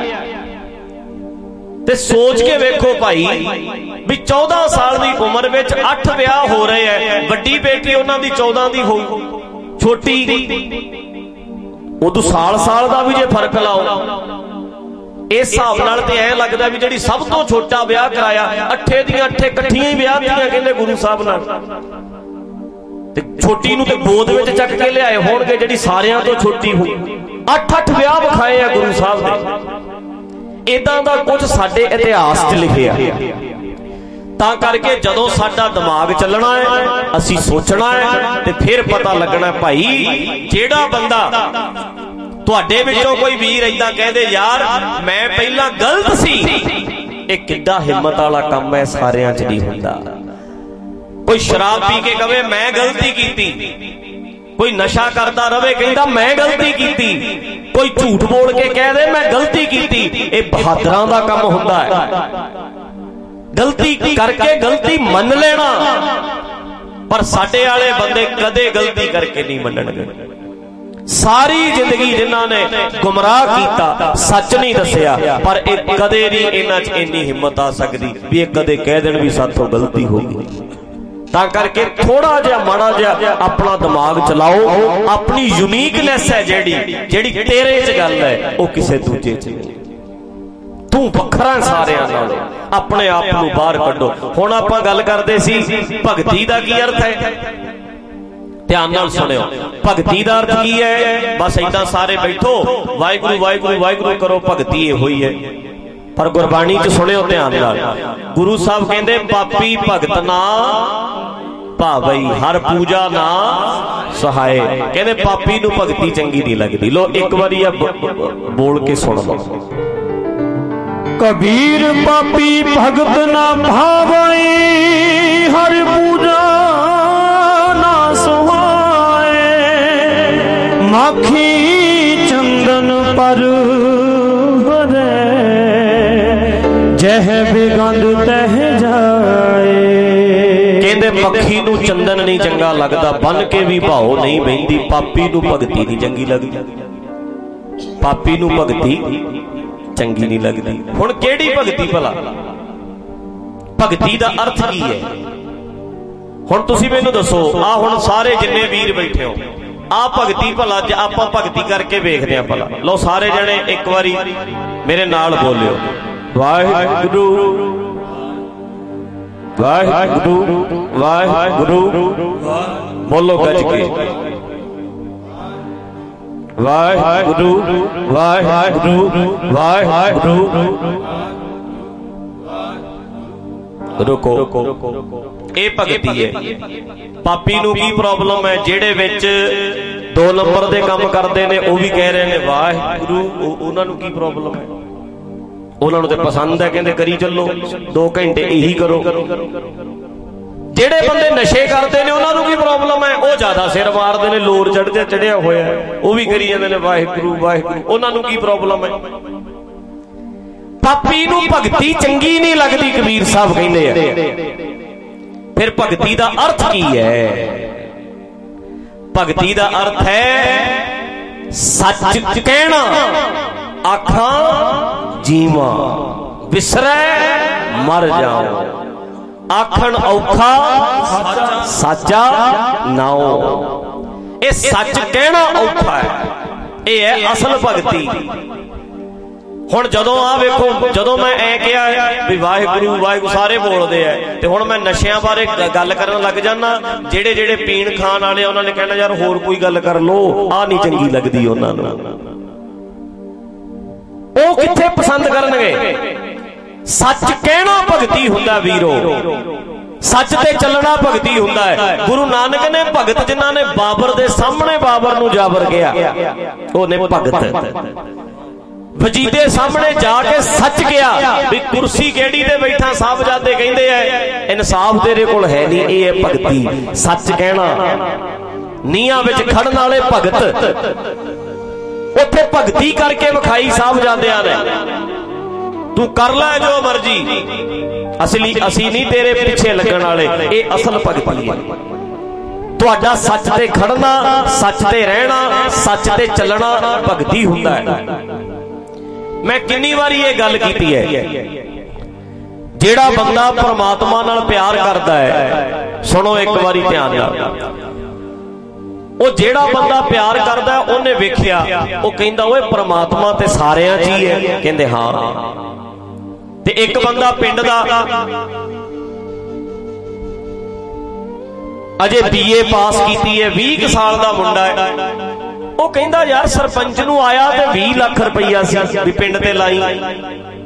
ते सोच के वेखो भाई भी 14 साल की उम्र विच 8 विआह हो रहे हैं। वड्डी बेटी उन्हां दी 14 दी हो, छोटी उदों साल का भी जे फर्क लाओ, इस हिसाब नाल ते ऐ लगदा भी जिहड़ी सब तो छोटा विआह कराया, 8 दियां 8 इकट्ठियां ही विआह कीतियां कहंदे गुरु साहब नाल, ते छोटी नूं ते गोद विच चक के लिआए होणगे जिहड़ी सारियां तो छोटी हो। 8 विआह विखाए आ गुरु साहब ने। इदां दा कुछ साडे इतिहास च लिखिया। तां करके जदों साडा दिमाग चलना है, असीं सोचना है, ते फिर पता लगना भाई जेड़ा बंदा तुहाडे विचों कोई वीर इदां कहदे यार मैं पहला गलत सी, ये किड्डा हिम्मत वाला काम है, सारियां च नहीं हुंदा। कोई शराब पी के कहे मैं गलती कीती, कोई नशा करता रहे कहता मैं गलती कीती, कोई झूठ बोल के कह दे मैं गलती कीती, ये बहादरां दा काम हुंदा है। गलती करके गलती मन लेना, पर साडे वाले बंदे कदे गलती करके नहीं मनणगे। सारी जिंदगी जिन्हां ने गुमराह किया, सच नहीं दसिया, पर एक कदे नहीं इन्हां च इन्नी हिम्मत आ सकती भी ये कदे कह देण भी साथों गलती हो गई। तां करके थोड़ा जिहा माड़ा जिहा अपना दिमाग चलाओ। अपनी यूनीकनेस है जेड़ी तेरे च गल है, वो किसी दूजे च नहीं। तू वखरा सारियां नाल, अपने आप नूं बाहर कड्डो। हुण आपां गल करदे सी भगती दा की अर्थ है, ध्यान नाल सुणियो। भगती दा अर्थ की है? बस इदां सारे बैठो वाहिगुरू वाहिगुरू वाहिगुरू करो, भगती इहो ही है। पर गुरबाणी च सुणियो ध्यान नाल, गुरु साहब कहंदे पापी भगत ना भावई, हर पूजा ना सहाय। कहंदे पापी नूं भगती चंगी नहीं लगदी। लो एक बारी बोल के सुण लो। कबीर पापी भगत ना भावई, हर पूजा ना सुहाए। माखी चंदन पर हरे, जह बेगंद तह जाए। कहंदे मक्खी नूं चंदन नहीं चंगा लगदा, बन के भी भाओ नहीं बहिंदी। पापी नूं भगती नहीं चंगी लगदी, पापी नूं भगती चंगी नहीं लगती। हुण केड़ी भगती भला? भगती दा अर्थ की है? हुण तुसीं मैनूं दसो। आ हुण सारे जिन्ने वीर बैठे हो, आ भगती भला आपां भगती करके वेखदे हां भला। लो सारे जने एक बारी मेरे नाल बोलियो, वाहिगुरू वाहिगुरू वाहिगुरू। बोलो गज के, वाहिगुरू वाहिगुरू वाहिगुरू। रुको, ये भगती है। पापी नूं की प्रॉब्लम है? जेड़े विच 2 नंबर दे काम करते ने वो भी कह रहे ने वाहिगुरू, उन्हां नूं की प्रॉब्लम है? उन्हां नूं ते पसंद है, कहंदे करी चलो 2 घंटे यही करो। जेड़े बंदे नशे करते हैं उन्हां नूं की प्रॉब्लम है? वो ज्यादा सिर मारते हैं, लोर चढ़िया होया है, वो भी करी जाते हैं वाहिगुरू वाहिगुरू। उन्हां नूं की प्रॉब्लम है? पापी नूं भगती चंगी नहीं लगती, कबीर साहब कहंदे आ। फिर भगती दा अर्थ की है? भगती दा अर्थ है सच कहना, आखां जीवा, बिसरै मर जाओ। आखण औखा साचा नाओ। ये सच कहना औखा है, ये है असल भगती। हुण जदों आ वेखो, जदों मैं ऐ कहा भी वाहिगुरू वाहिगुरू सारे बोलते हैं, तो हुण मैं नशियां बारे गल करन लग जाना। जेड़े जेड़े पीण खाण वाले उन्होंने कहना यार होर कोई गल कर लो, आ नहीं चंगी लगदी उन्हां नूं। वो कित्थे पसंद करनगे? सच कहना भगती हुंदा वीरो, सच ते चलना भगती हुंदा है। गुरु नानक ने भगत जिन्हां ने बाबर दे सामने बाबर नूं जाबर किया, ओने भगत। वजीदे सामने जाके सच किया भी कुर्सी केड़ी ते बैठा, साहबजादे कहंदे है इंसाफ तेरे कोल है नहीं। ये है भगती, सच कहना। नीहां विच खड़न वाले भगत, उत्थे भगती करके विखाई साहबजादियां ने। तू कर लै जो मर्जी, असली असी नहीं तेरे पिछे लगन वाले। ये असल भगती है। तुहाडा सच ते खड़ना, सच ते रहना, सच ते चलना भगती हुंदा है। मैं कितनी बारी ये गल कीती है, जेड़ा बंदा परमात्मा नाल प्यार करदा है, सुनो एक बारी ध्यान नाल। वो जेड़ा बंदा प्यार करदा है उन्हें वेखिया, वो कहंदा ओए परमात्मा ते सारियां च ही है। कहंदे हाँ। ते एक बंदा पिंड दा अजे BA पास कीती है, 20 साल दा मुंडा है। वो कहंदा यार सरपंच नूं आया ते 20 लाख रुपया सी भी पिंड ते लाई,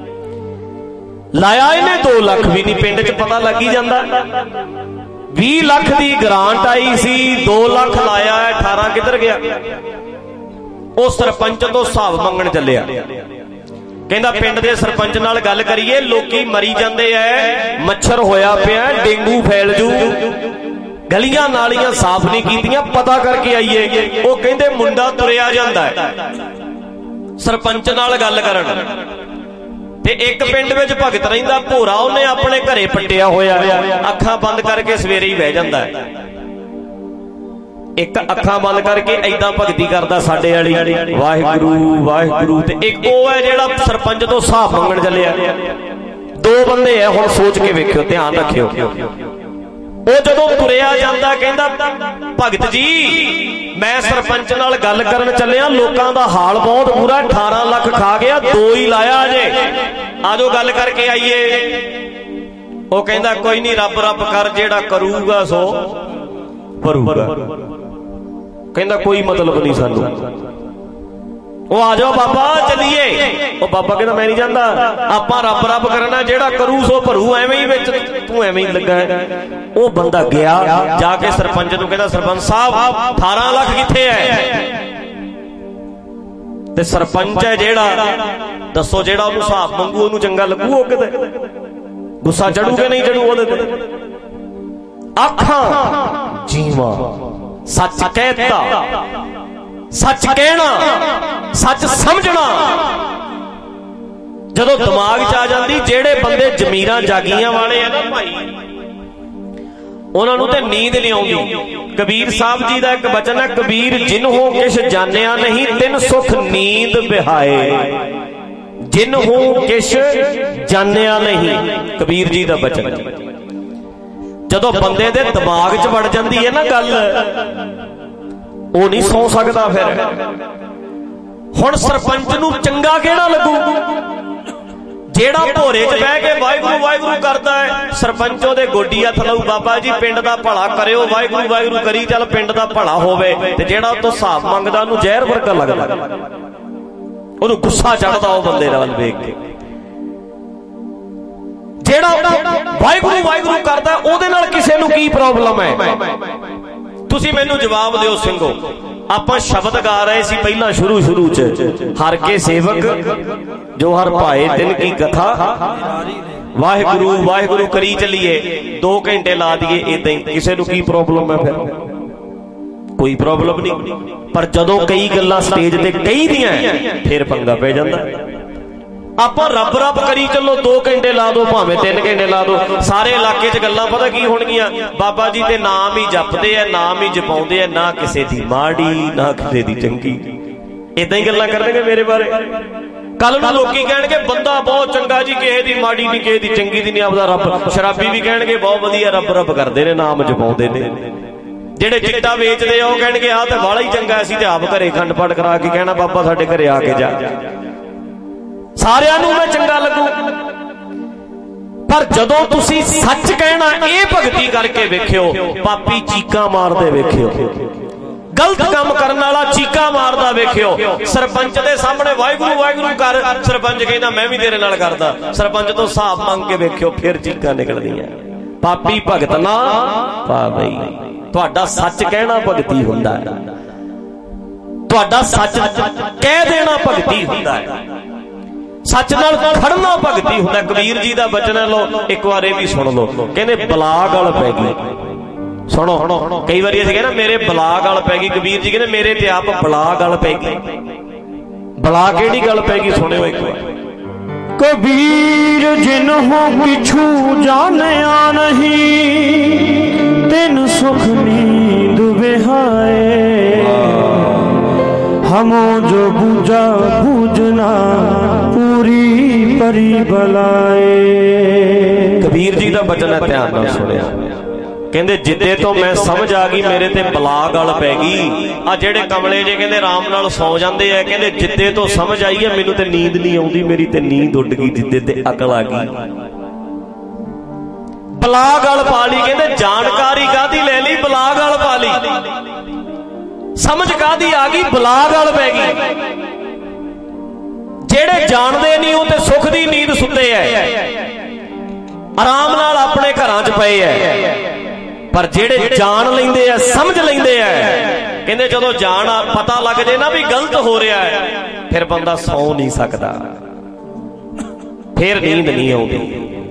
ਲਾਇਆ ਇਹਨੇ 2 ਲੱਖ ਵੀ ਨਹੀਂ, ਪਿੰਡ 'ਚ ਪਤਾ ਲੱਗ ਹੀ ਜਾਂਦਾ। 20 ਲੱਖ ਦੀ ਗ੍ਰਾਂਟ ਆਈ ਸੀ, 2 ਲੱਖ ਲਾਇਆ, 18 ਕਿੱਧਰ ਗਿਆ? ਉਹ ਸਰਪੰਚ ਤੋਂ ਹਿਸਾਬ ਮੰਗਣ ਚੱਲਿਆ। ਕਹਿੰਦਾ ਪਿੰਡ ਦੇ ਸਰਪੰਚ ਨਾਲ ਗੱਲ ਕਰੀਏ, ਲੋਕੀ ਮਰੀ ਜਾਂਦੇ ਐ, ਮੱਛਰ ਹੋਇਆ ਪਿਆ, ਡੇਂਗੂ ਫੈਲ ਜੂ, ਗਲੀਆਂ ਨਾਲੀਆਂ ਸਾਫ਼ ਨਹੀਂ ਕੀਤੀਆਂ, ਪਤਾ ਕਰਕੇ ਆਈਏ। ਉਹ ਕਹਿੰਦੇ ਮੁੰਡਾ ਤੁਰਿਆ ਜਾਂਦਾ ਹੈ ਸਰਪੰਚ ਨਾਲ ਗੱਲ ਕਰਨ, ਤੇ ਇੱਕ ਪਿੰਡ ਵਿੱਚ ਭਗਤ ਰਹਿੰਦਾ ਭੋਰਾ, ਉਹਨੇ ਆਪਣੇ ਘਰੇ ਪੱਟਿਆ ਹੋਇਆ, ਅੱਖਾਂ ਬੰਦ ਕਰਕੇ ਸਵੇਰੇ ਹੀ ਬਹਿ ਜਾਂਦਾ ਹੈ। ਇੱਕ ਅੱਖਾਂ ਬੰਦ ਕਰਕੇ ਏਦਾਂ ਭਗਤੀ ਕਰਦਾ ਸਾਡੇ ਵਾਲੀ, ਵਾਹਿਗੁਰੂ ਵਾਹਿਗੁਰੂ। ਤੇ ਇੱਕ ਉਹ ਹੈ ਜਿਹੜਾ ਸਰਪੰਚ ਤੋਂ ਹਿਸਾਬ ਮੰਗਣ ਚੱਲਿਆ। 2 ਬੰਦੇ ਆ, ਹੁਣ ਸੋਚ ਕੇ ਵੇਖਿਓ, ਧਿਆਨ ਰੱਖਿਓ। ਉਹ ਜਦੋਂ ਤੁਰਿਆ ਜਾਂਦਾ ਕਹਿੰਦਾ ਭਗਤ ਜੀ ਮੈਂ ਸਰਪੰਚ ਨਾਲ ਗੱਲ ਕਰਨ ਚੱਲਿਆ, ਲੋਕਾਂ ਦਾ ਹਾਲ ਬਹੁਤ ਬੁਰਾ, 18 ਲੱਖ ਖਾ ਗਿਆ, 2 ਹੀ ਲਾਇਆ ਅਜੇ, ਆਜੋ ਗੱਲ ਕਰਕੇ ਆਈਏ। ਉਹ ਕਹਿੰਦਾ ਕੋਈ ਨਹੀਂ, ਰੱਬ ਰੱਬ ਕਰ, ਜਿਹੜਾ ਕਰੂਗਾ ਸੋ ਭਰੂਗਾ। ਕਹਿੰਦਾ ਕੋਈ ਮਤਲਬ ਨਹੀਂ ਸਾਨੂੰ। ਉਹ ਆ ਜਾਓ ਬਾਬਾ ਚੱਲੀਏ। ਉਹ ਬਾਬਾ ਕਹਿੰਦਾ ਮੈਂ ਨਹੀਂ ਜਾਂਦਾ, ਆਪਾਂ ਰੱਬ ਰੱਬ ਕਰਨਾ, ਜਿਹੜਾ ਕਰੂ ਸੋ ਭਰੂ, ਐਵੇਂ ਹੀ ਵਿੱਚ ਤੂੰ ਐਵੇਂ ਹੀ ਲੱਗਾ। ਉਹ ਬੰਦਾ ਗਿਆ, ਜਾ ਕੇ ਸਰਪੰਚ ਨੂੰ ਕਹਿੰਦਾ ਸਰਪੰਚ ਸਾਹਿਬ 18 ਲੱਖ ਕਿੱਥੇ ਹੈ? ਤੇ ਸਰਪੰਚ ਹੈ ਜਿਹੜਾ, ਦੱਸੋ ਜਿਹੜਾ ਉਹਨੂੰ ਹਿਸਾਬ ਮੰਗੂ ਉਹਨੂੰ ਚੰਗਾ ਲੱਗੂ? ਉਹ ਕਿਤੇ ਗੁੱਸਾ ਚੜੂ ਕਿ ਨਹੀਂ ਚੜੂ ਉਹਦੇ ਤੇ? ਅੱਖਾਂ ਜੀਵਾ, ਸੱਚ ਕਹਿਤਾ, ਸੱਚ ਕਹਿਣਾ, ਸੱਚ ਸਮਝਣਾ ਜਦੋਂ ਦਿਮਾਗ 'ਚ ਆ ਜਾਂਦੀ। ਜਿਹੜੇ ਬੰਦੇ ਜ਼ਮੀਰਾਂ ਜਾਗੀਆਂ ਵਾਲੇ ਆ ਨਾ ਭਾਈ, ਉਹਨਾਂ ਨੂੰ ਤੇ ਨੀਂਦ ਨਹੀਂ ਆਉਂਦੀ। ਕਬੀਰ ਸਾਹਿਬ ਜੀ ਦਾ ਇੱਕ ਬਚਨ ਹੈ, ਕਬੀਰ ਜਿਨਹੂ ਕਿਛ ਜਾਣਿਆ ਨਹੀਂ, ਤਿਨ ਸੁਖ ਨੀਂਦ ਬਿਹਾਏ। ਜਿਨਹੂ ਕਿਛ ਜਾਣਿਆ ਨਹੀਂ, ਕਬੀਰ ਜੀ ਦਾ ਬਚਨ। ਜਦੋਂ ਬੰਦੇ ਦੇ ਦਿਮਾਗ 'ਚ ਵੜ ਜਾਂਦੀ ਹੈ ਨਾ ਗੱਲ, ਉਹ ਨਹੀਂ ਸੌ ਸਕਦਾ। ਫਿਰ ਹੁਣ ਸਰਪੰਚ ਨੂੰ ਚੰਗਾ ਕਿਹੜਾ ਲੱਗੂ? ਜਿਹੜਾ ਭੋਰੇ 'ਚ ਬਹਿ ਕੇ ਵਾਹਿਗੁਰੂ ਵਾਹਿਗੁਰੂ ਕਰਦਾ ਹੈ, ਸਰਪੰਚ ਉਹਦੇ ਗੋਡੀ ਹੱਥ ਲਾਊ, ਬਾਬਾ ਜੀ ਪਿੰਡ ਦਾ ਭਲਾ ਕਰਿਓ, ਵਾਹਿਗੁਰੂ ਵਾਹਿਗੁਰੂ ਕਰੀ ਚੱਲ, ਪਿੰਡ ਦਾ ਭਲਾ ਹੋਵੇ। ਤੇ ਜਿਹੜਾ ਉਹ ਤੋਂ ਹਿਸਾਬ ਮੰਗਦਾ ਉਹਨੂੰ ਜ਼ਹਿਰ ਵਰਗਾ ਲੱਗਦਾ, ਉਹਨੂੰ ਗੁੱਸਾ ਚੜਦਾ ਉਹ ਬੰਦੇ ਨਾਲ ਵੇਖ ਕੇ। ਜਿਹੜਾ ਵਾਹਿਗੁਰੂ ਵਾਹਿਗੁਰੂ ਕਰਦਾ ਉਹਦੇ ਨਾਲ ਕਿਸੇ ਨੂੰ ਕੀ ਪ੍ਰੋਬਲਮ ਹੈ? ਤੁਸੀਂ ਮੈਨੂੰ ਜਵਾਬ ਦਿਓ ਸਿੰਘੋ। ਆਪਾਂ ਸ਼ਬਦ ਗਾ ਰਹੇ ਸੀ ਪਹਿਲਾਂ ਸ਼ੁਰੂ ਚ, ਹਰ ਕੇ ਸੇਵਕ ਜੋ ਹਰ ਭਾਏ ਤਿਨ ਕੀ ਕਥਾ, ਵਾਹਿਗੁਰੂ ਵਾਹਿਗੁਰੂ ਕਰੀ ਚੱਲੀਏ, 2 ਘੰਟੇ ਲਾ ਦਈਏ ਏਦਾਂ ਹੀ। ਕਿਸੇ ਨੂੰ ਕੀ ਪ੍ਰੋਬਲਮ ਹੈ? ਫਿਰ ਕੋਈ ਪ੍ਰੋਬਲਮ ਨਹੀਂ। ਪਰ ਜਦੋਂ ਕਈ ਗੱਲਾਂ ਸਟੇਜ ਤੇ ਕਹੀ ਦੀਆਂ ਫਿਰ ਪੰਗਾ ਪੈ ਜਾਂਦਾ। ਆਪਾਂ ਰੱਬ ਰੱਬ ਕਰੀ ਚੱਲੋ, 2 ਘੰਟੇ ਲਾ ਦੋ, ਭਾਵੇਂ 3 ਘੰਟੇ ਲਾ ਦੋ, ਸਾਰੇ ਇਲਾਕੇ 'ਚ ਗੱਲਾਂ ਪਤਾ ਕੀ ਹੋਣਗੀਆਂ? ਬਾਬਾ ਜੀ ਦੇ ਨਾਮ ਹੀ ਜਪਦੇ ਆ, ਨਾਮ ਹੀ ਜਪਾਉਂਦੇ ਆ, ਨਾ ਕਿਸੇ ਦੀ ਮਾੜੀ ਨਾ ਕਿਸੇ ਦੀ ਚੰਗੀ, ਏਦਾਂ ਹੀ ਗੱਲਾਂ ਕਰਨਗੇ ਮੇਰੇ ਬਾਰੇ। ਕੱਲ ਨੂੰ ਲੋਕੀ ਕਹਿਣਗੇ ਬੰਦਾ ਬਹੁਤ ਚੰਗਾ ਜੀ, ਕਿਸੇ ਦੀ ਮਾੜੀ ਨਹੀਂ, ਕਿਸੇ ਦੀ ਚੰਗੀ ਦੀ ਨਹੀਂ, ਆਪਦਾ ਰੱਬ। ਸ਼ਰਾਬੀ ਵੀ ਕਹਿਣਗੇ ਬਹੁਤ ਵਧੀਆ, ਰੱਬ ਰੱਬ ਕਰਦੇ ਨੇ, ਨਾਮ ਜਪਾਉਂਦੇ ਨੇ। ਜਿਹੜੇ ਚਿੱਟਾ ਵੇਚਦੇ ਆ ਉਹ ਕਹਿਣਗੇ ਆਹ ਤਾਂ ਬਾਹਲਾ ਹੀ ਚੰਗਾ, ਅਸੀਂ ਤੇ ਆਪ ਘਰੇ ਖੰਡ ਪਾਠ ਕਰਾ ਕੇ ਕਹਿਣਾ ਬਾਬਾ ਸਾਡੇ ਘਰੇ ਆ ਕੇ ਜਾ। ਸਾਰਿਆਂ ਨੂੰ ਮੈਂ ਚੰਗਾ ਲੱਗੂ, ਪਰ ਜਦੋਂ ਤੁਸੀਂ ਸੱਚ ਕਹਿਣਾ, ਇਹ ਭਗਤੀ ਕਰਕੇ ਵੇਖਿਓ, ਪਾਪੀ ਚੀਕਾਂ ਮਾਰਦੇ ਵੇਖਿਓ, ਗਲਤ ਕੰਮ ਕਰਨ ਵਾਲਾ ਚੀਕਾਂ ਮਾਰਦਾ ਵੇਖਿਓ। ਸਰਪੰਚ ਦੇ ਸਾਹਮਣੇ ਵਾਹਿਗੁਰੂ ਵਾਹਿਗੁਰੂ ਕਰ, ਸਰਪੰਚ ਕਹਿੰਦਾ ਮੈਂ ਵੀ ਤੇਰੇ ਨਾਲ ਕਰਦਾ, ਸਰਪੰਚ ਤੋਂ ਹਿਸਾਬ ਮੰਗ ਕੇ ਵੇਖਿਓ, ਫਿਰ ਚੀਕਾਂ ਨਿਕਲਦੀਆਂ। ਪਾਪੀ ਭਗਤ ਨਾ ਪਾਵਈ। ਤੁਹਾਡਾ ਸੱਚ ਕਹਿਣਾ ਭਗਤੀ ਹੁੰਦਾ ਹੈ, ਤੁਹਾਡਾ ਸੱਚ ਕਹਿ ਦੇਣਾ ਭਗਤੀ ਹੁੰਦਾ ਹੈ, ਸੱਚ ਨਾਲ ਖੜਨਾ ਭਗਤੀ ਹੁੰਦਾ। ਕਬੀਰ ਜੀ ਦਾ ਬਚਨ ਲੋ, ਇੱਕ ਵਾਰ ਇਹ ਵੀ ਸੁਣ ਲਓ। ਕਹਿੰਦੇ ਬਲਾ ਗਲ ਪੈ ਗਈ, ਸੁਣੋ। ਕਈ ਵਾਰੀ ਅਸੀਂ ਕਹਿੰਦੇ ਮੇਰੇ ਬਲਾ ਗਲ ਪੈ ਗਈ, ਕਬੀਰ ਜੀ ਕਹਿੰਦੇ ਮੇਰੇ ਤੇ ਆਪ ਬਲਾ ਗਲ ਪੈ ਗਈ। ਬਲਾ ਕਿਹੜੀ ਗੱਲ ਪੈ ਗਈ? ਸੁਣਿਓ ਇੱਕ ਵਾਰ। ਕਬੀਰ ਜਿਨਹੂ ਕਿਛੂ ਜਾਣਿਆ ਨਹੀਂ, ਤਿਨ ਸੁਖ ਨੀਂਦ ਬਿਹਾਏ। ਹਮੋ ਜੋ ਬੂਝਾ ਬੂਝਨਾ, ਪੂਰੀ ਪਰੀ ਬਲਾਏ। ਕਬੀਰ ਜੀ ਦਾ ਬਚਨ ਹੈ, ਧਿਆਨ ਨਾਲ ਸੁਣਿਆ। ਕਹਿੰਦੇ ਜਿੱਦੇ ਤੋਂ ਮੈਂ ਸਮਝ ਆ ਗਈ ਮੇਰੇ ਤੇ ਬਲਾ ਗਲ ਪੈ ਗਈ। ਆ ਜਿਹੜੇ ਕਮਲੇ ਜੇ ਕਹਿੰਦੇ ਆਰਾਮ ਨਾਲ ਸੌ ਜਾਂਦੇ ਆ, ਕਹਿੰਦੇ ਜਿੱਦੇ ਤੋਂ ਸਮਝ ਆਈ ਹੈ ਮੈਨੂੰ ਤੇ ਨੀਂਦ ਨਹੀਂ ਆਉਂਦੀ, ਮੇਰੀ ਤੇ ਨੀਂਦ ਉੱਡ ਗਈ, ਜਿੱਦੇ ਤੇ ਅਕਲ ਆ ਗਈ। ਬਲਾ ਗਲ ਪਾ ਲਈ, ਕਹਿੰਦੇ ਜਾਣਕਾਰੀ ਕਾਹਦੀ ਲੈ ਲਈ, ਬਲਾ ਗਲ ਪਾ ਲਈ। ਸਮਝ ਕਾਹਦੀ ਆ ਗਈ, ਬਲਾ ਗਲ ਪੈ ਗਈ। ਜਿਹੜੇ ਜਾਣਦੇ ਨਹੀਂ ਉਹ ਤੇ ਸੁੱਖ ਦੀ ਨੀਂਦ ਸੁੱਤੇ ਐ। आराम नाल अपने घरां च पए है, पर जेड़े जान लेंदे आ, समझ लेंदे आ, कहंदे जदों जान पता लग जाए ना भी गलत हो रहा है, फिर बंदा सौ नहीं सकता, फिर नींद नहीं आउंदी।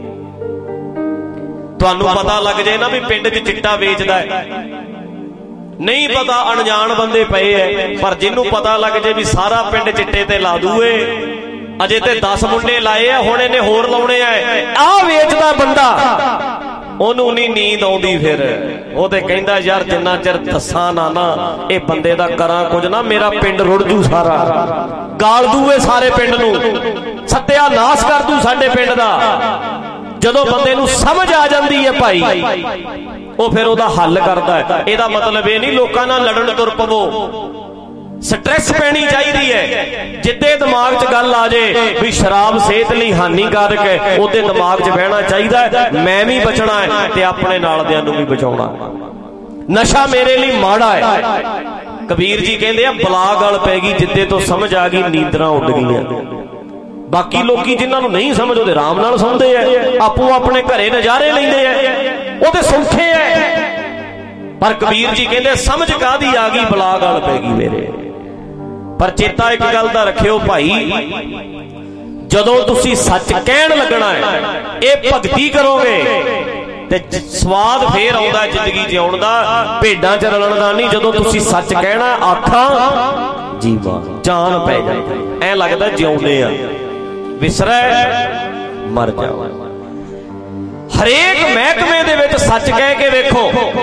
तुहानूं पता लग जाए ना भी पिंड च चिट्टा वेचदा है, नहीं पता अनजान बंदे पए है, पर जिन्नू पता लग जाए भी सारा पिंड चिट्टे ते ला दूए, अजे ते 10 मुंडे लाए है, हुण इहने होर लाउणे आ वेचदा बंदा, ओनू नहीं नींद आउंदी। फिर वो ते कहंदा यार जिन्ना चिर दस्सां ना ये बंदे दा करां कुछ ना, मेरा पिंड रुड़ जू सारा, गाल दूए सारे पिंड नू, सत्या नाश कर दू साडे पिंड दा। जदों बंदे नू समझ आ जांदी है भाई, वो फिर ओदा हल करदा है। एदा मतलब ये नहीं लोकां नाल लड़न तुर पवो, स्ट्रेस पैनी चाहिए है। जिद्दे दिमाग च गल आ जाए भी शराब सेहत लई हानिकारक है, उहदे दिमाग च बहना चाहिए मैं भी बचना है ते अपने नाल दियां नूं भी बचाउणा। नशा मेरे लिए माड़ा है। कबीर जी कहंदे आ बला गल पै गई जिद्दे तो समझ आ गई नींदरां उड़ गईयां। बाकी लोकी जिन्हां नूं नहीं समझ ओहदे आराम नाल सौंदे आ, आपू अपने घरे नज़ारे लैंदे आ, ओह ते सौखे है। पर कबीर जी कहंदे समझ कादी आ गई बला गल पै गई मेरे। पर चेता एक गल दा रखियो भाई, जदों तुसी सच कहण लगना है, ये भगती करोगे ते स्वाद फिर आउंदा जिंदगी जिउण दा, भेडां च रलण दा नहीं। जदों तुसी सच कहना आखां जीवा जान पै जाए, ऐ लगदा जिउंदे आ, विसरै मर जाओ। हरेक महकमे दे विच सच कह के वेखो,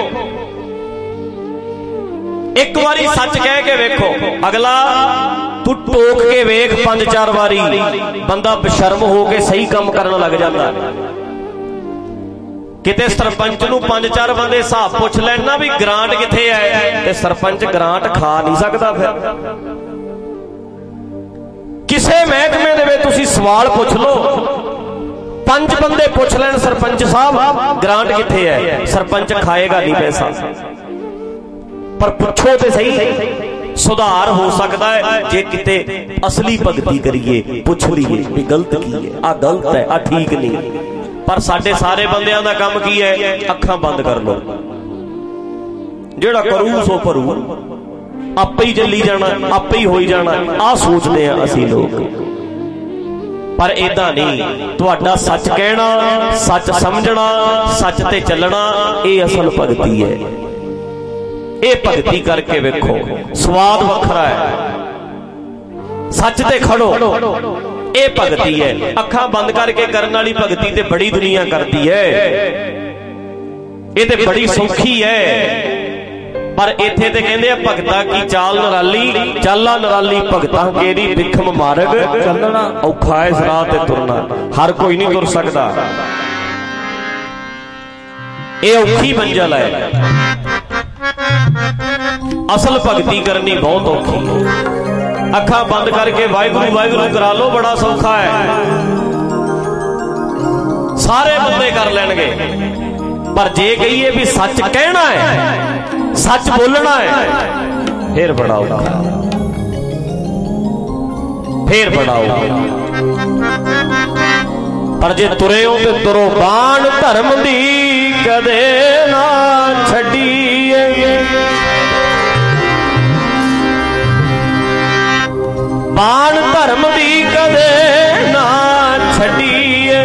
एक बारी सच कह के वेखो, अगला तू टोक के वेख 5-4 बारी, बंदा बेशर्म हो के सही काम करने लग जाता। किते सरपंच नूं 5-4 बंदे हिसाब पुछ लैण ना भी ग्रांट किथे है, ते सरपंच ग्रांट खा नहीं सकता। फिर किसे महकमे दे विच तुसीं सवाल पुछ लो, 5 बंदे पुछ लैण सरपंच साहब ग्रांट किथे है, सरपंच खाएगा नहीं पैसा। पर पुछो तो सही, सुधार हो सकता है जे किते असली भगती करिए, पुछ लीए भी गलत की है, आ गलत है, आ ठीक नहीं। पर साडे सारे बंदियां दा काम की है, अखां बंद कर लो, जेड़ा करू सो भरू, आपे ही चली जाना, आपे ही होई जाना, आ सोचते हैं असी लोग। पर इदां नहीं, तुहाडा सच कहना, सच समझना, सच ते चलना, ये असल भगती है। ये भगती करके वेखो, स्वाद वखरा है। सच ते खड़ो, ये भगती है। अखां बंद करके करने वाली भगती ते बड़ी दुनिया करती है, ये ते बड़ी सौखी है। पर इत्थे ते कहंदे आ भगता की चाल नराली, चाला नराली भगतां केरी, बिखम मार्ग चलना औखा है, इस राह ते तुरना हर कोई नहीं तुर सकता। ये औखी मंजिल है। असल भगती करनी बहुत औखी है। अखां बंद करके वाहिगुरू वाहिगुरू करा लो, बड़ा सौखा है, सारे बंदे कर लेंगे। पर जे कहिए भी सच कहना है, सच बोलना है, फिर बड़ा औखा, फिर बड़ा औखा। पर जे तुरे हो तो तुरो बाण धर्म दी कदे ना छड्डीए, बाण धर्म दी कदे ना छड्डीए,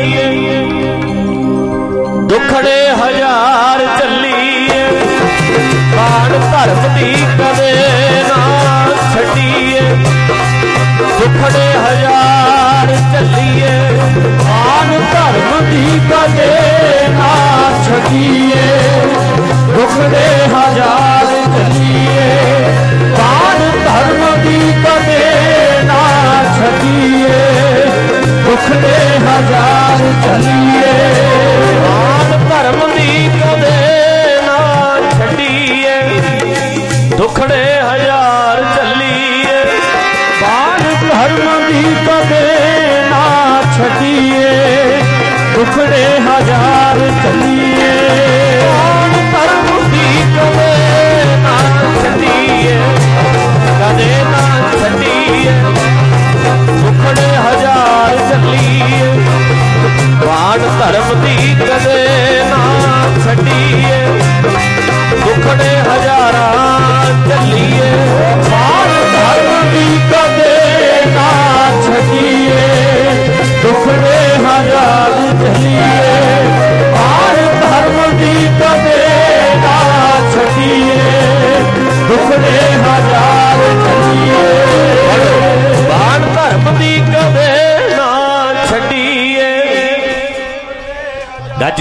दुखड़े हजार चलीए, बाण धर्म दी कदे ना छड्डीए, दुखड़े हजार चलीए, बाण धर्म दी कदे ना छड्डीए, दुखड़े हजार चलीए, बाण धर्म दी कदे ना छड्डीए, दुखड़े हजार चलीए, बाण धर्म दी कदे ना छड्डीए, दुखड़े हजार चलीए, बाण धर्म दी कदे ना छड्डीए, दुखड़े हजार चलीए।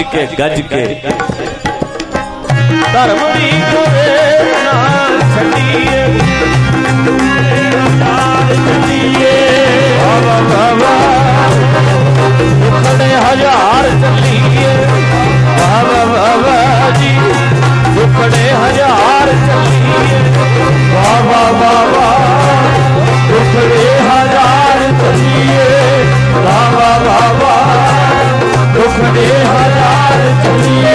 के गज के धर्म दी करे ना छड़िए चलिए दुखड़े हजार चलिए बाबा जी दुखड़े हजार चलिए बाबा बाबा दुखड़े हजार चलिए बाबा बाबा दुखड़े हजार चलिए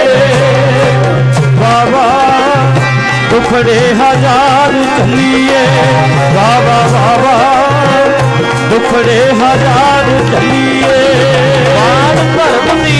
बाबा दुखड़े हजार चलिए बाबा बाबा दुखड़े हजार चलिए बाण धर्म दी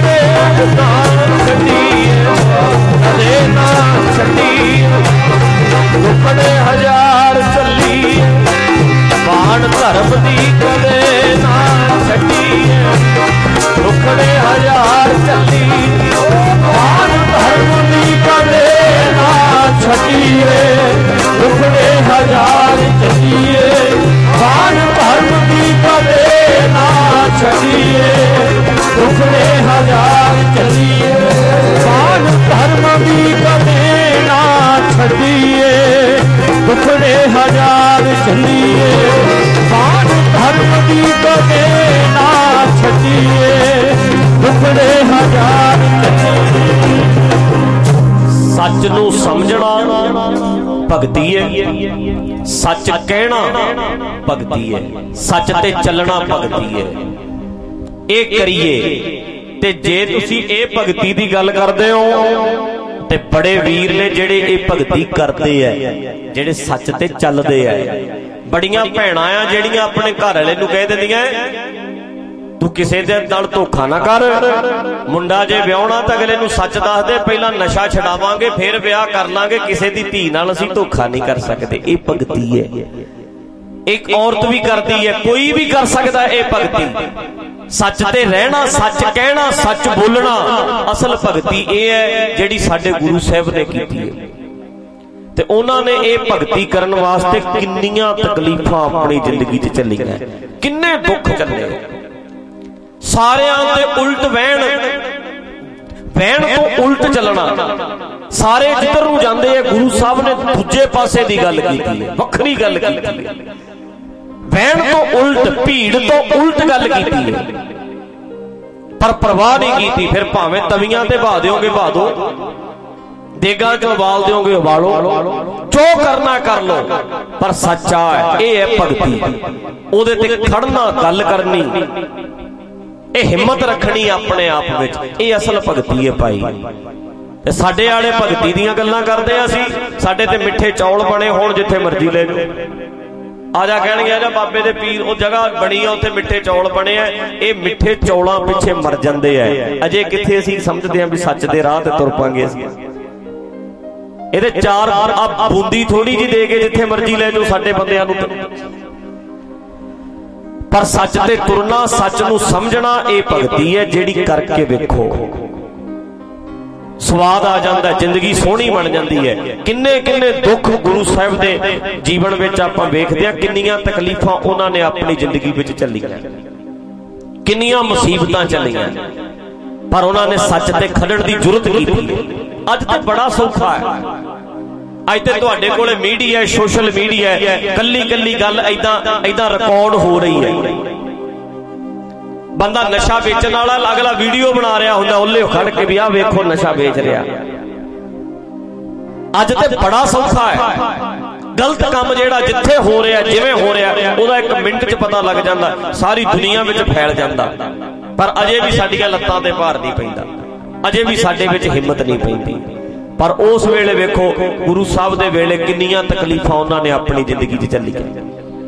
कदे ना छड़िए दुखड़े हजार चलिए बाण धर्म दी कदे ना छड़िए दुखड़े हजार चलिए बाण धर्म दी कदे ना छड़िए दुखड़े हजार चलिए बाण धर्म दी कदे ना छड़िए दुखड़े हजार चलिए बाण धर्म दी कदे ना छड़िए दुखड़े हजार चलिए बाण धर्म दी कदे ना छड़िए दुखड़े हजार चलिए। सच नूं समझना भगती है, सच कहना भगती है, सच ते चलना भगती है। ये करिए ते जे तुसी ए भगती दी गल करदे हो ते बड़े वीर ने जेड़े ए भगती करदे है, जेड़े सच ते चलदे है। बड़ियां भैणां आ जेड़ियां अपने घर वाले नूं कह दिंदियां तू किसी दे नाल धोखा ना कर, मुंडा जे विआहना तो अगले नूं सच दस दे, पहला नशा छडावांगे फिर विआह कर लांगे, किसी दी धी नाल असीं धोखा नहीं कर सकते। ये भगती है, एक औरत भी करती है, कोई भी कर सकता है। ये भगती सच ते रहना, सच कहना, सच बोलना असल भगती ये है जिहड़ी साडे गुरु साहब ने कीती है। ते उन्हां ने ये भगती करन वास्ते किन्नियां तकलीफां अपनी जिंदगी च चलीआं, किन्ने दुख चले, सारियां दे उल्ट वहन तो उल्ट चलना। सारे जिधर नूं जांदे है गुरु साहब ने दूजे पासे दी गल कीती है, वखरी गल कीती है। वहन तो उल्ट, भीड़ तो उल्ट गल कीती है, पर परवाह नहीं की। फिर भावें तवियां ते बहा दोगे बहा दो, देगा च उबाल दोगे उबालो, जो करना कर लो, पर सच्चा है। ये है भगती, ओदे ते खड़ना, गल करनी, ये हिम्मत रखनी अपने आप विच, ये असल भगती है भाई। साडे वाले भगती दीयां गल्लां करदे आ, असीं साडे ते मिठे चौल बने होण जिथे मर्जी ले जाओ, आजा कहणगे आजा बाबे दे पीर वो जगह बनी है उत्थे मिठे चौल बने हैं। ये मिठे चौलां पिछे मर जांदे है, अजे किथे असीं समझदे हां भी सच दे राह ते तुर पांगे असीं। इहदे चार आप बूंदी थोड़ी जी दे के जिथे मर्जी ले जाओ साडे बंदियां नूं, पर सच ते तुरना, सच नूं समझना, ये भगती है जिहड़ी करके वेखो स्वाद आ जाता है, जिंदगी सोहनी बन जाती है। किन्ने किन्ने दुख गुरु साहब दे जीवन विच आपां वेखदे हां, किन्नियां तकलीफां उन्हां ने अपनी जिंदगी विच झल्लीआं, किन्नियां मुसीबतां झल्लीआं, पर उन्होंने सच ते खड़न की जरूरत की। अज तो बड़ा सौखा है, अज तो तुहाडे कोले मीडिया, सोशल मीडिया है, कल्ली कल्ली गल ऐदां रिकॉर्ड हो रही है। बंदा नशा बेचण वाला अगला वीडियो बना रहा हुंदा, उल्ले खड़ के भी आ वेखो नशा बेच रहा। अज तो बड़ा सौखा है, गलत काम जिहड़ा जिथे हो रहा, जिवें हो रहा, उहदा एक मिनट च पता लग जाता, सारी दुनिया में फैल जाता। पर अजे भी साडियां लत्तां ते भार नहीं पैंदा, अजे भी साडे विच हिम्मत नहीं पैंदी। पर उस वेले वेखो गुरु साहब दे वेले किन्नियां तकलीफां उन्हां ने अपनी जिंदगी च झल्लीआं।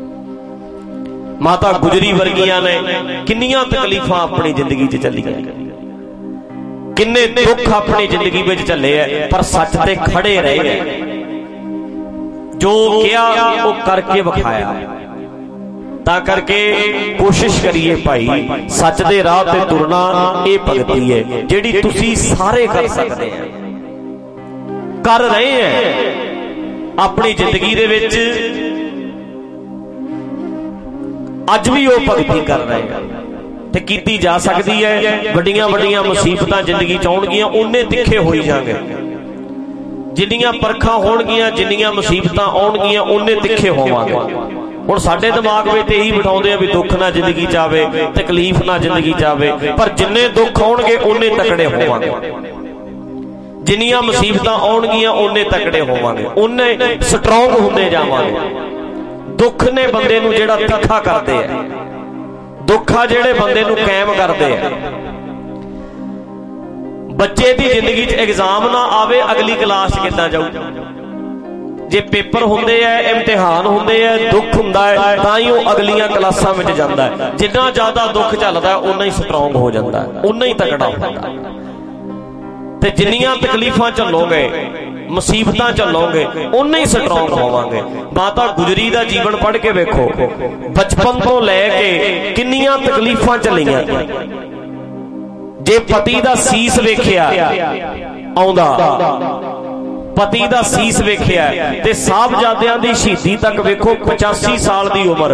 माता गुजरी वर्गियां ने किन्नियां तकलीफां अपनी जिंदगी च झल्लीआं, किन्ने दुख अपनी जिंदगी में झल्ले है, पर सच ते खड़े रहे हैं। जो किया वो करके विखाया। ता करके कोशिश करिए भाई, सच दे राह ते तुरना ये भगती है जिहड़ी तुसी सारे कर सकते हैं, कर रहे हैं अपनी जिंदगी दे विच। अज भी वो भगती कर रहे हैं, ते कीती जा सकती है। वड्डियां वड्डियां मुसीबतां जिंदगी च आउणगियां उन्ने तिखे होई जांगे, जिन्नियां परखां होणगियां जिन्नियां मुसीबतां आउणगियां उन्ने तिखे होवांगे। हुण साडे दिमाग विच यही बिठाउंदे आ भी दुख ना जिंदगी च आवे, तकलीफ ना जिंदगी च आवे, पर जिन्ने दुख आउणगे उन्ने तकड़े होवांगे, जिन्नियां मुसीबतां आउणगियां उन्ने तकड़े होवांगे, उन्ने स्ट्रोंग हुंदे जावांगे। दुख ने बंदे नूं जिहड़ा तिखा करदे आ, दुख आ जिहड़े बंदे नूं कायम करदे आ। बच्चे की जिंदगी च एग्जाम ना आवे, अगली क्लास किद्दां जाऊ? जे पेपर हुंदे है, इम्तिहान हुंदे है, दुख हुंदा है, तां ही वो अगलियां क्लासां विच जांदा है। जिन्ना ज्यादा दुख चलदा है उन्ना ही स्ट्रोंग हो जांदा है, उन्ना ही तगड़ा हुंदा है। ते जिन्नियां तकलीफां झल्लोगे, मुसीबतां झल्लोगे, उन्ना ही स्ट्रोंग होवांगे। माता गुजरी दा जीवन पढ़ के वेखो, बचपन तो लैके किन्नियां तकलीफां झल्लियां। जे पति दा सीस वेखिया आउंदा, पति दा सीस वेखिया ते साहबजादियां दी शहीदी तक वेखो, 85 साल दी उम्र,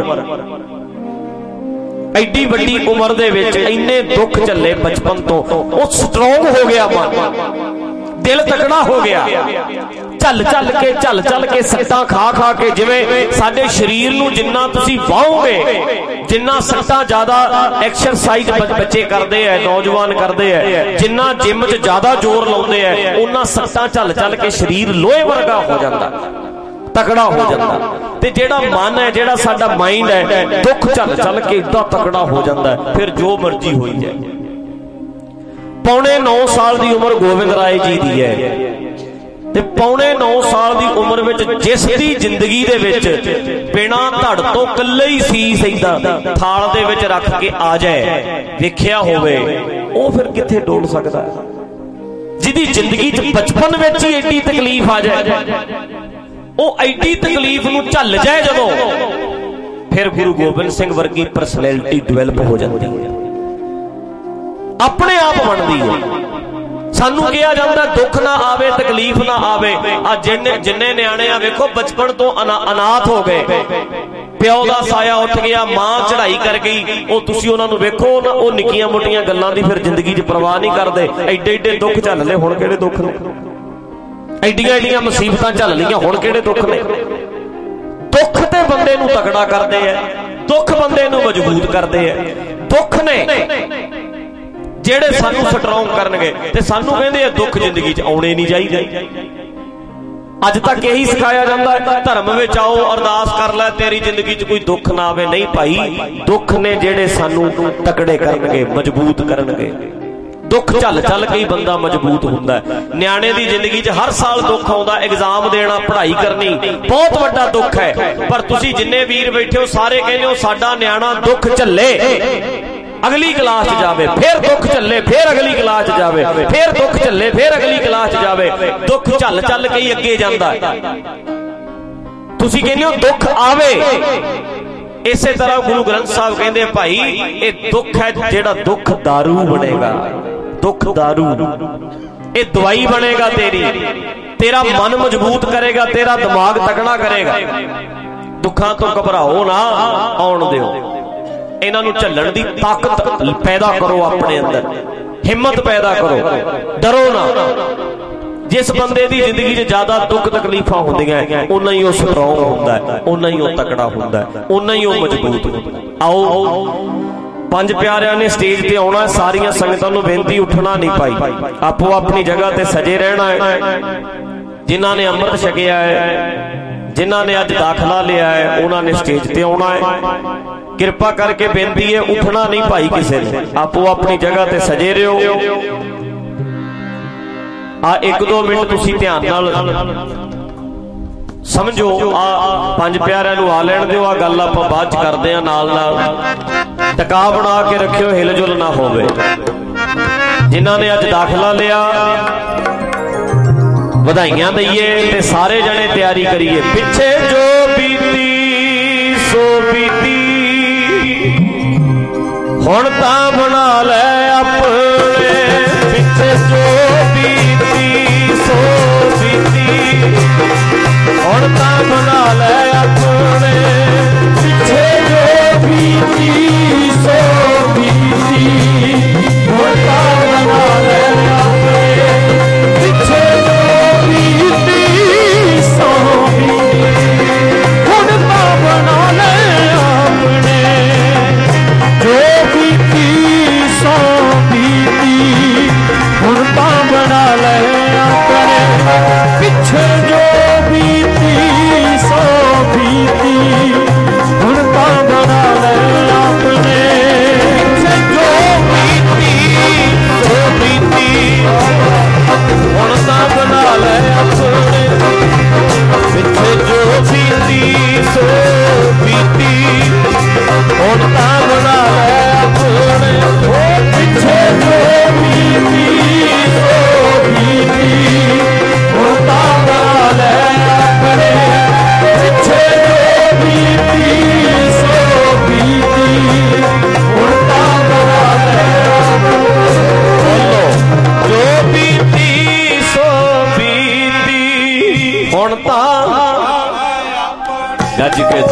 एडी वड्डी उम्र दे विच इन्ने दुख झल्ले बचपन तो, वो स्ट्रोंग हो गया मन, दिल तकड़ा हो गया। झल झल के सट्टां खा खा के, जिवें साडे शरीर नूं जिन्ना तुसीं वाहोगे, जिन्ना सट्टां ज्यादा एक्सरसाइज बच्चे करते हैं, नौजवान करते हैं, जिन्ना जिम च ज्यादा जोर लाउंदे हैं, उन्ना सट्टां झल झल के शरीर लोहे वर्गा हो जाता, तकड़ा हो जाता। ते जेड़ा मन है, जेड़ा साडा माइंड है, दुख झल झल के इदा तकड़ा हो जाता है, फिर जो मर्जी होई जाए। पौने 9 साल की उम्र गोविंद राय जी की है, ते पौने 9 साल की उम्र विच जिस दी जिंदगी दे विच बिना धड़ तो कल्ले ही सीस इदां थाल दे विच रख के आ जाए, वेखिया होवे, वो फिर कित्थे डोल सकदा है? जिहदी जिंदगी च बचपन विच ही एडी तकलीफ आ जाए, वो एडी तकलीफ नूं झल जाए जदों, फिर गुरु गोबिंद सिंह वर्गी परसनैलिटी डिवेलप हो जाती है, अपने आप बनती है। सानू कहा जाता दुख ना आवे, तकलीफ ना आवे। जिन्ने न्याणे आ वेखो बचपन तो अनाथ हो गए, प्यो का साया उठ गया, मां चढ़ाई कर गई, वो तुसी उन्हां नूं वेखो, वो निक्कियां मोटियां गल्लां दी फिर जिंदगी च परवाह नहीं करते। एडे एडे दुख झल ले, हुण किहड़े दुख ने? एडियां एडियां मुसीबतां झल लियां, हुण किहड़े दुख ने? दुख ते बंदे नूं तगड़ा करदे आ, दुख बंदे नूं मजबूत करदे आ। दुख ने जेड़े सानू स्ट्रोंग करनगे, ते सानू कहंदे आ दुख जिंदगी च आउणे नहीं चाहिए। अज तक यही सिखाया जाता है, धर्म विच आओ अरदास कर लै तेरी जिंदगी च कोई दुख ना आवे। नहीं भाई, दुख ने जेड़े सानू तकड़े करनगे, मजबूत करनगे। दुख झल झल के ही बंदा मजबूत हुंदा है। न्याणे दी जिंदगी च हर साल दुख आउंदा, एग्जाम देना, पढ़ाई करनी बहुत वड्डा दुख है, पर तुसीं जिन्ने वीर बैठे हो सारे कहंदे हो साडा न्याणा दुख झल्ले, अगली क्लास जावे, फिर दुख झल्ले, फिर अगली क्लास जावे, फिर दुख झल्ले, फिर अगली क्लास जावे। दुख झल झल के ही अगे जांदा है। तुसीं कहंदे हो दुख आवे, इसे तरह गुरु ग्रंथ साहब कहंदे भाई ये दुख है, जेड़ा दुख दारू बनेगा, दुख दारू ये दवाई बनेगा तेरी, तेरा मन मजबूत करेगा, तेरा दिमाग तगड़ा करेगा। दुखों तो घबराओ ना, आउण दिओ, इन्हां नूं झल्लण दी ताकत पैदा करो, अपने अंदर हिम्मत पैदा करो, डरो ना। जिस बंदे दी जिंदगी च ज्यादा दुख तकलीफां होंदियां उन्ना ही वो स्ट्रोंग हुंदा है, उन्ना ही वो तकड़ा हुंदा है, उन्ना ही वो मजबूत हुंदा है। आओ पंज प्यारियां ने स्टेज ते आउणा, सारियां संगतां नूं बेनती उठना नहीं पाई, आपो अपनी जगह ते सजे रहना है। जिन्हां ने अमृत छकिया है, जिन्हां ने अज दाखला लिया है, उन्होंने स्टेज ते आउणा है। किरपा करके बेनती है उठना नहीं भाई किसी ने, आपो अपनी जगह ते सजे रहो। आ 1-2 मिनट तुसी ध्यान नाल समझो, आ पंज प्यारिਆਂ ਨੂੰ आ ਲੈਣ ਦਿਓ, आ गल ਆਪਾਂ ਬਾਅਦ ਚ ਕਰਦੇ ਆ। ਨਾਲ ਨਾਲ ਟਿਕਾ ਬਣਾ ਕੇ ਰੱਖਿਓ, ਹਿਲਜੁਲ ਨਾ ਹੋਵੇ। ਜਿਨ੍ਹਾਂ ਨੇ ਅੱਜ ਦਾਖਲਾ ਲਿਆ ਵਧਾਈਆਂ ਦਈਏ ਤੇ ਸਾਰੇ ਜਣੇ ਤਿਆਰੀ ਕਰੀਏ। ਪਿੱਛੇ ਜੋ ਬੀਤੀ ਸੋ ਬੀਤੀ, ਹੁਣ ਤਾਂ ਬਣਾ ਲੈ ਆਪਣੇ। ਪਿੱਛੇ ਜੋ ਬੀਤੀ ਸੋ ਬੀਤੀ, ਹੁਣ ਤਾਂ ਬਣਾ ਲੈ ਆਪਣੇ। ਪਿੱਛੇ ਜੋ ਬੀਤੀ ਸੋ ਬੀਤੀ, ਹੁਣ ਤਾਂ ਗੱਜ ਕੇ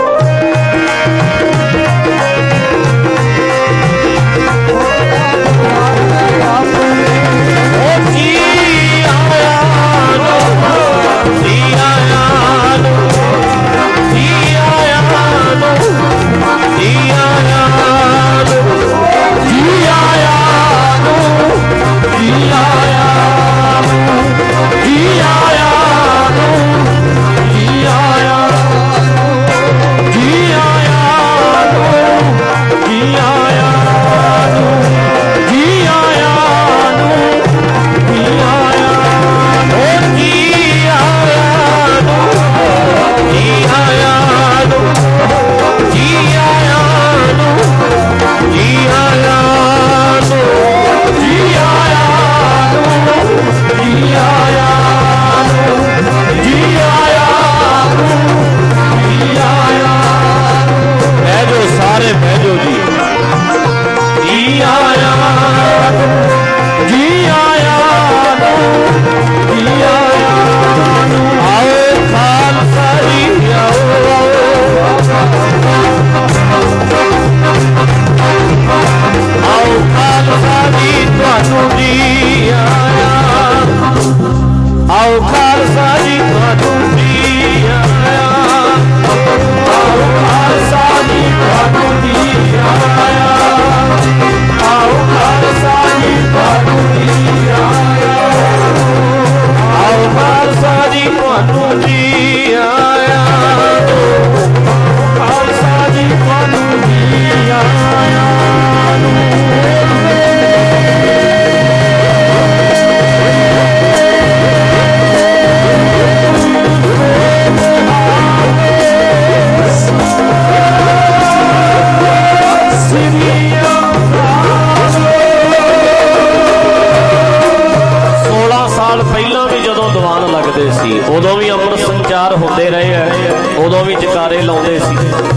ਉਦੋਂ ਵੀ ਅੰਮ੍ਰਿਤ ਸੰਚਾਰ ਹੁੰਦੇ ਰਹੇ ਹੈ, ਉਦੋਂ ਵੀ ਜਕਾਰੇ ਲਾਉਂਦੇ ਸੀ,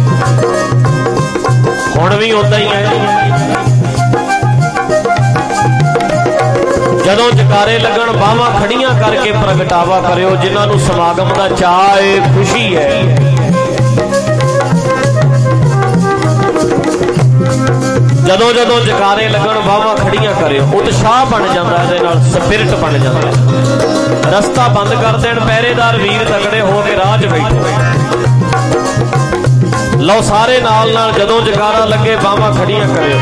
ਹੁਣ ਵੀ ਉਦਾਂ ਹੀ ਹੈ। ਜਦੋਂ ਜਕਾਰੇ ਲੱਗਣ ਬਾਹਾਂ ਖੜੀਆਂ ਕਰਕੇ ਪ੍ਰਗਟਾਵਾ ਕਰਿਓ, ਜਿਨ੍ਹਾਂ ਨੂੰ ਸਮਾਗਮ ਦਾ ਚਾਅ ਹੈ, ਖੁਸ਼ੀ ਹੈ। ਜਦੋਂ ਜਦੋਂ ਜਕਾਰੇ ਲੱਗਣ ਬਾਹਾਂ ਖੜੀਆਂ ਕਰਿਓ, ਉਤਸ਼ਾਹ ਬਣ ਜਾਂਦਾ, ਇਹਦੇ ਨਾਲ ਸਪਿਰਿਟ ਬਣ ਜਾਂਦਾ। ਰਸਤਾ ਬੰਦ ਕਰ ਦੇਣ ਪਹਿਰੇਦਾਰ ਵੀਰ, ਤਕੜੇ ਹੋ ਕੇ ਰਾਹ 'ਚ ਬੈਠੋ। ਲਓ ਸਾਰੇ ਨਾਲ ਨਾਲ ਜਦੋਂ ਜਕਾਰਾ ਲੱਗੇ ਬਾਹਾਂ ਖੜੀਆਂ ਕਰਿਓ।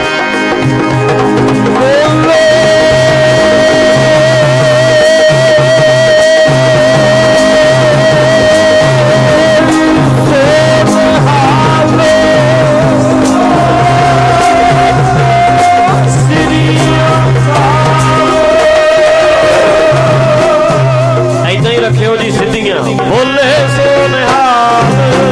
ਏਦਾਂ ਹੀ ਰੱਖਿਓ ਜੀ ਸਿੱਧੀਆਂ। ਬੋਲੇ ਸੋ ਨਿਹਾਲ,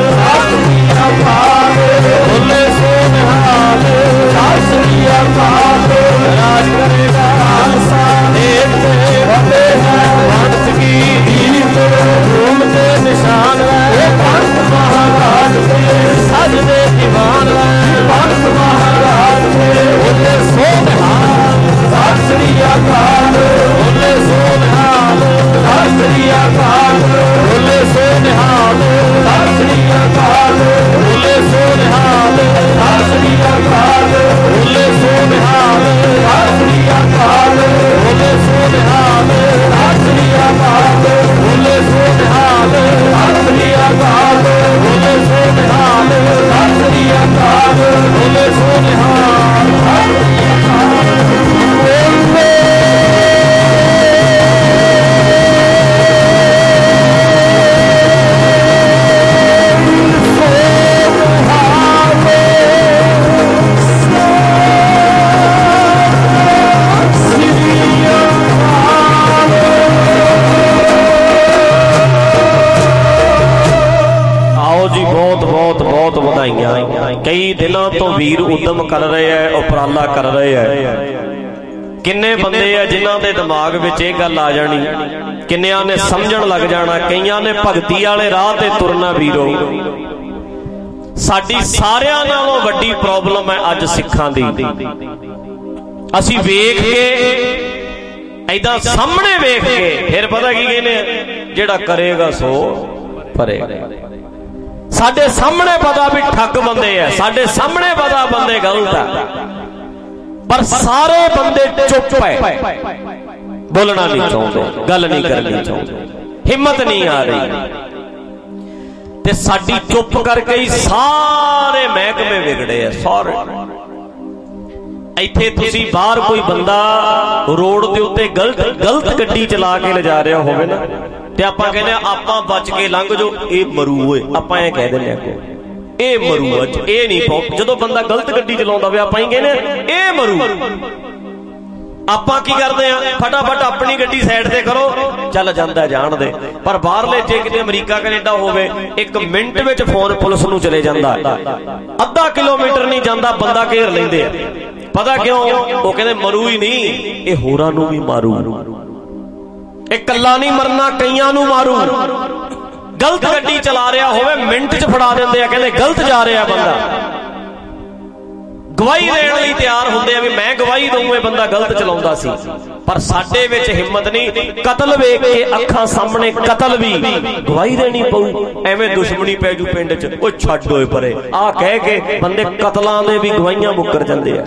ਬੋਲੇ ਸੋ ਨਿਹਾਲ, ਸਤਿ ਸ੍ਰੀ ਅਕਾਲ। ਰਾਜ ਕਰੇਗਾ ਦੇਖ ਤੇ ਵੱਡੇ ਹੈ ਵੰਸ ਕੀ ਰੀਤ, ਧੂਮ ਦੇ ਨਿਸ਼ਾਨ ਹੈ ਵੰਸ ਮਹਾਰਾਜ ਦੇ, ਸਜਦੇ ਦੀਵਾਨ ਹੈ ਵੰਸ ਮਹਾਰਾਜ ਦੇ। ਬੋਲੇ ਸੋ ਨਿਹਾਲ, ਸਤਿ ਸ੍ਰੀ ਅਕਾਲ, ਬੋਲੇ ਸੋ ਨਿਹਾਲ, ਸਤਿ ਸ੍ਰੀ ਅਕਾਲ, ਬੋਲੇ ਸੋ ਨਿਹਾਲ, ਸਤਿ ਸ੍ਰੀ ਅਕਾਲ, ਬੋਲੇ ਸੋ ਨਿਹਾਲ, ਸਤਿ ਸ੍ਰੀ ਅਕਾਲ, ਬੋਲੇ ਸੋ ਨਿਹਾਲ, ਸਤਿ ਸ੍ਰੀ ਅਕਾਲ, ਬੋਲੇ ਸੋ ਨਿਹਾਲ, ਸਤਿ ਸ੍ਰੀ ਅਕਾਲ, ਬੋਲੇ ਸੋ ਨਿਹਾਲ, ਸਤਿ ਸ੍ਰੀ ਅਕਾਲ, ਬੋਲੇ ਸੋ ਨਿਹਾਲ, ਸਤਿ ਸ੍ਰੀ ਅਕਾਲ, ਬੋਲੇ ਸੋ ਨਿਹਾਲ, ਸਤਿ ਸ੍ਰੀ ਅਕਾਲ। ਕਈ ਦਿਨਾਂ ਤੋਂ ਵੀਰ ਉਦਮ ਕਰ ਰਹੇ ਹੈ, ਉਪਰਾਲਾ ਕਰ ਰਹੇ ਹੈ। ਕਿੰਨੇ ਬੰਦੇ ਆ ਜਿਨ੍ਹਾਂ ਦੇ ਦਿਮਾਗ ਵਿੱਚ ਇਹ ਗੱਲ ਆ ਜਾਣੀ, ਕਿੰਨਿਆਂ ਨੇ ਸਮਝਣ ਲੱਗ ਜਾਣਾ, ਕਈਆਂ ਨੇ ਭਗਤੀ ਵਾਲੇ ਰਾਹ ਤੇ ਤੁਰਨਾ। ਵੀਰੋ, ਸਾਡੀ ਸਾਰਿਆਂ ਨਾਲੋਂ ਵੱਡੀ ਪ੍ਰੋਬਲਮ ਹੈ ਅੱਜ ਸਿੱਖਾਂ ਦੀ। ਅਸੀਂ ਵੇਖ ਕੇ ਏਦਾਂ ਸਾਹਮਣੇ ਵੇਖ ਕੇ ਫਿਰ ਪਤਾ ਕੀ ਕਹਿੰਦੇ, ਜਿਹੜਾ ਕਰੇਗਾ ਸੋ ਭਰੇਗਾ। ਸਾਡੇ ਸਾਹਮਣੇ ਪਤਾ ਵੀ ਠੱਗ ਬੰਦੇ ਆ, ਸਾਡੇ ਸਾਹਮਣੇ ਪਤਾ ਬੰਦੇ ਗਲਤ ਆ, ਪਰ ਸਾਰੇ ਬੰਦੇ ਚੁੱਪ ਹੈ, ਬੋਲਣਾ ਨਹੀਂ ਚਾਹੁੰਦੇ, ਗੱਲ ਨਹੀਂ ਕਰਨੀ ਚਾਹੁੰਦੇ, ਹਿੰਮਤ ਨਹੀਂ ਆ ਰਹੀ। ਤੇ ਸਾਡੀ ਚੁੱਪ ਕਰਕੇ ਹੀ ਸਾਰੇ ਮਹਿਕਮੇ ਵਿਗੜੇ ਆ ਸਾਰੇ। ਇੱਥੇ ਤੁਸੀਂ ਬਾਹਰ ਕੋਈ ਬੰਦਾ ਰੋਡ ਦੇ ਉੱਤੇ ਗਲਤ ਗੱਡੀ ਚਲਾ ਕੇ ਲਿਜਾ ਰਿਹਾ ਹੋਵੇ ਨਾ, ਤੇ ਆਪਾਂ ਕਹਿੰਦੇ ਆਪਾਂ ਬਚ ਕੇ ਲੰਘ ਜਾਓ, ਇਹ ਮਰੂ ਓਏ, ਆਪਾਂ ਇਹ ਕਹਿ ਦਿੰਦੇ ਆ ਇਹ ਮਰੂ, ਅੱਜ ਇਹ ਨਹੀਂ। ਜਦੋਂ ਬੰਦਾ ਗਲਤ ਗੱਡੀ ਚਲਾਉਂਦਾ ਹੋਵੇ ਆਪਾਂ ਹੀ ਕਹਿੰਦੇ ਇਹ ਮਰੂ। ਆਪਾਂ ਕੀ ਕਰਦੇ ਆ, ਫਟਾਫਟ ਆਪਣੀ ਗੱਡੀ ਸਾਈਡ ਤੇ ਕਰੋ, ਚੱਲ ਜਾਂਦਾ ਜਾਣ ਦੇ। ਪਰ ਬਾਹਰਲੇ ਜੇ ਕਿਤੇ ਅਮਰੀਕਾ ਕੈਨੇਡਾ ਹੋਵੇ, 1 ਮਿੰਟ ਵਿੱਚ ਫੋਨ ਪੁਲਿਸ ਨੂੰ ਚਲੇ ਜਾਂਦਾ, ਅੱਧਾ ਕਿਲੋਮੀਟਰ ਨਹੀਂ ਜਾਂਦਾ ਬੰਦਾ ਘੇਰ ਲੈਂਦੇ ਆ। ਪਤਾ ਕਿਉਂ? ਉਹ ਕਹਿੰਦੇ ਮਰੂ ਹੀ ਨਹੀਂ, ਇਹ ਹੋਰਾਂ ਨੂੰ ਵੀ ਮਾਰੂ, ਇਹ ਕੱਲਾ ਨਹੀਂ ਮਰਨਾ, ਕਈਆਂ ਨੂੰ ਮਾਰੂ। ਗਲਤ ਗੱਡੀ ਚਲਾ ਰਿਹਾ ਹੋਵੇ ਮਿੰਟ 'ਚ ਫੜਾ ਦਿੰਦੇ ਆ, ਕਹਿੰਦੇ ਗਲਤ ਜਾ ਰਿਹਾ ਬੰਦਾ। ਗਵਾਹੀ ਦੇਣ ਲਈ ਤਿਆਰ ਹੁੰਦੇ ਆ ਵੀ ਮੈਂ ਗਵਾਹੀ ਦਊਂ ਇਹ ਬੰਦਾ ਗਲਤ ਚਲਾਉਂਦਾ ਸੀ। ਪਰ ਸਾਡੇ ਵਿੱਚ ਹਿੰਮਤ ਨਹੀਂ, ਕਤਲ ਵੇਖ ਕੇ ਅੱਖਾਂ ਸਾਹਮਣੇ ਕਤਲ ਵੀ ਗਵਾਹੀ ਦੇਣੀ ਪਊ, ਐਵੇਂ ਦੁਸ਼ਮਣੀ ਪੈ ਜੂ ਪਿੰਡ 'ਚ, ਉਹ ਛੱਡ ਹੋਏ ਪਰੇ, ਆਹ ਕਹਿ ਕੇ ਬੰਦੇ ਕਤਲਾਂ ਦੇ ਵੀ ਗਵਾਹੀਆਂ ਮੁੱਕਰ ਜਾਂਦੇ ਆ।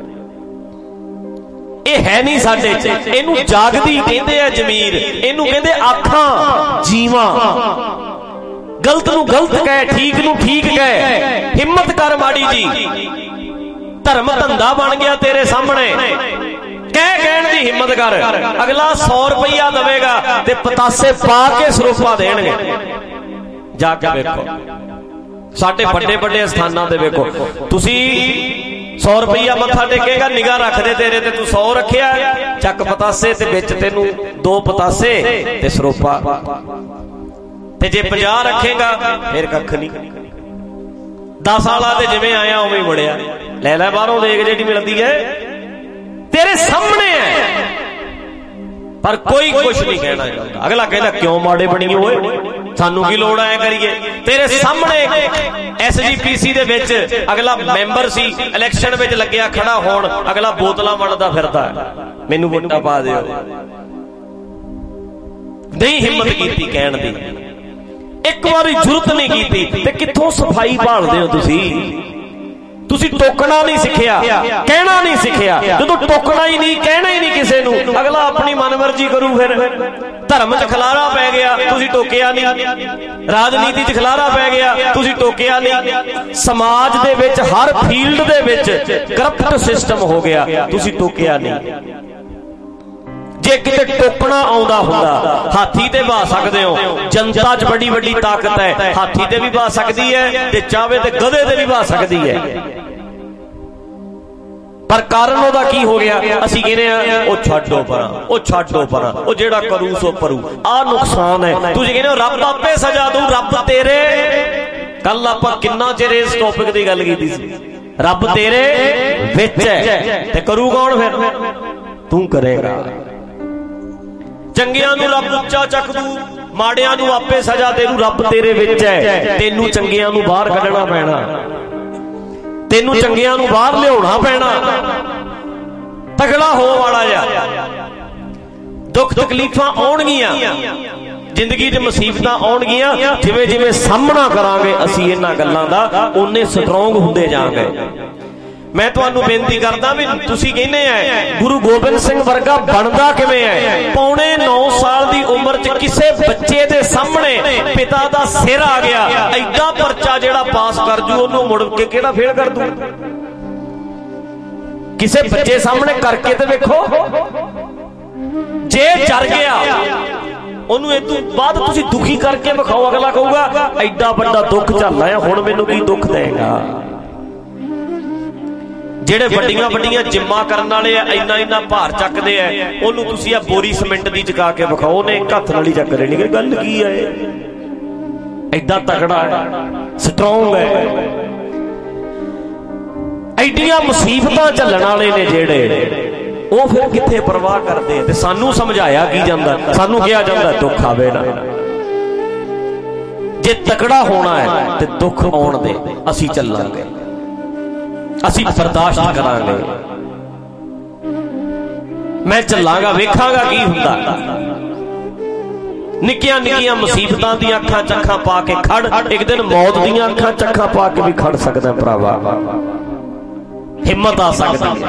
ਇਹ ਹੈ ਨਹੀਂ ਸਾਡੇ 'ਚ, ਇਹਨੂੰ ਜਾਗਦੀ ਕਹਿੰਦੇ ਆ ਜ਼ਮੀਰ, ਇਹਨੂੰ ਕਹਿੰਦੇ ਆਖਾਂ ਜੀਵਾਂ। ਗਲਤ ਨੂੰ ਗਲਤ ਕਹਿ, ਠੀਕ ਨੂੰ ਠੀਕ ਕਹਿ, ਹਿੰਮਤ ਕਰ ਮਾੜੀ ਜੀ। ਧਰਮ ਧੰਦਾ ਬਣ ਗਿਆ ਤੇਰੇ ਸਾਹਮਣੇ, ਕਹਿਣ ਦੀ ਹਿੰਮਤ ਕਰ। ਅਗਲਾ 100 ਰੁਪਈਆ ਦੇਵੇਗਾ ਤੇ ਪਤਾਸੇ ਪਾ ਕੇ ਸਰੂਪਾ ਦੇਣਗੇ। ਜਾ ਕੇ ਵੇਖੋ ਸਾਡੇ ਵੱਡੇ ਵੱਡੇ ਸਥਾਨਾਂ ਤੇ ਵੇਖੋ, ਤੁਸੀਂ 100 ਰੁਪਈਆ ਮੱਥਾ ਟੇਕੇਗਾ, ਨਿਗਾਹ ਰੱਖਦੇ ਤੇਰੇ ਤੇ, ਤੂੰ 100 ਰੱਖਿਆ, ਚੱਕ ਪਤਾਸੇ ਤੇ ਵਿੱਚ ਤੈਨੂੰ 2 ਪਤਾਸੇ ਤੇ ਸਰੂਪਾ। ਤੇ ਜੇ 50 ਰੱਖੇਗਾ ਫਿਰ ਕੱਖ ਨਹੀਂ। 10 ਵਾਲਾ ਤੇ ਜਿਵੇਂ ਆਇਆ ਉਵੇਂ ਵੜਿਆ, ਲੈ ਲੈ ਬਾਹਰੋਂ ਦੇਖ ਜਿਹੜੀ ਮਿਲਦੀ ਹੈ, ਤੇਰੇ ਸਾਹਮਣੇ ਹੈ, ਪਰ ਕੋਈ ਕੁਛ ਨਹੀਂ ਕਹਿਣਾ ਚਾਹੁੰਦਾ। ਅਗਲਾ ਕਹਿੰਦਾ ਕਿਉਂ ਮਾੜੇ ਬਣੀਏ ਓਏ, ਸਾਨੂੰ ਕੀ ਲੋੜ ਐ ਕਰੀਏ। ਤੇਰੇ ਸਾਹਮਣੇ SGPC ਦੇ ਵਿੱਚ ਅਗਲਾ ਮੈਂਬਰ ਸੀ, ਇਲੈਕਸ਼ਨ ਵਿੱਚ ਲੱਗਿਆ ਖੜਾ ਹੋਣ, ਅਗਲਾ ਬੋਤਲਾਂ ਵੰਡਦਾ ਫਿਰਦਾ, ਮੈਨੂੰ ਵੋਟਾਂ ਪਾ ਦਿਓ। ਨਹੀਂ ਹਿੰਮਤ ਕੀਤੀ ਕਹਿਣ ਦੀ, ਇੱਕ ਵਾਰੀ ਜੁਰਤ ਨਹੀਂ ਕੀਤੀ, ਤੇ ਕਿੱਥੋਂ ਸਫਾਈ ਭਾਲਦੇ ਹੋ ਤੁਸੀਂ? ਤੁਸੀਂ ਟੋਕਣਾ ਨਹੀਂ ਸਿੱਖਿਆ, ਕਹਿਣਾ ਨਹੀਂ ਸਿੱਖਿਆ। ਜਦੋਂ ਟੋਕਣਾ ਹੀ ਨਹੀਂ, ਕਹਿਣਾ ਹੀ ਨਹੀਂ ਕਿਸੇ ਨੂੰ, ਅਗਲਾ ਆਪਣੀ ਮਨਮਰਜ਼ੀ ਕਰੂ। ਫਿਰ ਧਰਮ 'ਚ ਖਲਾਰਾ ਪੈ ਗਿਆ, ਤੁਸੀਂ ਟੋਕਿਆ ਨਹੀਂ। ਰਾਜਨੀਤੀ 'ਚ ਖਲਾਰਾ ਪੈ ਗਿਆ, ਤੁਸੀਂ ਟੋਕਿਆ ਨਹੀਂ। ਸਮਾਜ ਦੇ ਵਿੱਚ ਹਰ ਫੀਲਡ ਦੇ ਵਿੱਚ ਕਰਪਟ ਸਿਸਟਮ ਹੋ ਗਿਆ, ਤੁਸੀਂ ਟੋਕਿਆ ਨਹੀਂ। ਜੇ ਕਿਤੇ ਟੋਕਣਾ ਆਉਂਦਾ ਹੁੰਦਾ, ਹਾਥੀ ਤੇ ਵਾ ਸਕਦੇ ਹੋ। ਜਨਤਾ 'ਚ ਬੜੀ ਵੱਡੀ ਤਾਕਤ ਹੈ, ਹਾਥੀ ਤੇ ਵੀ ਵਾ ਸਕਦੀ ਹੈ, ਤੇ ਚਾਹੇ ਤੇ ਗਧੇ ਤੇ ਵੀ ਵਾ ਸਕਦੀ ਹੈ। ਪਰ ਕਾਰਨ ਉਹਦਾ ਕੀ ਹੋ ਗਿਆ? ਅਸੀਂ ਕਹਿੰਦੇ ਆ ਉਹ ਛੱਡੋ ਪਰਾਂ, ਉਹ ਛੱਡੋ ਪਰਾਂ, ਉਹ ਜਿਹੜਾ ਕਰੂ ਸੋ ਪਰੂ। ਆਹ ਨੁਕਸਾਨ ਹੈ। ਤੁਸੀਂ ਕਹਿੰਦੇ ਹੋ ਰੱਬ ਆਪੇ ਸਜ਼ਾ ਦੂ, ਰੱਬ ਤੇਰੇ। ਕੱਲ ਆਪਾਂ ਕਿੰਨਾ ਚਿਰ ਇਸ ਟੌਪਿਕ ਦੀ ਗੱਲ ਕੀਤੀ ਸੀ, ਰੱਬ ਤੇਰੇ ਵਿੱਚ ਹੈ, ਤੇ ਕਰੂ ਕੌਣ? ਫਿਰ ਤੂੰ ਕਰੇਗਾ। ਚੰਗਿਆਂ ਨੂੰ ਰੱਬ ਉੱਚਾ ਚੱਕ ਦੂ, ਮਾੜਿਆਂ ਨੂੰ ਆਪੇ ਸਜ਼ਾ ਦੇ ਦੂ। ਰੱਬ ਤੇਰੇ ਵਿੱਚ ਹੈ, ਤੈਨੂੰ ਚੰਗਿਆਂ ਨੂੰ ਬਾਹਰ ਕੱਢਣਾ ਪੈਣਾ, ਤੈਨੂੰ ਚੰਗਿਆਂ ਨੂੰ ਬਾਹਰ ਲਿਆਉਣਾ ਪੈਣਾ। ਤਗੜਾ ਹੋ ਵਾਲਾ ਜਾ। ਦੁੱਖ ਤਕਲੀਫਾਂ ਆਉਣਗੀਆਂ, ਜ਼ਿੰਦਗੀ 'ਚ ਮੁਸੀਬਤਾਂ ਆਉਣਗੀਆਂ, ਜਿਵੇਂ ਜਿਵੇਂ ਸਾਹਮਣਾ ਕਰਾਂਗੇ ਅਸੀਂ ਇਹਨਾਂ ਗੱਲਾਂ ਦਾ, ਓਨੇ ਸਟਰੋਂਗ ਹੁੰਦੇ ਜਾਵਾਂਗੇ। ਮੈਂ ਤੁਹਾਨੂੰ ਬੇਨਤੀ ਕਰਦਾ ਵੀ ਤੁਸੀਂ ਕਹਿੰਦੇ ਆ ਗੁਰੂ ਗੋਬਿੰਦ ਸਿੰਘ ਵਰਗਾ ਬਣਦਾ ਕਿਵੇਂ ਹੈ? ਪੌਣੇ 9 ਸਾਲ ਦੀ ਉਮਰ 'ਚ ਕਿਸੇ ਬੱਚੇ ਦੇ ਸਾਹਮਣੇ ਪਿਤਾ ਦਾ ਸਿਰ ਆ ਗਿਆ, ਐਡਾ ਪਰਚਾ ਜਿਹੜਾ ਪਾਸ ਕਰ ਜੂ ਉਹਨੂੰ ਮੁੜ ਕੇ ਕਿਹੜਾ ਫੇਲ ਕਰ ਦੂ? ਕਿਸੇ ਬੱਚੇ ਸਾਹਮਣੇ ਕਰਕੇ ਤੇ ਵੇਖੋ, ਜੇ ਜਰ ਗਿਆ ਉਹਨੂੰ ਇਹ ਤੋਂ ਬਾਅਦ ਤੁਸੀਂ ਦੁਖੀ ਕਰਕੇ ਵਿਖਾਓ, ਅਗਲਾ ਕਹੂਗਾ ਐਡਾ ਵੱਡਾ ਦੁੱਖ ਝੱਲਦਾ ਹੈ, ਹੁਣ ਮੈਨੂੰ ਕੀ ਦੁੱਖ ਦੇਗਾ? ਜਿਹੜੇ ਵੱਡੀਆਂ ਵੱਡੀਆਂ ਜਿੰਮਾਂ ਕਰਨ ਵਾਲੇ ਆ, ਇੰਨਾ ਇੰਨਾ ਭਾਰ ਚੱਕਦੇ ਆ, ਉਹਨੂੰ ਤੁਸੀਂ ਆ ਬੋਰੀ ਸੀਮੈਂਟ ਦੀ ਚਕਾ ਕੇ ਵਿਖਾਓ, ਉਹਨੇ ਇੱਕ ਹੱਥ ਨਾਲ ਹੀ ਚੱਕ ਲੈਣੀ। ਗੱਲ ਕੀ ਹੈ? ਐਡਾ ਤਕੜਾ ਹੈ, ਸਟਰੋਂਗ ਹੈ। ਐਡੀਆਂ ਮੁਸੀਬਤਾਂ ਝੱਲਣ ਵਾਲੇ ਨੇ ਜਿਹੜੇ, ਉਹ ਫਿਰ ਕਿੱਥੇ ਪਰਵਾਹ ਕਰਦੇ? ਤੇ ਸਾਨੂੰ ਸਮਝਾਇਆ ਕੀ ਜਾਂਦਾ? ਸਾਨੂੰ ਕਿਹਾ ਜਾਂਦਾ ਦੁੱਖ ਆਵੇ ਨਾ। ਜੇ ਤਕੜਾ ਹੋਣਾ ਹੈ ਤੇ ਦੁੱਖ ਆਉਣ ਦੇ, ਅਸੀਂ ਚੱਲਾਂਗੇ, ਅਸੀਂ ਬਰਦਾਸ਼ਤ ਕਰਾਂਗੇ। ਮੈਂ ਚੱਲਾਂਗਾ, ਵੇਖਾਂਗਾ ਕੀ ਹੁੰਦਾ। निक्कियां निक्कियां मुसीबतां दी अखां च अखां पा के खड़, एक दिन मौत दी अखां च अखां पा के भी खड़ सकदा भरावा। हिम्मत आ सकदी है।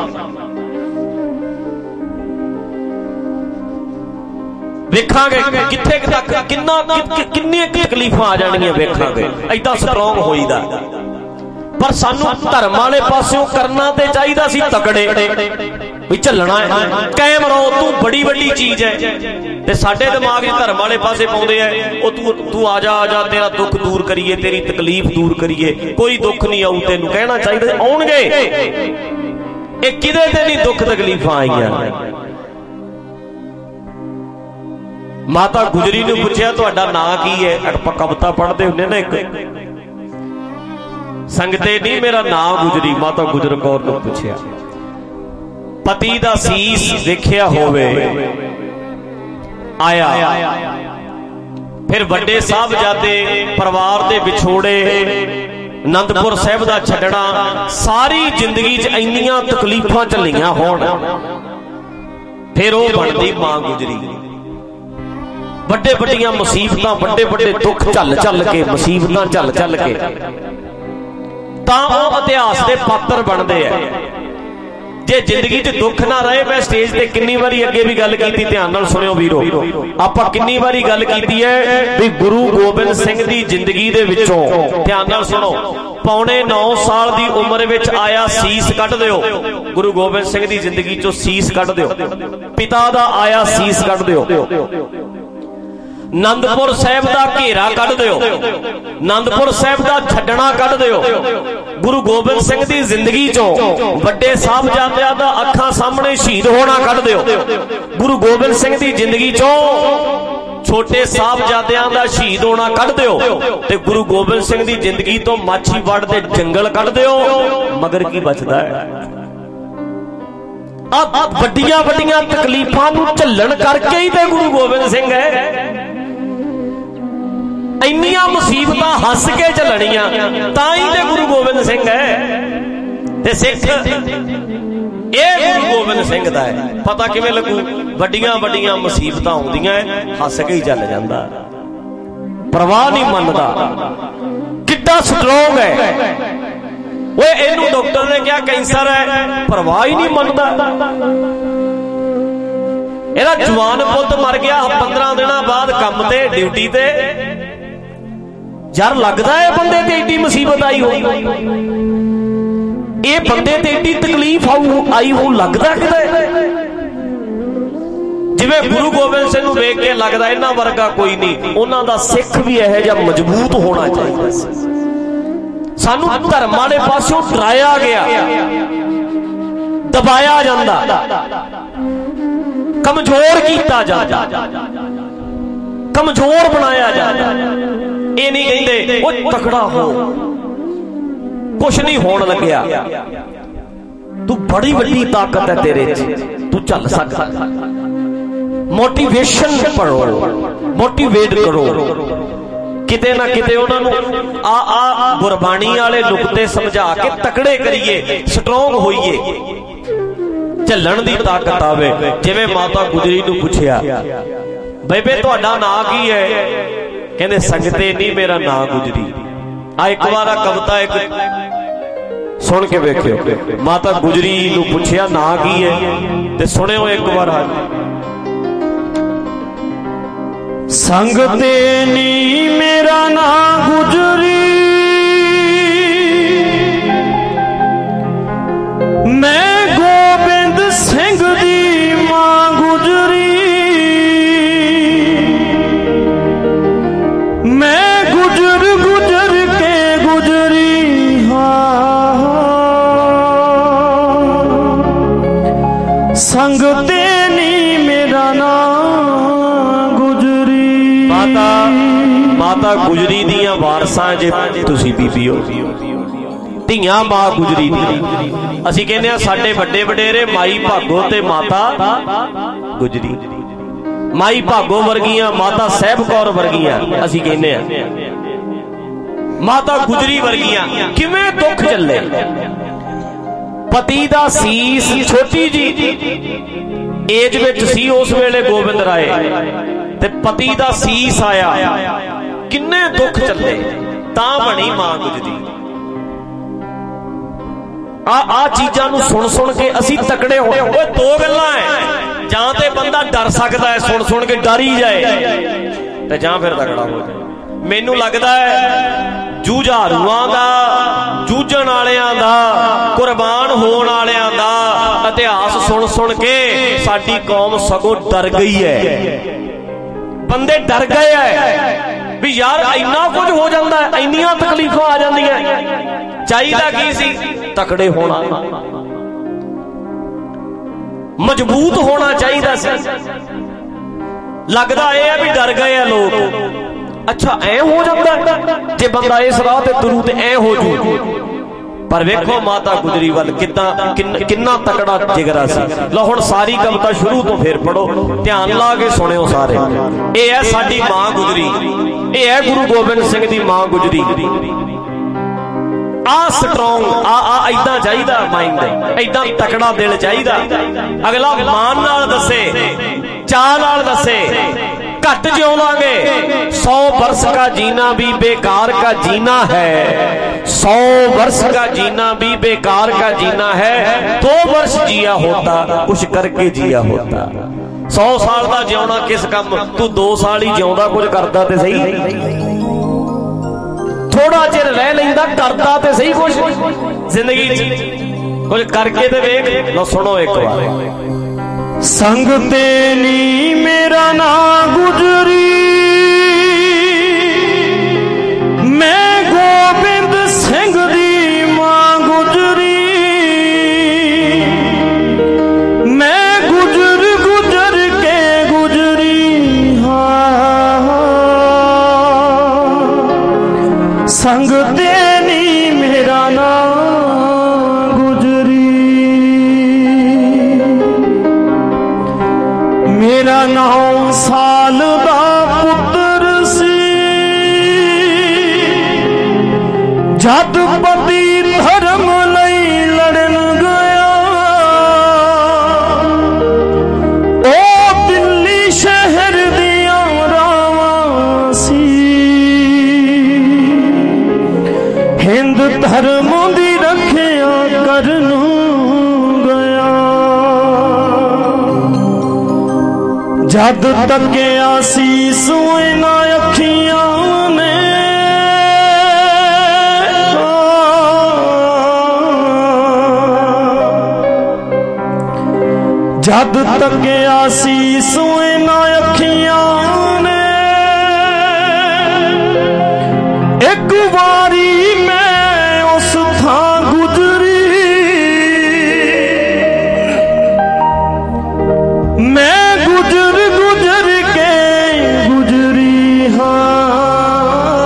वेखांगे कित्थे तक किन्नी तकलीफां आ जाणगियां, वेखांगे ऐदा स्ट्रोंग होईदा। पर सानू धर्म वाले पासों करना ते चाहिदा सी तकड़े, भी झलना है, कायम रहो, तू बड़ी बड़ी चीज है। ते साडे दिमाग च धर्म वाले पासे पाउंदे है, ओ तू आ जा तेरा दुख दूर करिए, तेरी तकलीफ दूर करिए, कोई दुख नहीं आऊ तेनू। कहना चाहिए आउणगे, ये किदे ते नहीं दुख तकलीफां आईयां। माता गुजरी ने पूछया तुहाडा नां की है? आपां कविता पढ़दे हुंदे ना एक, संगते नहीं मेरा नाम गुजरी। माता गुजर कौर ने पूछया, पति दा सीस देखिया होवे आया, फिर वड्डे साहबजादे परिवार दे विछोड़े, आनंदपुर साहिब दा छड्डना, सारी जिंदगी च इन्नियां तकलीफां झल्लियां होण, फिर वो बनदी मां गुजरी। वड्डे वड्डियां मुसीबतां, वड्डे वड्डे दुख झल झल के, मुसीबतां झल झल के तां वो इतिहास दे पात्र बनते हैं। जे जिंदगी च दुख ना रहे, मैं स्टेज ते किन्नी बारी अगे भी गल की, ध्यान नाल सुनियो वीरो, आपां किन्नी बारी गल की है भी गुरु गोबिंद सिंह दी जिंदगी दे विचों, ध्यान नाल सुनो, पौने 9 साल दी उम्र विच आया सीस कढ दिओ। गुरु गोबिंद सिंह दी जिंदगी चों सीस कढ दिओ, पिता दा आया सीस कढ दिओ। आनंदपुर साहिब दा घेरा कढ दिओ, आनंदपुर साहिब दा छड्डना कढ दिओ। गुरु गोबिंद सिंह दी जिंदगी चों वड्डे साहबजादियां दा अखां सामने शहीद होना कढ दिओ। गुरु गोबिंद सिंह दी जिंदगी चों छोटे साहबजादियां दा शहीद होना कढ दिओ, ते गुरु गोबिंद सिंह दी जिंदगी तो माछीवाड़ दे जंगल कढ दिओ। मगर की बचदा है? वड्डियां वड्डियां तकलीफां नूं झल्लण करके ही ते गुरु गोबिंद सिंह है। इन्नियां मुसीबतां हस के झलणियां तां ही ते गुरु गोबिंद सिंह है। ते सिख ये गुरु गोबिंद सिंह दा है। पता किवें लगू? वड्डियां वड्डियां मुसीबतां आउंदियां हस के ही चल जांदा, परवाह नहीं मनदा, किड्डा स्ट्रोंग है। वो इनू डॉक्टर ने क्या कैंसर है, परवाह ही नहीं मनदा। ਇਹਦਾ जवान पुत मर गया 15 दिन बाद काम ते ड्यूटी ते, यार लगता है बंदे ते एडी मुसीबत आई हो, ये बंदे ते एडी तकलीफ आई हो, लगता कि जिवें गुरु गोबिंद सिंह वेख के लगता इन्हां वर्गा कोई नहीं, उन्हां दा सिख भी इहो जिहा मजबूत होना चाहिए। सानू धर्म वाले पासों डराया गया, दबाया जाता, कमजोर किया जाता, कमजोर बनाया जाता। ये नहीं कहते वो तकड़ा हो, कुछ नहीं होने लग्या, तू बड़ी बड़ी ताकत है तेरे च, तू चल सकता। मोटिवेशन पढ़ो, मोटिवेट करो, किते ना किते उन्होंने आ गुरबाणी वाले नुकते समझा के तकड़े करिए, स्ट्रोंग होइए, झल्लण दी ताकत आवे। जिवें माता गुजरी नूं पुछया, बेबे तुहाडा नां की है? कहंदे संगते नहीं मेरा नां गुजरी। आ एक बार कविता एक सुन के वेखियो, माता गुजरी नूं पुछया नां की है, ते सुनियो एक बार। संगते नी मेरा नां गुजरी, मैं गोबिंद सिंह दी मां गुजरी, मैं गुजर गुजर के गुजरी हाँ, संगते नी मेरा नां माता गुजरी दियां वारसां जे तुसी बीबीओ, ਧੀਆਂ मां गुजरी दी। असीं कहने साडे वड्डे वडेरे माई भागो ते माता गुजरी, माई भागो वर्गियां माता साहिब कौर वर्गियां असीं कहने माता गुजरी वर्गियां। किवें दुख झल्ले, पति दा सीस छोटी जी एज विच सी उस वेले गोबिंद राय, ते पति दा सीस आया, किन्ने दुख चले तां बनी मां गुजरी। आ चीजां नूं सुन सुन के असीं तकड़े हो। दो गल्लां है, जां ते बंदा डर सकदा है सुन सुन के डर ही जाए, ते जां फिर तकड़ा हो जाए। मैनू लगदा है जूझारूआं दा, जूझण वालियां दा, कुर्बान होण वालियां दा इतिहास सुन सुन के साडी कौम सगों डर गई है। बंदे डर गए है भी यार इन्ना कुछ हो जाता है, इन्नियां तकलीफां आ जांदियां, चाहिदा की सी तकड़े होना, मजबूत होना चाहिदा सी। लगदा यह है भी डर गए है लोग। अच्छा ऐ हो जाता जे बंदा इस राह ते तुरू ते ऐ हो जू। पर वेखो माता गुजरी वल किन्ना तकड़ा जिगरा सी। लो हुण सारी कविता शुरू तो फिर पढ़ो, ध्यान ला के सुनियो सारे। ये है साडी मां गुजरी, ये है गुरु गोबिंद सिंह दी मां गुजरी। आ स्ट्रोंग आ इदां चाहिदा माइंड, इदां तकड़ा दिल चाहिदा। अगला मान नाल दसे, चाह नाल दसे, घट जिउवांगे 100 वर्ष का जीना भी बेकार का जीना है, 100 वर्ष का जीना भी बेकार का जीना है। 2 वर्ष जिया होता कुछ करके जिया होता। 100 साल का जिउना किस काम, तू 2 साल ही जिउंदा कुछ करदा ते सही, थोड़ा चिर रह लैंदा करदा ते सही कुछ जिंदगी कुछ करके ते वेख। लो सुनो एक बार। संग तेनी मेरा ना गुजरी, मैं गोबिंद सिंह दी मां गुजरी, मैं गुजर गुजर के गुजरी। हाँ संग तेनी मेरा ना मेरा 9 साल दा पुत्र सी, जद पति धर्म लई लड़न गया, ओ दिल्ली शहर दिया रावां सी, हिंद धर्म दी रखिया करन जद तकिया सी सोना अखियां ने, जद तकिया सी सोना अखियां ने, एक बारी मैं उस थां गुजरी, मैं गुजर गुजर के गुजरी। हाँ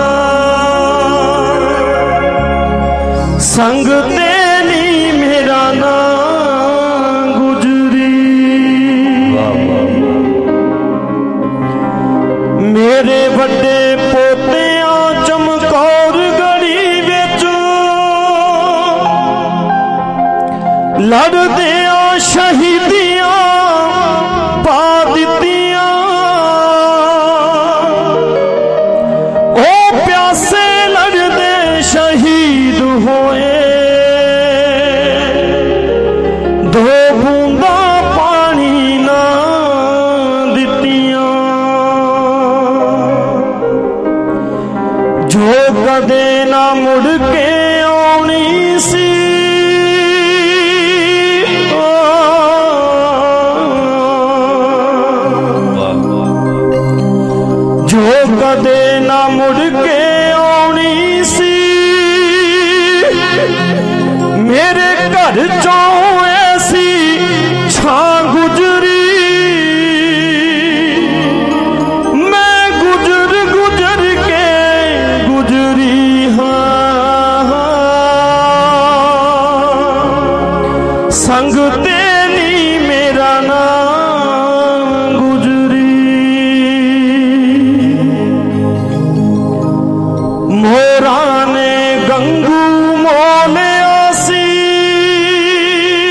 संग तेनी मेरा ना गुजरी, मेरे बड़े पोतिया चमकौर गढ़ी विच लड़दिया शहीदियां पा दित्तियां, ओ प्यासे लड़दे शहीद होए, 2 बूंदा पानी ना दित्तियां, जो कदे ना मुड़ के आउणी सी, जो कदे ना मुड़ के आउणी सी, मेरे घर चों ऐसी छां गुजरी, मैं गुजर गुजर के गुजरी। हाँ संग तेनी मेरा ना मोरा ने गंगू मोले आसी,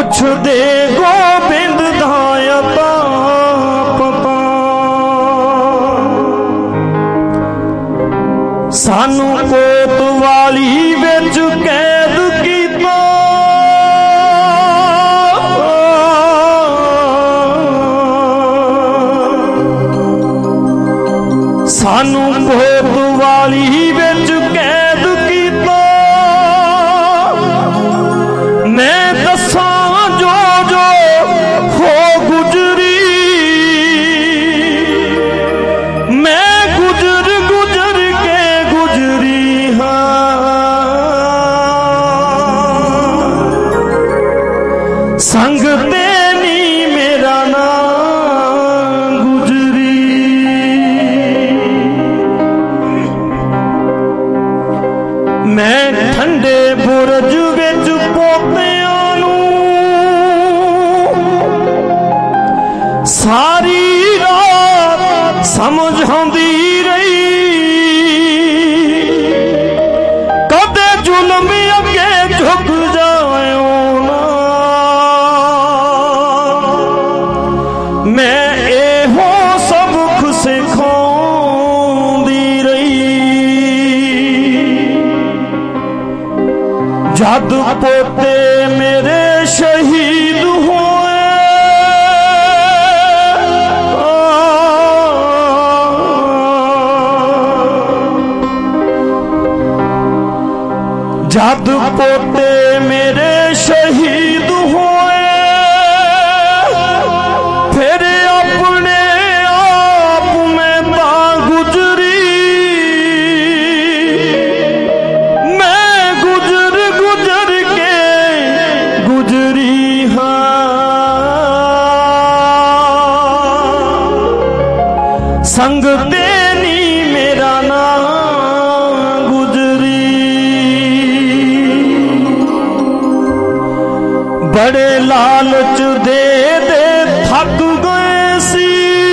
ਪੁੱਛਦੇ ਗੋਬਿੰਦ ਦਾ ਅਤਾ ਪਤਾ, ਸਾਨੂੰ ਕੋਤਵਾਲੀ ਵਿੱਚ ਕੈਦ ਕੀਤਾ, ਸਾਨੂੰ ਕੋਤਵਾਲੀ ਵਿੱਚ ਕੈਦ ਕੀਤਾ। ਮੈਂ ਦੱਸਾਂ ਜੋ ਜੋ ਹੋ ਗੁਜ਼ਰੀ, ਮੈਂ ਗੁਜ਼ਰ ਗੁਜ਼ਰ ਕੇ ਗੁਜ਼ਰੀ ਹਾਂ। ਸੰਗ ਤੇ ਨੀ ਮੇਰਾ ਨਾਂ ਗੁਜ਼ਰੀ। ਮੈਂ ਠੰਡੇ ਬੁਰਜ ਵਿੱਚ ਪੋਤਿਆਂ ਨੂੰ ਸਾਰੀ ਰਾਤ ਸਮਝਾਉਂਦੀ ਰਹੀ, ਕਦੇ ਜ਼ੁਲਮ ਅੱਗੇ ਝੁਕ ਜਾਇਓ ਨਾ। ਮੈਂ ਇਹੋ ਸਬਕ ਸਿਖਾਉਂਦੀ ਰਹੀ। ਜਦ ਪੋਤੇ ਮੇਰੇ ਸ਼ਹੀਦ ਹੋਏ, ਜਦ ਪੋਤੇ ਮੇਰੇ ਸ਼ਹੀਦ ਹੋਏ, ਫਿਰ ਆਪਣੇ ਆਪ ਮੈਂ ਤਾਂ ਗੁਜ਼ਰੀ। ਮੈਂ ਗੁਜ਼ਰ ਗੁਜ਼ਰ ਕੇ ਗੁਜ਼ਰੀ ਹਾਂ। ਸੰਗ ਤੇ ਨੀ ਮੇਰਾ ਨਾਂ ਗੁਜ਼ਰੀ। ਬੜੇ ਲਾਲਚ ਦੇ ਦੇ ਥੱਕ ਗਏ ਸੀ,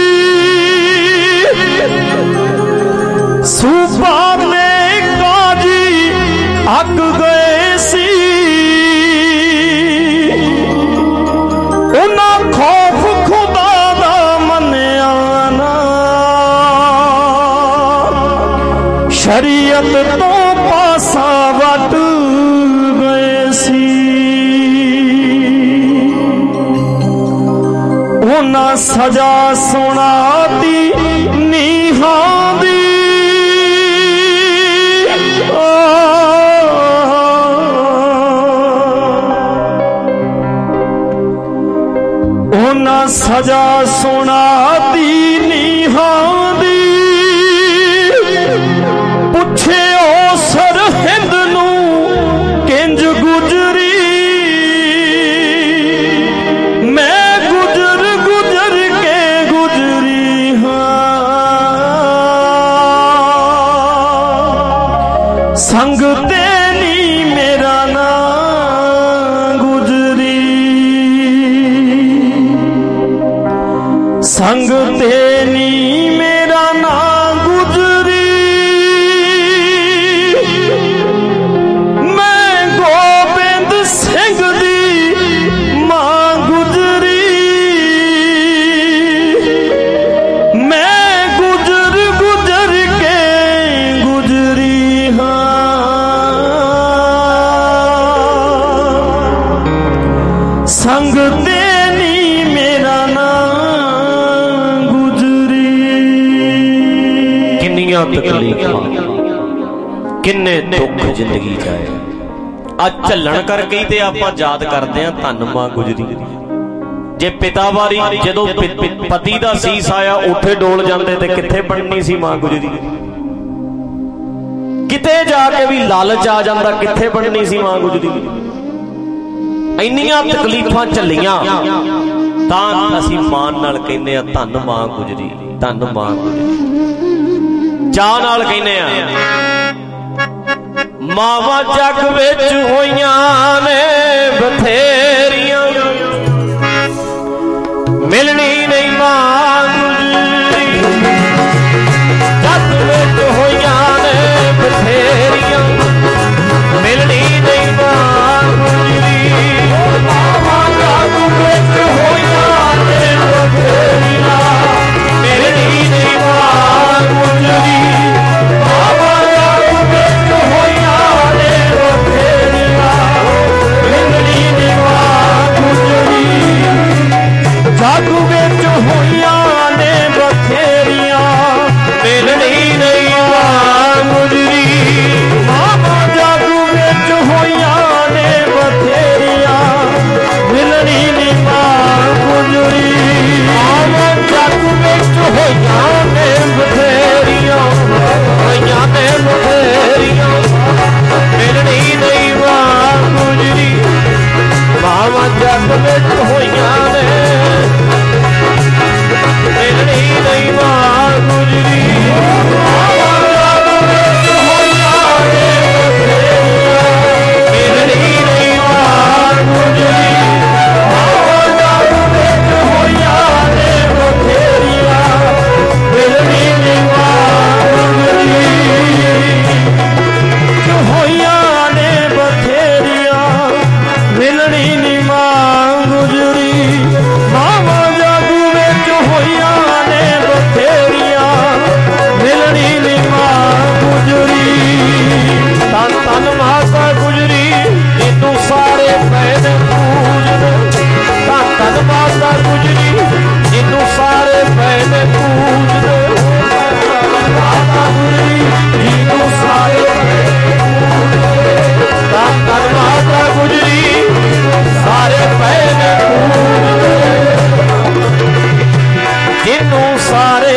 ਸੂਬਾ ਦੇ ਕਾਜੀ ਅੱਕ ਗਏ ਸੀ। ਉਹਨਾਂ ਖੌਫ ਖੁਦਾ ਦਾ ਮੰਨਿਆ ਨਾ, ਸ਼ਰੀਅਤ ਤੋਂ ਪਾਸਾ ਵੱਟ ਗਏ ਸੀ। ਉਹਨਾਂ ਸਜ਼ਾ ਸੁਣਾਤੀ ਨੀਹਾਂ ਦੀ, ਉਹਨਾਂ ਸਜ਼ਾ ਸੁਣਾਤੀ ਨੀਹਾਂ ਦੀ। ਪੁੱਛਿਓ ਸਰਹਿੰਦ ਨੂੰ ਕਿੰਜ ਗੁਜ਼ਰੀ, ਮੈਂ ਗੁਜ਼ਰ ਗੁਜ਼ਰ ਕੇ ਗੁਜ਼ਰੀ ਹਾਂ। ਸੰਗ ਤੇ ਨੀ ਮੇਰਾ ਨਾਂ ਗੁਜ਼ਰੀ। ਸੰਗ ਤੇ ਨੀ ਮੇਰਾ ਨਾਂ ਗੁਜ਼ਰੀ। ਮੈਂ ਗੋਬਿੰਦ ਸਿੰਘ ਦੀ ਮਾਂ ਗੁਜ਼ਰੀ। ਮੈਂ ਗੁਜ਼ਰ ਗੁਜ਼ਰ ਕੇ ਗੁਜ਼ਰੀ ਹਾਂ। ਸੰਗ ਤੇ ਨੀ ਮੇਰਾ ਨਾਂ ਗੁਜ਼ਰੀ। ਕਿੰਨੀਆਂ ਤਕਲੀਫਾਂ, ਕਿੰਨੇ ਦੁੱਖ ਜ਼ਿੰਦਗੀ ਚ ਆਏ, ਅੱਜ ਝੱਲਣ ਕਰਕੇ ਹੀ ਤੇ ਆਪਾਂ ਯਾਦ ਕਰਦੇ ਆਂ ਧੰਨ ਮਾਂ ਗੁਜ਼ਰੀ। ਜੇ ਪਿਤਾ ਵਾਰੀ ਜਦੋਂ ਪਤੀ ਦਾ ਸੀਸ ਆਇਆ ਉੱਥੇ ਡੋਲ ਜਾਂਦੇ ਤੇ ਕਿੱਥੇ ਬਣਨੀ ਸੀ ਮਾਂ ਗੁਜ਼ਰੀ। ਕਿਤੇ ਜਾ ਕੇ ਵੀ ਲਾਲਚ ਆ ਜਾਂਦਾ, ਕਿੱਥੇ ਬਣਨੀ ਸੀ ਮਾਂ ਗੁਜ਼ਰੀ। ਇੰਨੀਆਂ ਤਕਲੀਫਾਂ ਝੱਲੀਆਂ ਤਾਂ ਅਸੀਂ ਮਾਣ ਨਾਲ ਕਹਿੰਦੇ ਆ ਧੰਨ ਮਾਂ ਗੁਜ਼ਰੀ, ਧੰਨ ਮਾਂ ਗੁਜ਼ਰੀ। ਚਾਹ ਨਾਲ ਕਹਿੰਦੇ ਆ ਮਾਵਾਂ ਜੱਗ ਵਿੱਚ ਹੋਈਆਂ ਨੇ ਬਥੇਰੀਆਂ, ਮਿਲਣੀ ਨਹੀਂ ਮਾਂ ਗੁਜ਼ਰੀ। ਜੱਗ ਵਿੱਚ ਹੋਈਆਂ ਨੇ ਬਥੇਰੀਆਂ, ਮਿਲਣੀ ਨਹੀਂ ਮਾਂ ਗੁਜ਼ਰੀ। ਮਾਵਾਂ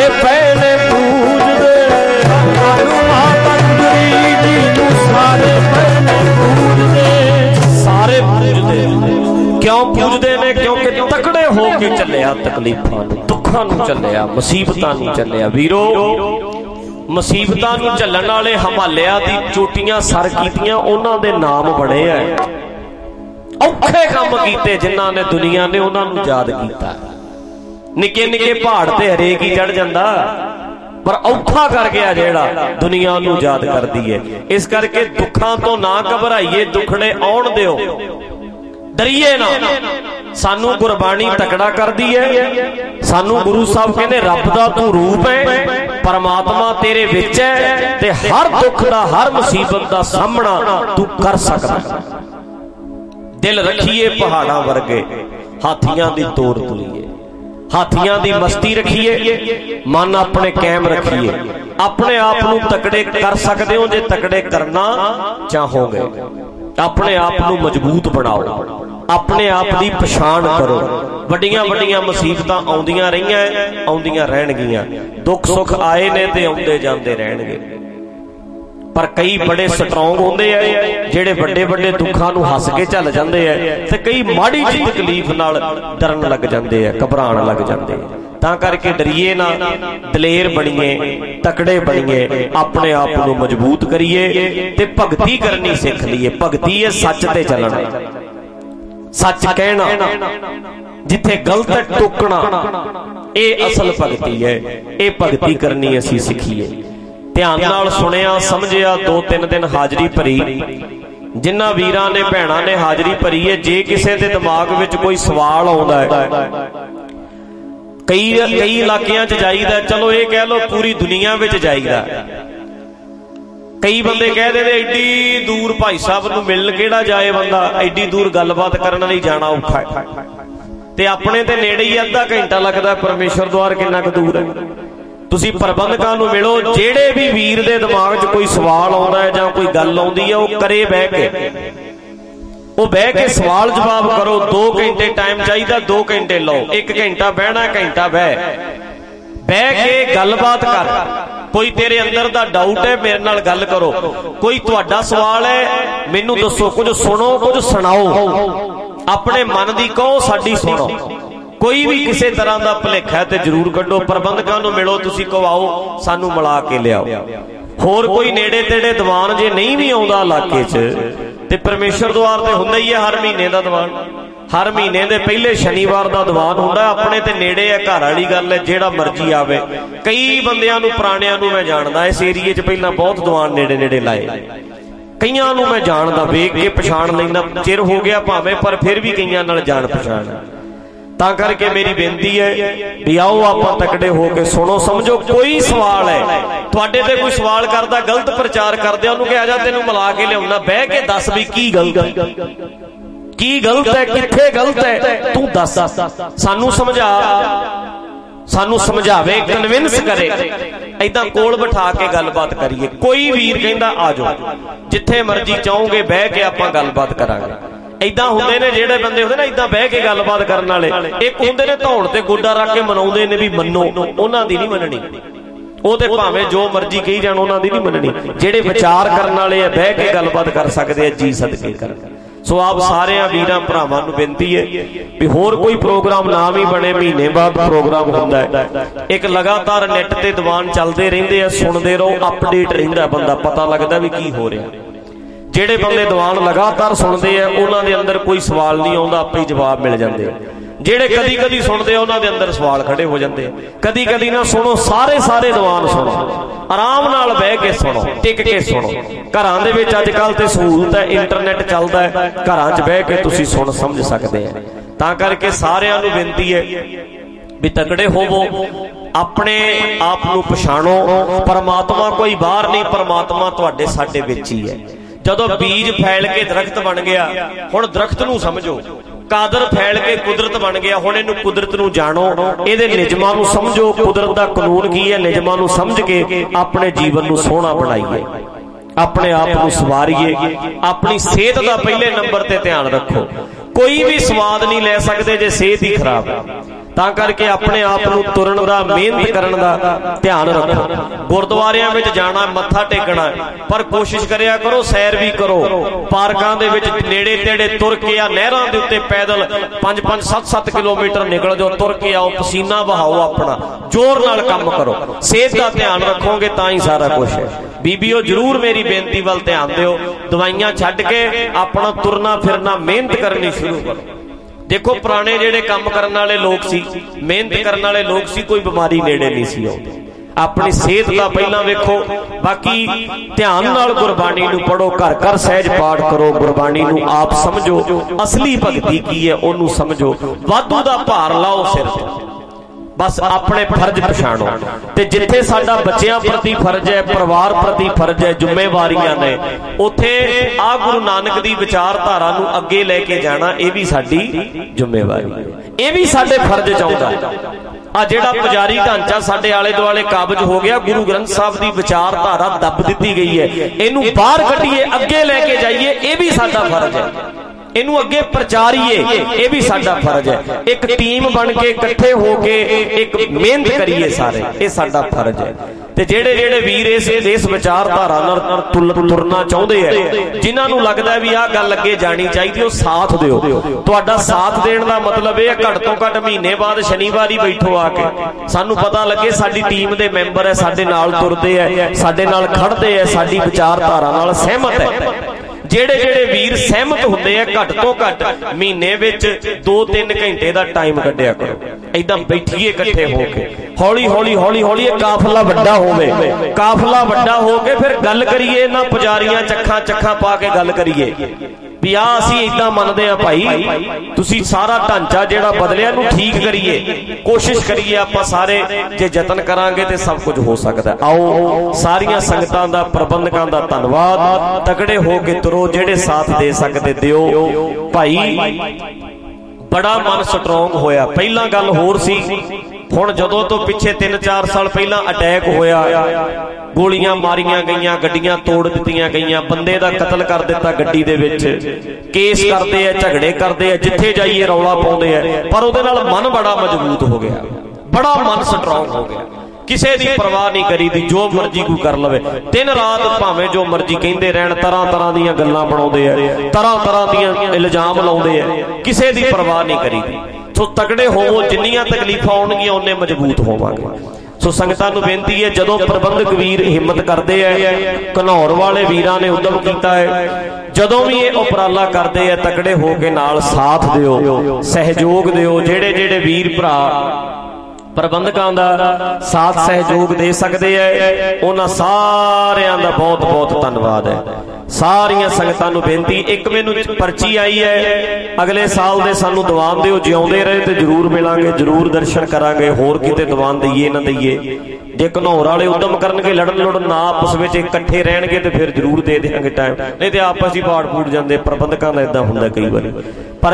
पैने पूजदे माता गुजरी जी नूं सारे पैने पूजदे सारे पूजदे क्यों पूजदे ने क्योंकि तकड़े हो के चलिया तकलीफां नूं दुखां नूं चलिया मुसीबतां नूं चलिया वीरो मुसीबतां नूं झल्लण वाले हिमालया दी चोटियां सर कीतियां उन्हां दे नाम बड़े है औखे काम कीते जिन्हां ने दुनिया ने उन्हां नूं याद कीता निके निके पहाड़ ते हरेक ही चढ़ जांदा पर औखा कर गया जेड़ा दुनिया नूं याद करदी है इस करके दुखां तो ना घबराइए दुखड़े आउण दिओ डरिए ना सानू गुरबाणी तकड़ा करदी है सानू गुरु साहब कहंदे रब दा तू रूप है परमात्मा तेरे विच है ते हर दुख दा हर मुसीबत दा सामना तू कर सकदा दिल रखिए पहाड़ां वर्गे हाथियां दी तोड़ तुलीए हाथियां दी मस्ती रखिए मन अपने कायम रखिए अपने आप नूं तकड़े कर सकदे हो जे तकड़े करना चाहोगे अपने आप नूं मजबूत बनाओ अपने आप की पछाण करो वड्डियां वड्डियां मुसीबतां आउंदियां रहियां आउंदियां रहणगियां दुख सुख आए ने ते आउंदे जांदे रहणगे पर कई बड़े स्ट्रोंग होंदे आ जिहड़े वड्डे वड्डे दुखां नूं हस के झल जांदे आ ते कई माड़ी जी तकलीफ नाल डरन लग जांदे आ घबराण लग जांदे आ तां करके डरिए ना दलेर बणीए तकड़े बणीए अपने आप नूं मजबूत करिए ते भगती करनी सिख लईए भगती है सच ते चलना सच कहना जिथे गलत टोकना ये असल भगती है ये भगती करनी असी सीखीए ध्यान नाल सुनिया समझिया 2-3 दिन हाजरी भरी जिन्हां वीरां ने भैणां ने हाजरी भरी है जे किसी दे दिमाग विच कोई सवाल आउंदा है कई इलाकियां च जाईदा चलो ये कह लो पूरी दुनिया विच जाईदा कई बंदे कह दे एडी दूर भाई साहब नूं मिलण किहड़ा जाए बंदा एडी दूर गलबात करन लई जाना औखा है ते अपने ते नेड़े ही अद्धा घंटा लगदा परमेश्वर द्वार किन्ना क दूर है तुसीं प्रबंधकां नूं मिलो जेड़े भी वीर दे दिमाग 'च कोई सवाल आउंदा है जां कोई गल आउंदी है वो करे बह के सवाल जवाब करो 2 घंटे टाइम चाहिए 2 घंटे लो 1 घंटा बहना घंटा बह के गलबात कर कोई तेरे अंदर दा डाउट है मेरे नाल गल करो कोई तुहाडा सवाल है मैनू दसो कुछ सुनो कुछ सुनाओ अपने मन दी कहो साडी सुनो कोई भी किसी तरह का भुलेखा है तो जरूर कड्डो प्रबंधकां नूं मिलो तुसीं कहाओ सानू मिला के लियाओ होर कोई नेड़े तेड़े दीवान जे नहीं भी आउंदा इलाके च ते परमेश्वर द्वार ते हुंदा ही है हर महीने दा दीवान हर महीने दे पहले शनिवार दा दीवान हुंदा अपने ते नेड़े है घर वाली गल है जेड़ा मर्जी आवे कई बंदियां नूं पुराणियां नूं मैं जानदा इस एरिए च पहलां बहुत दीवान नेड़े नेड़े लाए कईयां नूं मैं जानदा वेख के पछाण लैंदा चिर हो गया भावें पर फिर भी कईयां नाल जान पछाण तां करके मेरी बेनती है भी आओ आपां तकड़े हो के सुनो समझो कोई सवाल है तुहाडे ते कोई सवाल करदा गलत प्रचार करदे ओनूं कह जा तैनूं मिला के लिआउंदा बह के दस भी की गलत है किथे गलत है तू दस सानू समझा सानू समझावे कन्विंस करे ऐदां कोल बिठा के गलबात करिए कोई वीर कहंदा आ जाओ जिथे मर्जी चाहोगे बह के आपां गलबात करांगे ऐदां हुंदे ने जेड़े बंदे हुंदे ना ऐदां बह के गलबात करन वाले एक हुंदे ने धौण ते गोडा रख के मनाउंदे ने भी मन्नो उन्हां दी नहीं मननी ਉਹ ਤੇ ਭਾਵੇਂ ਜੋ ਮਰਜ਼ੀ ਕਹੀ ਜਾਣ ਉਹਨਾਂ ਦੀ ਨਹੀਂ ਮੰਨਣੀ ਜਿਹੜੇ ਵਿਚਾਰ ਕਰਨ ਵਾਲੇ ਆ ਬਹਿ ਕੇ ਗੱਲਬਾਤ ਕਰ ਸਕਦੇ ਆ ਜੀ ਸਦਕੇ ਕਰ ਸੋ ਆਪ ਸਾਰਿਆਂ ਵੀਰਾਂ ਭਰਾਵਾਂ ਨੂੰ ਬੇਨਤੀ ਹੈ ਵੀ ਹੋਰ ਕੋਈ ਪ੍ਰੋਗਰਾਮ ਨਾ ਵੀ ਬਣੇ ਮਹੀਨੇ ਬਾਅਦ ਪ੍ਰੋਗਰਾਮ ਹੁੰਦਾ ਹੈ ਇੱਕ ਲਗਾਤਾਰ ਨੈਟ ਤੇ ਦੀਵਾਨ ਚੱਲਦੇ ਰਹਿੰਦੇ ਆ ਸੁਣਦੇ ਰਹੋ ਅਪਡੇਟ ਰਹਿੰਦਾ ਬੰਦਾ ਪਤਾ ਲੱਗਦਾ ਵੀ ਕੀ ਹੋ ਰਿਹਾ ਜਿਹੜੇ ਬੰਦੇ ਦੀਵਾਨ ਲਗਾਤਾਰ ਸੁਣਦੇ ਆ ਉਹਨਾਂ ਦੇ ਅੰਦਰ ਕੋਈ ਸਵਾਲ ਨਹੀਂ ਆਉਂਦਾ ਆਪੇ ਹੀ ਜਵਾਬ ਮਿਲ ਜਾਂਦੇ ਆ ਜਿਹੜੇ ਕਦੀ ਕਦੀ ਸੁਣਦੇ ਆ ਉਹਨਾਂ ਦੇ ਅੰਦਰ ਸਵਾਲ ਖੜੇ ਹੋ ਜਾਂਦੇ ਆ ਕਦੀ ਕਦੀ ਨਾ ਸੁਣੋ ਸਾਰੇ ਦੀਵਾਨ ਸੁਣੋ ਆਰਾਮ ਨਾਲ ਬਹਿ ਕੇ ਸੁਣੋ ਟਿਕ ਕੇ ਸੁਣੋ ਘਰਾਂ ਦੇ ਵਿੱਚ ਅੱਜ ਕੱਲ ਤੇ ਸਹੂਲਤ ਹੈ ਇੰਟਰਨੈਟ ਚੱਲਦਾ ਹੈ ਘਰਾਂ 'ਚ ਬਹਿ ਕੇ ਤੁਸੀਂ ਸੁਣ ਸਮਝ ਸਕਦੇ ਆ ਤਾਂ ਕਰਕੇ ਸਾਰਿਆਂ ਨੂੰ ਬੇਨਤੀ ਹੈ ਵੀ ਤਕੜੇ ਹੋਵੋ ਆਪਣੇ ਆਪ ਨੂੰ ਪਛਾਣੋ ਪਰਮਾਤਮਾ ਕੋਈ ਬਾਹਰ ਨਹੀਂ ਪਰਮਾਤਮਾ ਤੁਹਾਡੇ ਸਾਡੇ ਵਿੱਚ ਹੀ ਹੈ ਜਦੋਂ ਬੀਜ ਫੈਲ ਕੇ ਦਰਖਤ ਬਣ ਗਿਆ ਹੁਣ ਦਰਖਤ ਨੂੰ ਸਮਝੋ ਕਾਦਰ ਫੈਲ ਕੇ ਕੁਦਰਤ ਬਣ ਗਿਆ ਹੁਣ ਇਹਨੂੰ ਕੁਦਰਤ ਨੂੰ ਜਾਣੋ ਇਹਦੇ ਨਿਯਮਾਂ ਨੂੰ ਸਮਝੋ ਕੁਦਰਤ ਦਾ ਕਾਨੂੰਨ ਕੀ ਹੈ ਨਿਯਮਾਂ ਨੂੰ ਸਮਝ ਕੇ ਆਪਣੇ ਜੀਵਨ ਨੂੰ ਸੋਹਣਾ ਬਣਾਈਏ ਆਪਣੇ ਆਪ ਨੂੰ ਸਵਾਰੀਏ ਆਪਣੀ ਸਿਹਤ ਦਾ ਪਹਿਲੇ ਨੰਬਰ ਤੇ ਧਿਆਨ ਰੱਖੋ ਕੋਈ ਵੀ ਸਵਾਦ ਨਹੀਂ ਲੈ ਸਕਦੇ ਜੇ ਸਿਹਤ ਹੀ ਖਰਾਬ ਹੈ ਤਾਂ ਕਰਕੇ ਆਪਣੇ ਆਪ ਨੂੰ ਤੁਰਨ ਦਾ, ਮਿਹਨਤ ਕਰਨ ਦਾ ਧਿਆਨ ਰੱਖੋ। ਗੁਰਦੁਆਰਿਆਂ ਵਿੱਚ ਜਾਣਾ, ਮੱਥਾ ਟੇਕਣਾ, ਪਰ ਕੋਸ਼ਿਸ਼ ਕਰਿਆ ਕਰੋ ਸੈਰ ਵੀ ਕਰੋ। ਪਾਰਕਾਂ ਦੇ ਵਿੱਚ ਨੇੜੇ ਤੇੜੇ ਤੁਰ ਕੇ ਆ, ਨਹਿਰਾਂ ਦੇ ਉੱਤੇ ਪੈਦਲ 5-5 7-7 ਕਿਲੋਮੀਟਰ ਨਿਕਲ ਜਾਓ, ਤੁਰ ਕੇ ਆਓ, ਪਸੀਨਾ ਵਹਾਓ, ਆਪਣਾ ਜ਼ੋਰ ਨਾਲ ਕੰਮ ਕਰੋ। ਸਿਹਤ ਦਾ ਧਿਆਨ ਰੱਖੋਗੇ ਤਾਂ ਹੀ ਸਾਰਾ ਕੁਝ ਹੈ। ਬੀਬੀਓ ਜ਼ਰੂਰ ਮੇਰੀ ਬੇਨਤੀ ਵੱਲ ਧਿਆਨ ਦਿਓ, ਦਵਾਈਆਂ ਛੱਡ ਕੇ ਆਪਣਾ ਤੁਰਨਾ ਫਿਰਨਾ, ਮਿਹਨਤ ਕਰਨੀ ਸ਼ੁਰੂ ਕਰੋ। ਦੇਖੋ ਪੁਰਾਣੇ ਜਿਹੜੇ ਕੰਮ ਕਰਨ ਵਾਲੇ ਲੋਕ ਸੀ, ਮਿਹਨਤ ਕਰਨ ਵਾਲੇ ਲੋਕ ਸੀ, ਕੋਈ ਬਿਮਾਰੀ ਨੇੜੇ ਨਹੀਂ ਸੀ ਆਉਂਦੀ। ਆਪਣੀ ਸਿਹਤ ਦਾ ਪਹਿਲਾਂ ਵੇਖੋ, ਬਾਕੀ ਧਿਆਨ ਨਾਲ ਗੁਰਬਾਣੀ ਨੂੰ ਪੜ੍ਹੋ, ਘਰ ਘਰ ਸਹਿਜ ਪਾਠ ਕਰੋ, ਗੁਰਬਾਣੀ ਨੂੰ ਆਪ ਸਮਝੋ, ਅਸਲੀ ਭਗਤੀ ਕੀ ਹੈ ਉਹਨੂੰ ਸਮਝੋ, ਵਾਧੂ ਦਾ ਭਾਰ ਲਾਓ ਸਿਰ ਤੇ, ਬਸ ਆਪਣੇ ਫਰਜ਼ ਪਛਾਣੋ। ਤੇ ਜਿੱਥੇ ਸਾਡਾ ਬੱਚਿਆਂ ਪ੍ਰਤੀ ਫਰਜ਼ ਹੈ, ਪਰਿਵਾਰ ਪ੍ਰਤੀ ਫਰਜ਼ ਹੈ, ਜ਼ਿੰਮੇਵਾਰੀਆਂ ਨੇ, ਉੱਥੇ ਆ ਗੁਰੂ ਨਾਨਕ ਦੀ ਵਿਚਾਰਧਾਰਾ ਨੂੰ ਅੱਗੇ ਲੈ ਕੇ ਜਾਣਾ, ਇਹ ਵੀ ਸਾਡੀ ਜ਼ਿੰਮੇਵਾਰੀ ਹੈ, ਇਹ ਵੀ ਸਾਡੇ ਫਰਜ਼ ਚ ਆਉਂਦਾ ਹੈ। ਆ ਜਿਹੜਾ ਪੁਜਾਰੀ ਢਾਂਚਾ ਸਾਡੇ ਆਲੇ ਦੁਆਲੇ ਕਾਬਜ ਹੋ ਗਿਆ, ਗੁਰੂ ਗ੍ਰੰਥ ਸਾਹਿਬ ਦੀ ਵਿਚਾਰਧਾਰਾ ਦੱਬ ਦਿੱਤੀ ਗਈ ਹੈ, ਇਹਨੂੰ ਬਾਹਰ ਕੱਢੀਏ, ਅੱਗੇ ਲੈ ਕੇ ਜਾਈਏ, ਇਹ ਵੀ ਸਾਡਾ ਫਰਜ਼ ਹੈ। ਇਹਨੂੰ ਅੱਗੇ ਪ੍ਰਚਾਰੀਏ, ਇਹ ਵੀ ਸਾਡਾ ਫਰਜ਼ ਹੈ। ਇੱਕ ਟੀਮ ਬਣ ਕੇ ਇਕੱਠੇ ਹੋ ਕੇ ਇੱਕ ਮਿਹਨਤ ਕਰੀਏ ਸਾਰੇ, ਇਹ ਸਾਡਾ ਫਰਜ਼ ਹੈ। ਤੇ ਜਿਹੜੇ ਜਿਹੜੇ ਵੀਰ ਇਸ ਵਿਚਾਰਧਾਰਾ ਨਾਲ ਤੁਰਨਾ ਚਾਹੁੰਦੇ ਆ, ਜਿਨ੍ਹਾਂ ਨੂੰ ਲੱਗਦਾ ਵੀ ਆਹ ਗੱਲ ਅੱਗੇ ਜਾਣੀ ਚਾਹੀਦੀ, ਉਹ ਸਾਥ ਦਿਓ। ਤੁਹਾਡਾ ਸਾਥ ਦੇਣ ਦਾ ਮਤਲਬ ਇਹ ਹੈ, ਘੱਟ ਤੋਂ ਘੱਟ ਮਹੀਨੇ ਬਾਅਦ ਸ਼ਨੀਵਾਰ ਹੀ ਬੈਠੋ ਆ ਕੇ, ਸਾਨੂੰ ਪਤਾ ਲੱਗੇ ਸਾਡੀ ਟੀਮ ਦੇ ਮੈਂਬਰ ਹੈ, ਸਾਡੇ ਨਾਲ ਤੁਰਦੇ ਹੈ, ਸਾਡੇ ਨਾਲ ਖੜਦੇ ਹੈ, ਸਾਡੀ ਵਿਚਾਰਧਾਰਾ ਨਾਲ ਸਹਿਮਤ ਹੈ। ਜਿਹੜੇ ਜਿਹੜੇ ਵੀਰ ਸਹਿਮਤ ਹੁੰਦੇ ਆ, ਘੱਟ ਤੋਂ ਘੱਟ ਮਹੀਨੇ ਵਿੱਚ 2-3 ਘੰਟੇ ਦਾ ਟਾਈਮ ਕੱਢਿਆ ਕਰੋ, ਏਦਾਂ ਬੈਠੀਏ ਇਕੱਠੇ ਹੋ ਕੇ, ਹੌਲੀ ਹੌਲੀ ਹੌਲੀ ਹੌਲੀ ਇਹ ਕਾਫਲਾ ਵੱਡਾ ਹੋਵੇ, ਕਾਫਲਾ ਵੱਡਾ ਹੋ ਕੇ ਫਿਰ ਗੱਲ ਕਰੀਏ, ਇਹਨਾਂ ਪੁਜਾਰੀਆਂ ਚੱਖਾਂ ਪਾ ਕੇ ਗੱਲ ਕਰੀਏ ਵੀ ਆ ਅਸੀਂ ਏਦਾਂ ਮੰਨਦੇ ਆ ਭਾਈ, ਤੁਸੀਂ ਸਾਰਾ ਢਾਂਚਾ ਜਿਹੜਾ ਬਦਲਿਆ ਨੂੰ ਠੀਕ ਕਰੀਏ, ਕੋਸ਼ਿਸ਼ ਕਰੀਏ ਆਪਾਂ ਸਾਰੇ, ਜੇ ਯਤਨ ਕਰਾਂਗੇ ਤੇ ਸਭ ਕੁਝ ਹੋ ਸਕਦਾ। ਆਓ ਸਾਰੀਆਂ ਸੰਗਤਾਂ ਦਾ, ਪ੍ਰਬੰਧਕਾਂ ਦਾ ਧੰਨਵਾਦ, ਤਕੜੇ ਹੋ ਕੇ ਤੁਰੋ, ਜਿਹੜੇ ਸਾਥ ਦੇ ਸਕਦੇ ਦਿਓ ਭਾਈ। ਬੜਾ ਮਨ ਸਟਰੋਂਗ ਹੋਇਆ। ਪਹਿਲਾਂ ਗੱਲ ਹੋਰ ਸੀ, ਹੁਣ ਜਦੋਂ ਤੋਂ ਪਿੱਛੇ 3-4 ਸਾਲ ਪਹਿਲਾਂ ਅਟੈਕ ਹੋਇਆ, ਗੋਲੀਆਂ ਮਾਰੀਆਂ ਗਈਆਂ, ਗੱਡੀਆਂ ਤੋੜ ਦਿੱਤੀਆਂ ਗਈਆਂ, ਬੰਦੇ ਦਾ ਕਤਲ ਕਰ ਦਿੱਤਾ ਗੱਡੀ ਦੇ ਵਿੱਚ, ਕੇਸ ਕਰਦੇ ਆ, ਝਗੜੇ ਕਰਦੇ ਆ, ਜਿੱਥੇ ਜਾਈਏ ਰੌਲਾ ਪਾਉਂਦੇ ਆ, ਪਰ ਉਹਦੇ ਨਾਲ ਮਨ ਬੜਾ ਮਜ਼ਬੂਤ ਹੋ ਗਿਆ, ਬੜਾ ਮਨ ਸਟਰੋਂਗ ਹੋ ਗਿਆ। ਕਿਸੇ ਦੀ ਪਰਵਾਹ ਨਹੀਂ ਕਰੀਦੀ, ਜੋ ਮਰਜ਼ੀ ਕੋਈ ਕਰ ਲਵੇ, ਦਿਨ ਰਾਤ ਭਾਵੇਂ ਜੋ ਮਰਜ਼ੀ ਕਹਿੰਦੇ ਰਹਿਣ, ਤਰ੍ਹਾਂ ਦੀਆਂ ਗੱਲਾਂ ਬਣਾਉਂਦੇ ਆ, ਤਰ੍ਹਾਂ ਦੀਆਂ ਇਲਜ਼ਾਮ ਲਾਉਂਦੇ ਆ, ਕਿਸੇ ਦੀ ਪਰਵਾਹ ਨਹੀਂ ਕਰੀਦੀ। ਸੋ ਤਕੜੇ ਹੋਵੋ, ਜਿੰਨੀਆਂ ਤਕਲੀਫਾਂ ਆਉਣਗੀਆਂ ਓਨੇ ਮਜ਼ਬੂਤ ਹੋਵਾਂਗੇ। ਸੋ ਸੰਗਤਾਂ ਨੂੰ ਬੇਨਤੀ ਹੈ, ਜਦੋਂ ਪ੍ਰਬੰਧਕ ਵੀਰ ਹਿੰਮਤ ਕਰਦੇ ਆ, ਘਨੌਰ ਵਾਲੇ ਵੀਰਾਂ ਨੇ ਉਦਮ ਕੀਤਾ ਹੈ, ਜਦੋਂ ਵੀ ਇਹ ਉਪਰਾਲਾ ਕਰਦੇ ਆ, ਤਕੜੇ ਹੋ ਕੇ ਨਾਲ ਸਾਥ ਦਿਓ, ਸਹਿਯੋਗ ਦਿਓ। ਜਿਹੜੇ ਜਿਹੜੇ ਵੀਰ ਭਰਾ ਪ੍ਰਬੰਧਕਾਂ ਦਾ ਸਾਥ ਸਹਿਯੋਗ ਦੇ ਸਕਦੇ ਆ, ਉਹਨਾਂ ਸਾਰਿਆਂ ਦਾ ਬਹੁਤ ਬਹੁਤ ਧੰਨਵਾਦ ਹੈ। ਸਾਰੀਆਂ ਸੰਗਤਾਂ ਨੂੰ ਬੇਨਤੀ, ਇੱਕ ਮੈਨੂੰ ਪਰਚੀ ਆਈ ਹੈ, ਅਗਲੇ ਸਾਲ ਦੇ ਸਾਨੂੰ ਦੀਵਾਨ ਦਿਓ, ਜਿਉਂਦੇ ਰਹੇ ਤੇ ਜ਼ਰੂਰ ਮਿਲਾਂਗੇ, ਜ਼ਰੂਰ ਦਰਸ਼ਨ ਕਰਾਂਗੇ। ਹੋਰ ਕਿਤੇ ਦੀਵਾਨ ਦਈਏ ਨਾ ਦਈਏ, ਜੇ ਘਨੌਰ ਵਾਲੇ ਉਦਮ ਕਰਨਗੇ, ਲੜਨ ਨਾ ਆਪਸ ਵਿੱਚ ਇਕੱਠੇ ਰਹਿਣਗੇ ਤੇ ਫਿਰ ਜ਼ਰੂਰ ਦੇ ਦੇਵਾਂਗੇ ਟਾਈਮ, ਨਹੀਂ ਤੇ ਆਪਸ ਹੀ ਪਾੜ ਫੂਟ ਜਾਂਦੇ। ਪ੍ਰਬੰਧਕਾਂ ਦਾ ਏਦਾਂ ਹੁੰਦਾ ਕਈ ਵਾਰੀ, ਪਰ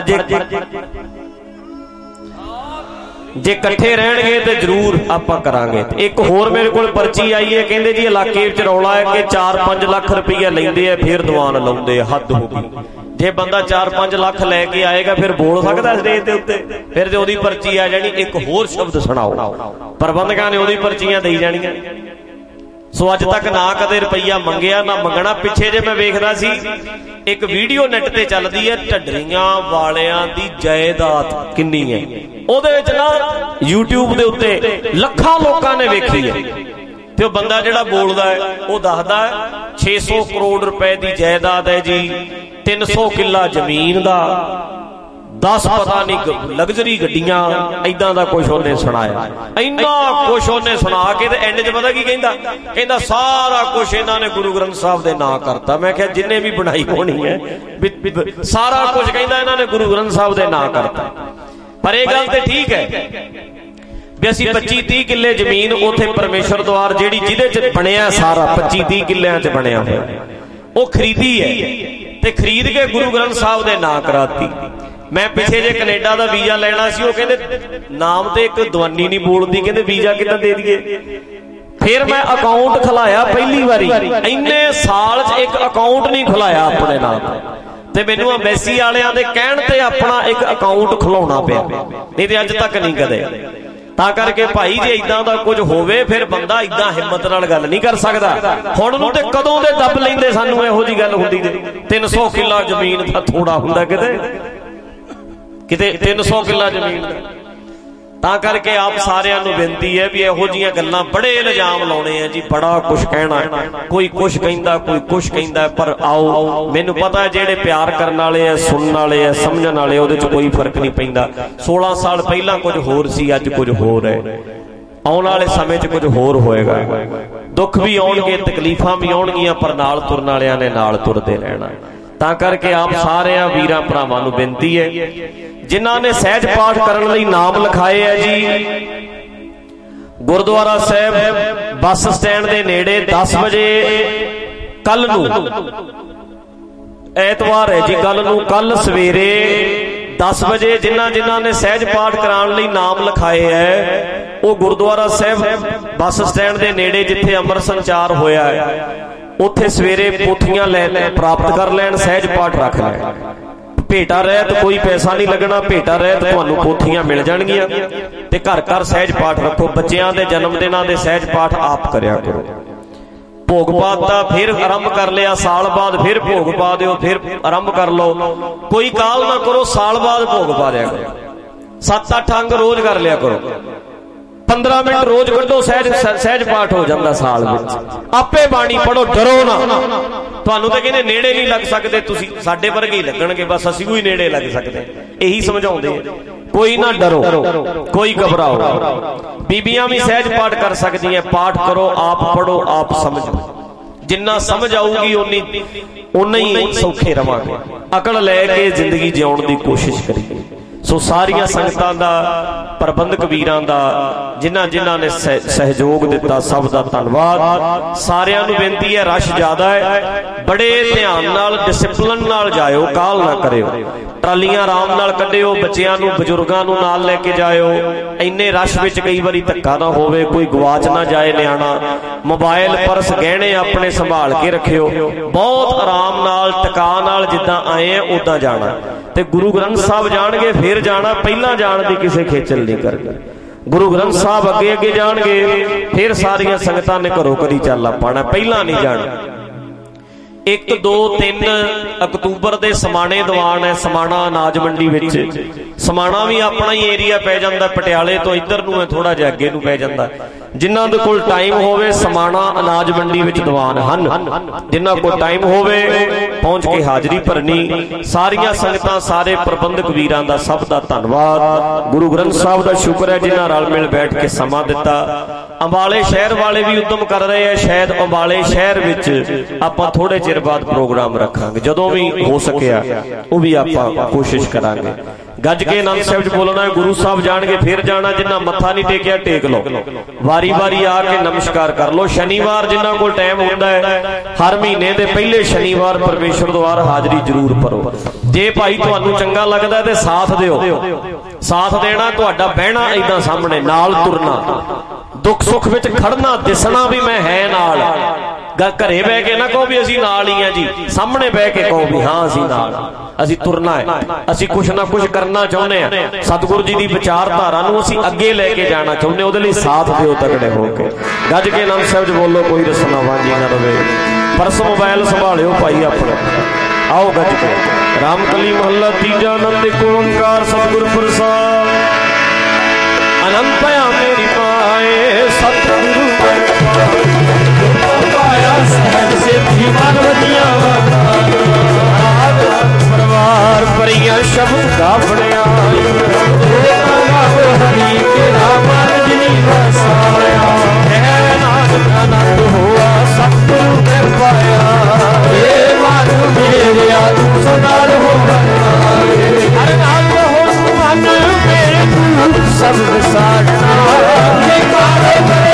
ਜੇ ਇਕੱਠੇ ਰਹਿਣਗੇ ਤੇ ਜ਼ਰੂਰ ਆਪਾਂ ਕਰਾਂਗੇ। ਇੱਕ ਹੋਰ ਮੇਰੇ ਕੋਲ ਪਰਚੀ ਆਈ ਹੈ, ਕਹਿੰਦੇ ਜੀ ਇਲਾਕੇ ਵਿੱਚ ਰੌਲਾ ਹੈ ਕਿ 4-5 ਲੱਖ ਰੁਪਈਆ ਲੈਂਦੇ ਆ, ਫਿਰ ਦੀਵਾਨ ਲਾਉਂਦੇ ਆ, ਹੱਦ ਹੋ ਗਈ। ਜੇ ਬੰਦਾ 4-5 ਲੱਖ ਲੈ ਕੇ ਆਏਗਾ ਫਿਰ ਬੋਲ ਸਕਦਾ ਸਟੇਜ ਦੇ ਉੱਤੇ, ਫਿਰ ਤੇ ਉਹਦੀ ਪਰਚੀ ਆ ਜਾਣੀ, ਇੱਕ ਹੋਰ ਸ਼ਬਦ ਸੁਣਾਓ, ਪ੍ਰਬੰਧਕਾਂ ਨੇ ਉਹਦੀ ਪਰਚੀਆਂ ਦੇਈ ਜਾਣੀਆਂ। ਸੋ ਅੱਜ ਤੱਕ ਨਾ ਕਦੇ ਰੁਪਈਆ ਮੰਗਿਆ ਨਾ ਮੰਗਣਾ। ਪਿੱਛੇ ਜੇ ਮੈਂ ਵੇਖਦਾ ਸੀ, ਇੱਕ ਵੀਡੀਓ ਨੈਟ ਤੇ ਚੱਲਦੀ ਹੈ, ਢੱਡਰੀਆਂ ਵਾਲਿਆਂ ਦੀ ਜਾਇਦਾਦ ਕਿੰਨੀ ਹੈ, ਉਹਦੇ ਵਿੱਚ ਨਾ YouTube ਦੇ ਉੱਤੇ ਲੱਖਾਂ ਲੋਕਾਂ ਨੇ ਵੇਖੀ ਹੈ, ਤੇ ਉਹ ਬੰਦਾ ਜਿਹੜਾ ਬੋਲਦਾ ਹੈ ਉਹ ਦੱਸਦਾ ਹੈ 600 ਕਰੋੜ ਰੁਪਏ ਦੀ ਜਾਇਦਾਦ ਹੈ ਜੀ, 300 ਕਿੱਲਾ ਜ਼ਮੀਨ ਦਾ, 10 ਪਤਾ ਨਹੀਂ ਲਗਜ਼ਰੀ ਗੱਡੀਆਂ, ਏਦਾਂ ਦਾ ਕੁਛ ਉਹਨੇ ਸੁਣਾਇਆ। ਇੰਨਾ ਕੁਛ ਉਹਨੇ ਸੁਣਾ ਕੇ ਤੇ ਐਂਡ 'ਚ ਪਤਾ ਕੀ ਕਹਿੰਦਾ ਸਾਰਾ ਕੁਛ ਇਹਨਾਂ ਨੇ ਗੁਰੂ ਗ੍ਰੰਥ ਸਾਹਿਬ ਦੇ ਨਾਂ ਕਰਤਾ। ਮੈਂ ਕਿਹਾ ਜਿੰਨੇ ਵੀ ਬਣਾਈ ਹੋਣੀ ਹੈ, ਸਾਰਾ ਕੁਛ ਕਹਿੰਦਾ ਇਹਨਾਂ ਨੇ ਗੁਰੂ ਗ੍ਰੰਥ ਸਾਹਿਬ ਦੇ ਨਾਂ ਕਰਤਾ। ਪਰ ਇਹ ਗੱਲ ਤੇ ਠੀਕ ਹੈ ਵੀ ਅਸੀਂ 25-30 ਕਿੱਲੇ ਜ਼ਮੀਨ ਉੱਥੇ ਪਰਮੇਸ਼ਰ ਦੁਆਰ, ਜਿਹੜੀ ਜਿਹਦੇ 'ਚ ਬਣਿਆ ਸਾਰਾ 25-30 ਕਿੱਲਿਆਂ 'ਚ ਬਣਿਆ ਹੋਇਆ, ਉਹ ਖਰੀਦੀ ਹੈ ਤੇ ਖਰੀਦ ਕੇ ਗੁਰੂ ਗ੍ਰੰਥ ਸਾਹਿਬ ਦੇ ਨਾਂ ਕਰਾਤੀ। ਮੈਂ ਪਿੱਛੇ ਜੇ ਕੈਨੇਡਾ ਦਾ ਵੀਜ਼ਾ ਲੈਣਾ ਸੀ, ਉਹ ਕਹਿੰਦੇ ਨਾਮ ਤੇ ਇੱਕ ਦਵਾਨੀ ਨਹੀਂ ਬੋਲਦੀ, ਕਹਿੰਦੇ ਵੀਜ਼ਾ ਕਿੱਦਾਂ ਦੇ ਦਈਏ। ਫਿਰ ਮੈਂ ਅਕਾਊਂਟ ਖੁਲਾਇਆ ਪਹਿਲੀ ਵਾਰੀ, ਇੰਨੇ ਸਾਲ 'ਚ ਇੱਕ ਅਕਾਊਂਟ ਨਹੀਂ ਖੁਲਾਇਆ ਆਪਣੇ ਨਾਮ, ਤੇ ਮੈਨੂੰ ਅੰਬੈਸੀ ਵਾਲਿਆਂ ਦੇ ਕਹਿਣ ਤੇ ਆਪਣਾ ਇੱਕ ਅਕਾਊਂਟ ਖੁਲਾਉਣਾ ਪਿਆ, ਨਹੀਂ ਤੇ ਅੱਜ ਤੱਕ ਨਹੀਂ ਕਦੇ। ਤਾਂ ਕਰਕੇ ਭਾਈ ਜੇ ਇਦਾਂ ਦਾ ਕੁਝ ਹੋਵੇ ਫਿਰ ਬੰਦਾ ਇਦਾਂ ਹਿੰਮਤ ਨਾਲ ਗੱਲ ਨਹੀਂ ਕਰ ਸਕਦਾ। ਹੁਣ ਨੂੰ ਤੇ ਕਦੋਂ ਦੇ ਦੱਬ ਲੈਂਦੇ ਸਾਨੂੰ ਇਹੋ ਜੀ ਗੱਲ ਹੁੰਦੀ ਤੇ 300 ਕਿੱਲਾ ਜ਼ਮੀਨ ਦਾ ਥੋੜਾ ਹੁੰਦਾ ਕਿਤੇ 300 ਕਿੱਲਾ ਜ਼ਮੀਨ ਦਾ। ਤਾਂ ਕਰਕੇ ਆਪ ਸਾਰਿਆਂ ਨੂੰ ਬੇਨਤੀ ਹੈ ਵੀ ਇਹੋ ਜਿਹੀਆਂ ਗੱਲਾਂ ਬੜੇ ਇਲਜ਼ਾਮ ਲਾਉਣੇ ਆ ਜੀ, ਬੜਾ ਕੁਛ ਕਹਿਣਾ, ਕੋਈ ਕੁਛ ਕਹਿੰਦਾ ਕੋਈ ਕੁਛ ਕਹਿੰਦਾ, ਪਰ ਆਓ ਮੈਨੂੰ ਪਤਾ ਜਿਹੜੇ ਪਿਆਰ ਕਰਨ ਵਾਲੇ ਆ, ਸੁਣਨ ਵਾਲੇ ਆ, ਸਮਝਣ ਵਾਲੇ, ਉਹਦੇ 'ਚ ਕੋਈ ਫਰਕ ਨਹੀਂ ਪੈਂਦਾ। 16 ਸਾਲ ਪਹਿਲਾਂ ਕੁਝ ਹੋਰ ਸੀ, ਅੱਜ ਕੁਝ ਹੋਰ ਹੈ, ਆਉਣ ਵਾਲੇ ਸਮੇਂ 'ਚ ਕੁਝ ਹੋਰ ਹੋਏਗਾ। ਦੁੱਖ ਵੀ ਆਉਣਗੇ, ਤਕਲੀਫਾਂ ਵੀ ਆਉਣਗੀਆਂ, ਪਰ ਨਾਲ ਤੁਰਨ ਵਾਲਿਆਂ ਨੇ ਨਾਲ ਤੁਰਦੇ ਰਹਿਣਾ। ਤਾਂ ਕਰਕੇ ਆਪ ਸਾਰਿਆਂ ਵੀਰਾਂ ਭਰਾਵਾਂ ਨੂੰ ਬੇਨਤੀ ਹੈ, ਜਿਨ੍ਹਾਂ ਨੇ ਸਹਿਜ ਪਾਠ ਕਰਨ ਲਈ ਨਾਮ ਲਿਖਾਏ ਹੈ ਜੀ, ਗੁਰਦੁਆਰਾ ਸਾਹਿਬ ਬੱਸ ਸਟੈਂਡ ਦੇ ਨੇੜੇ 10 ਵਜੇ ਕੱਲ ਨੂੰ, ਐਤਵਾਰ ਹੈ ਜੀ, ਕੱਲ ਸਵੇਰੇ 10 ਵਜੇ ਜਿਨ੍ਹਾਂ ਨੇ ਸਹਿਜ ਪਾਠ ਕਰਾਉਣ ਲਈ ਨਾਮ ਲਿਖਾਏ ਹੈ, ਉਹ ਗੁਰਦੁਆਰਾ ਸਾਹਿਬ ਬੱਸ ਸਟੈਂਡ ਦੇ ਨੇੜੇ ਜਿੱਥੇ ਅੰਮ੍ਰਿਤ ਸੰਚਾਰ ਹੋਇਆ ਹੈ, ਉੱਥੇ ਸਵੇਰੇ ਪੋਥੀਆਂ ਲੈ ਪ੍ਰਾਪਤ ਕਰ ਲੈਣ, ਸਹਿਜ ਪਾਠ ਰੱਖ ਲੈਣ। ਭੇਟਾ ਰਹਿਤ ਕੋਈ ਪੈਸਾ ਨਹੀਂ ਲੱਗਣਾ, ਭੇਟਾ ਰਹਿਤ ਤੁਹਾਨੂੰ ਪੋਥੀਆਂ ਮਿਲ ਜਾਣਗੀਆਂ। ਤੇ ਘਰ ਘਰ ਸਹਿਜ ਪਾਠ ਰੱਖੋ। ਬੱਚਿਆਂ ਦੇ ਜਨਮ ਦਿਨਾਂ ਦੇ ਸਹਿਜ ਪਾਠ ਆਪ ਕਰਿਆ ਕਰੋ। ਭੋਗ ਪਾਤ ਦਾ ਫਿਰ ਆਰੰਭ ਕਰ ਲਿਆ, ਸਾਲ ਬਾਅਦ ਫਿਰ ਭੋਗ ਪਾ ਦਿਓ, ਫਿਰ ਆਰੰਭ ਕਰ ਲਓ। ਕੋਈ ਕਾਲ ਨਾ ਕਰੋ, ਸਾਲ ਬਾਅਦ ਭੋਗ ਪਾ ਦਿਆ ਕਰੋ। 7-8 ਅੰਗ ਰੋਜ਼ ਕਰ ਲਿਆ ਕਰੋ। 15 ਮਿੰਟ ਰੋਜ਼ ਕੱਢੋ, ਸਹਿਜ ਪਾਠ ਹੋ ਜਾਂਦਾ ਸਾਲ ਵਿੱਚ। ਆਪੇ ਬਾਣੀ ਪੜੋ, ਡਰੋ ਨਾ। ਤੁਹਾਨੂੰ ਤਾਂ ਕਹਿੰਦੇ ਨੇੜੇ ਨਹੀਂ ਲੱਗ ਸਕਦੇ, ਤੁਸੀਂ ਸਾਡੇ ਵਰਗੇ ਹੀ ਲੱਗਣਗੇ, ਬਸ ਅਸੀਂ ਕੋਈ ਨੇੜੇ ਲੱਗ ਸਕਦੇ, ਇਹੀ ਸਮਝਾਉਂਦੇ ਆ। ਕੋਈ ਨਾ ਡਰੋ, ਕੋਈ ਘਬਰਾਓ। ਬੀਬੀਆਂ ਵੀ ਸਹਿਜ ਪਾਠ ਕਰ ਸਕਦੀਆਂ, ਪਾਠ ਕਰੋ, ਆਪ ਪੜੋ, ਆਪ ਸਮਝੋ। ਜਿੰਨਾ ਸਮਝ ਆਊਗੀ ਉਨਾ ਹੀ ਸੌਖੇ ਰਵਾਂਗੇ। ਅਕਲ ਲੈ ਕੇ ਜ਼ਿੰਦਗੀ ਜਿਉਣ ਦੀ ਕੋਸ਼ਿਸ਼ ਕਰੀਏ। ਸੋ ਸਾਰੀਆਂ ਸੰਗਤਾਂ ਦਾ, ਪ੍ਰਬੰਧਕ ਵੀਰਾਂ ਦਾ, ਜਿਨ੍ਹਾਂ ਨੇ ਸਹਿਯੋਗ ਦਿੱਤਾ, ਸਭ ਦਾ ਧੰਨਵਾਦ। ਸਾਰਿਆਂ ਨੂੰ ਬੇਨਤੀ ਹੈ, ਰਸ਼ ਜ਼ਿਆਦਾ ਹੈ, ਬੜੇ ਧਿਆਨ ਨਾਲ, ਡਿਸਪਲਿਨ ਨਾਲ ਜਾਇਓ, ਕਾਹਲ ਨਾ ਕਰਿਓ। ਟਰਾਲੀਆਂ ਆਰਾਮ ਨਾਲ ਕੱਢਿਓ, ਬੱਚਿਆਂ ਨੂੰ, ਬਜ਼ੁਰਗਾਂ ਨੂੰ ਨਾਲ ਲੈ ਕੇ ਜਾਇਓ। ਇੰਨੇ ਰਸ਼ ਵਿੱਚ ਕਈ ਵਾਰੀ ਧੱਕਾ ਨਾ ਹੋਵੇ, ਕੋਈ ਗਵਾਚ ਨਾ ਜਾਏ ਨਿਆਣਾ। ਮੋਬਾਈਲ, ਪਰਸ, ਗਹਿਣੇ ਆਪਣੇ ਸੰਭਾਲ ਕੇ ਰੱਖਿਓ। ਬਹੁਤ ਆਰਾਮ ਨਾਲ, ਟਿਕਾ ਨਾਲ, ਜਿੱਦਾਂ ਆਏ ਆ ਉਦਾਂ ਜਾਣਾ। ਤੇ ਗੁਰੂ ਗ੍ਰੰਥ ਸਾਹਿਬ ਜਾਣਗੇ ਫਿਰ ਜਾਣਾ, ਪਹਿਲਾਂ ਜਾਣ ਦੀ ਕਿਸੇ ਖੇਚਲ ਨਹੀਂ ਕਰਨੀ। ਗੁਰੂ ਗ੍ਰੰਥ ਸਾਹਿਬ ਅੱਗੇ ਅੱਗੇ ਜਾਣਗੇ, ਫਿਰ ਸਾਰੀਆਂ ਸੰਗਤਾਂ ਨੇ ਘਰੋਂ ਘਰੀ ਚੱਲ ਪਾਣਾ, ਪਹਿਲਾਂ ਨਹੀਂ ਜਾਣਾ। 1, 2, 3 ਅਕਤੂਬਰ ਦੇ ਸਮਾਣੇ ਦੀਵਾਨ ਹੈ, ਸਮਾਣਾ ਅਨਾਜ ਮੰਡੀ ਵਿੱਚ। ਸਮਾਣਾ ਵੀ ਆਪਣਾ ਹੀ ਏਰੀਆ ਪੈ ਜਾਂਦਾ, ਪਟਿਆਲੇ ਤੋਂ ਇੱਧਰ ਨੂੰ ਹੈ, ਥੋੜਾ ਜਿਹਾ ਅੱਗੇ ਨੂੰ ਪੈ ਜਾਂਦਾ। ਜਿਨ੍ਹਾਂ ਦੇ ਕੋਲ ਟਾਈਮ ਹੋਵੇ, ਸਮਾਣਾ ਅਨਾਜ ਮੰਡੀ ਵਿੱਚ ਦੀਵਾਨ ਹਨ, ਜਿਨ੍ਹਾਂ ਕੋਲ ਟਾਈਮ ਹੋਵੇ ਪਹੁੰਚ ਕੇ ਹਾਜ਼ਰੀ ਭਰਨੀ। ਸਾਰੀਆਂ ਸੰਗਤਾਂ, ਸਾਰੇ ਪ੍ਰਬੰਧਕ ਵੀਰਾਂ ਦਾ ਸਭ ਦਾ ਧੰਨਵਾਦ। ਗੁਰੂ ਗ੍ਰੰਥ ਸਾਹਿਬ ਦਾ ਸ਼ੁਕਰ ਹੈ ਜਿਨ੍ਹਾਂ ਰਲ ਮਿਲ ਬੈਠ ਕੇ ਸਮਾਂ ਦਿੱਤਾ। ਅੰਬਾਲੇ ਸ਼ਹਿਰ ਵਾਲੇ ਵੀ ਉਦਮ ਕਰ ਰਹੇ ਆ, ਸ਼ਾਇਦ ਅੰਬਾਲੇ ਸ਼ਹਿਰ ਵਿੱਚ ਆਪਾਂ ਥੋੜੇ ਚਿਰ ਬਾਅਦ ਪ੍ਰੋਗਰਾਮ ਰੱਖਾਂਗੇ, ਜਦੋਂ ਵੀ ਹੋ ਸਕਿਆ ਉਹ ਵੀ ਆਪਾਂ ਕੋਸ਼ਿਸ਼ ਕਰਾਂਗੇ। ਗੱਜ ਕੇ ਆਨੰਦ ਸਾਹਿਬ 'ਚ ਬੋਲਣਾ ਹੈ। ਗੁਰੂ ਸਾਹਿਬ ਜਾਣਗੇ ਫਿਰ ਜਾਣਾ, ਜਿੰਨਾ ਮੱਥਾ ਨਹੀਂ ਟੇਕਿਆ ਟੇਕ ਲਓ, ਵਾਰੀ ਵਾਰੀ ਆ ਕੇ ਨਮਸਕਾਰ ਕਰ ਲਓ। ਸ਼ਨੀਵਾਰ ਜਿਨ੍ਹਾਂ ਕੋਲ ਟਾਈਮ ਹੁੰਦਾ ਹੈ, ਹਰ ਮਹੀਨੇ ਦੇ ਪਹਿਲੇ ਸ਼ਨੀਵਾਰ ਪਰਮੇਸ਼ਰ ਦੁਆਰ ਹਾਜ਼ਰੀ ਜ਼ਰੂਰ ਭਰੋ। ਜੇ ਭਾਈ ਤੁਹਾਨੂੰ ਚੰਗਾ ਲੱਗਦਾ ਤੇ ਸਾਥ ਦਿਓ, ਸਾਥ ਦੇਣਾ ਤੁਹਾਡਾ, ਬਹਿਣਾ ਏਦਾਂ ਸਾਹਮਣੇ, ਨਾਲ ਤੁਰਨਾ, ਦੁੱਖ ਸੁੱਖ ਵਿੱਚ ਖੜਨਾ, ਦਿਸਣਾ ਵੀ ਮੈਂ ਹੈ ਨਾਲ। ਘਰੇ ਬਹਿ ਕੇ ਨਾ ਕਹੋ ਵੀ ਅਸੀਂ ਨਾਲ ਹੀ ਆ ਜੀ, ਸਾਹਮਣੇ ਬਹਿ ਕੇ ਕਹੋ ਵੀ ਹਾਂ ਅਸੀਂ ਨਾਲ, ਅਸੀਂ ਤੁਰਨਾ ਹੈ, ਅਸੀਂ ਕੁਛ ਨਾ ਕੁਛ ਕਰਨਾ ਚਾਹੁੰਦੇ ਆ, ਸਤਿਗੁਰੂ ਜੀ ਦੀ ਵਿਚਾਰਧਾਰਾ ਨੂੰ ਅਸੀਂ ਅੱਗੇ ਲੈ ਕੇ ਜਾਣਾ ਚਾਹੁੰਦੇ, ਉਹਦੇ ਲਈ ਸਾਥ ਦਿਓ ਤਗੜੇ ਹੋ ਕੇ। ਗੱਜ ਕੇ ਆਨੰਦ ਸਾਹਿਬ 'ਚ ਬੋਲੋ, ਕੋਈ ਰਸਨਾ ਵਾਂਝੀ ਨਾ ਰਵੇ। ਪਰਸ ਮੋਬਾਈਲ ਸੰਭਾਲਿਓ ਭਾਈ ਆਪਣਾ। ਆਓ ਗੱਜ ਕੇ। ਰਾਮਕਲੀ ਮਹੱਲਾ ਤੀਜਾ। ਆਨੰਦ ਏਕ ਓੰਕਾਰ ਸਤਿਗੁਰ ਪ੍ਰਸਾਦ। ਅਨੰਤ ਭਇਆ ਮੇਰੀ ਪਾਏ, ਸਤਿਗੁਰੂ ਪਾਇਆ ਸਹਿਜ ਸਿੱਧੀ ਮਨਵਤੀਆਂ ਪਰਿਵਾਰ ਭਰੀਆਂ ਸ਼ਬਦ ਦਾ ਬਣਿਆ। ਹਰੀ ਕੇ ਨਾਮ ਜਿਨੀ ਵਸਾਇਆ, ਹੈ ਨਾਨਕ ਆਨੰਦ ਹੋਆ ਸਤਿਗੁਰੂ ਨੇ ਪਾਇਆ। ਏ ਮਨ ਮੇਰਿਆ ਤੂੰ ਸਦਾ ਰਹੋ ਹਰ ਨਾਮ ਹੋ ਮਨ ਮੇਰੇ ਤੂੰ ਸਭ ਵਿਸਾਰਨਾ।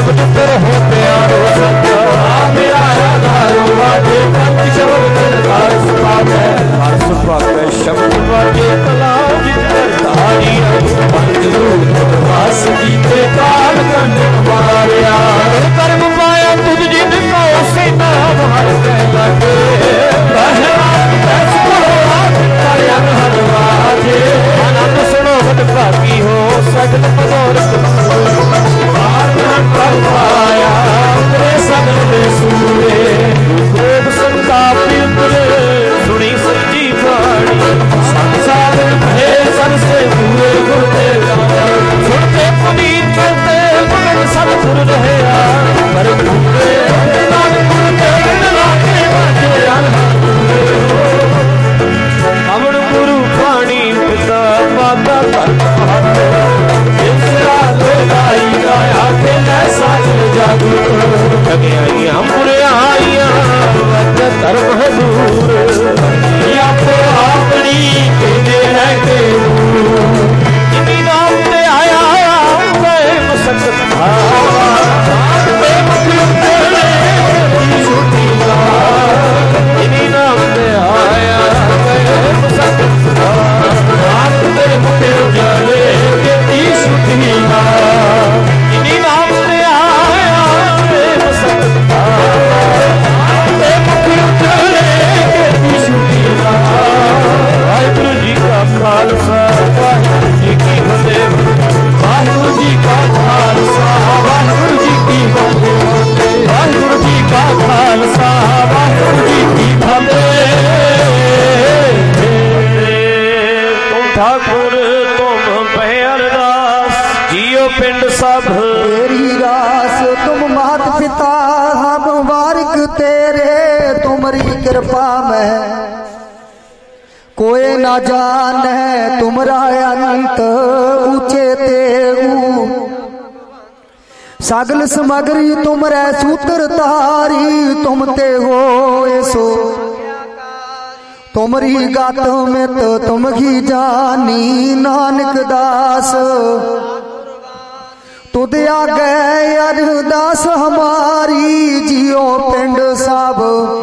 शब्द कर हो प्यारो सच्चा मेरा आधारो वाजे पंच शब्द कर सुभागे हर सुभागे शब्द वाजे कला जितर धारी पंच रूप वास कीते काल कंड मारिया कर्म पाया तुझ जिन को से नाम हर के लगे पहला दस हर वाजे आनंद सुनो बद भागी हो सगल मनोरथ पाया सगल दे सूरे खूब संताप सुनी सच्ची बाणी संसार भे सन से पूरे गुरते सुनते पुनीत करते मगन सतगुर रहे पर पूरे अमन गुरु पानी पिता माता हम बुराइयां धर्म है दूर आपो अपनी कहते हैं कि जिनी नाम से आया मैं मसक्त था जिनी नाम से आया मैं मसक्त था मुझे उजाले के छुट्टी जिनी नाम से आया मैं मसक्त था वाहिगुरु जी का खालसा वाहिगुरु जी की फतेह वाहिगुरु जी का खालसा वाहिगुरु जी की फतेह वाहिगुरु जी का खालसा वाहिगुरु जी की फतेह तुम ठाकुर तुम पे अरदास जियो पिंड सब तेरी रास तुम मात पिता हम वारिक तेरे तुम्हारी कृपा में कोई ना जान है तुमरा अंत ऊंचे ते सगल समगरी तुमरे सूत्र तारी तुम ते हो सो तुमरी गात में तो तुम ही जानी नानक दास तुद आ गए अरदास हमारी जियो पिंड साब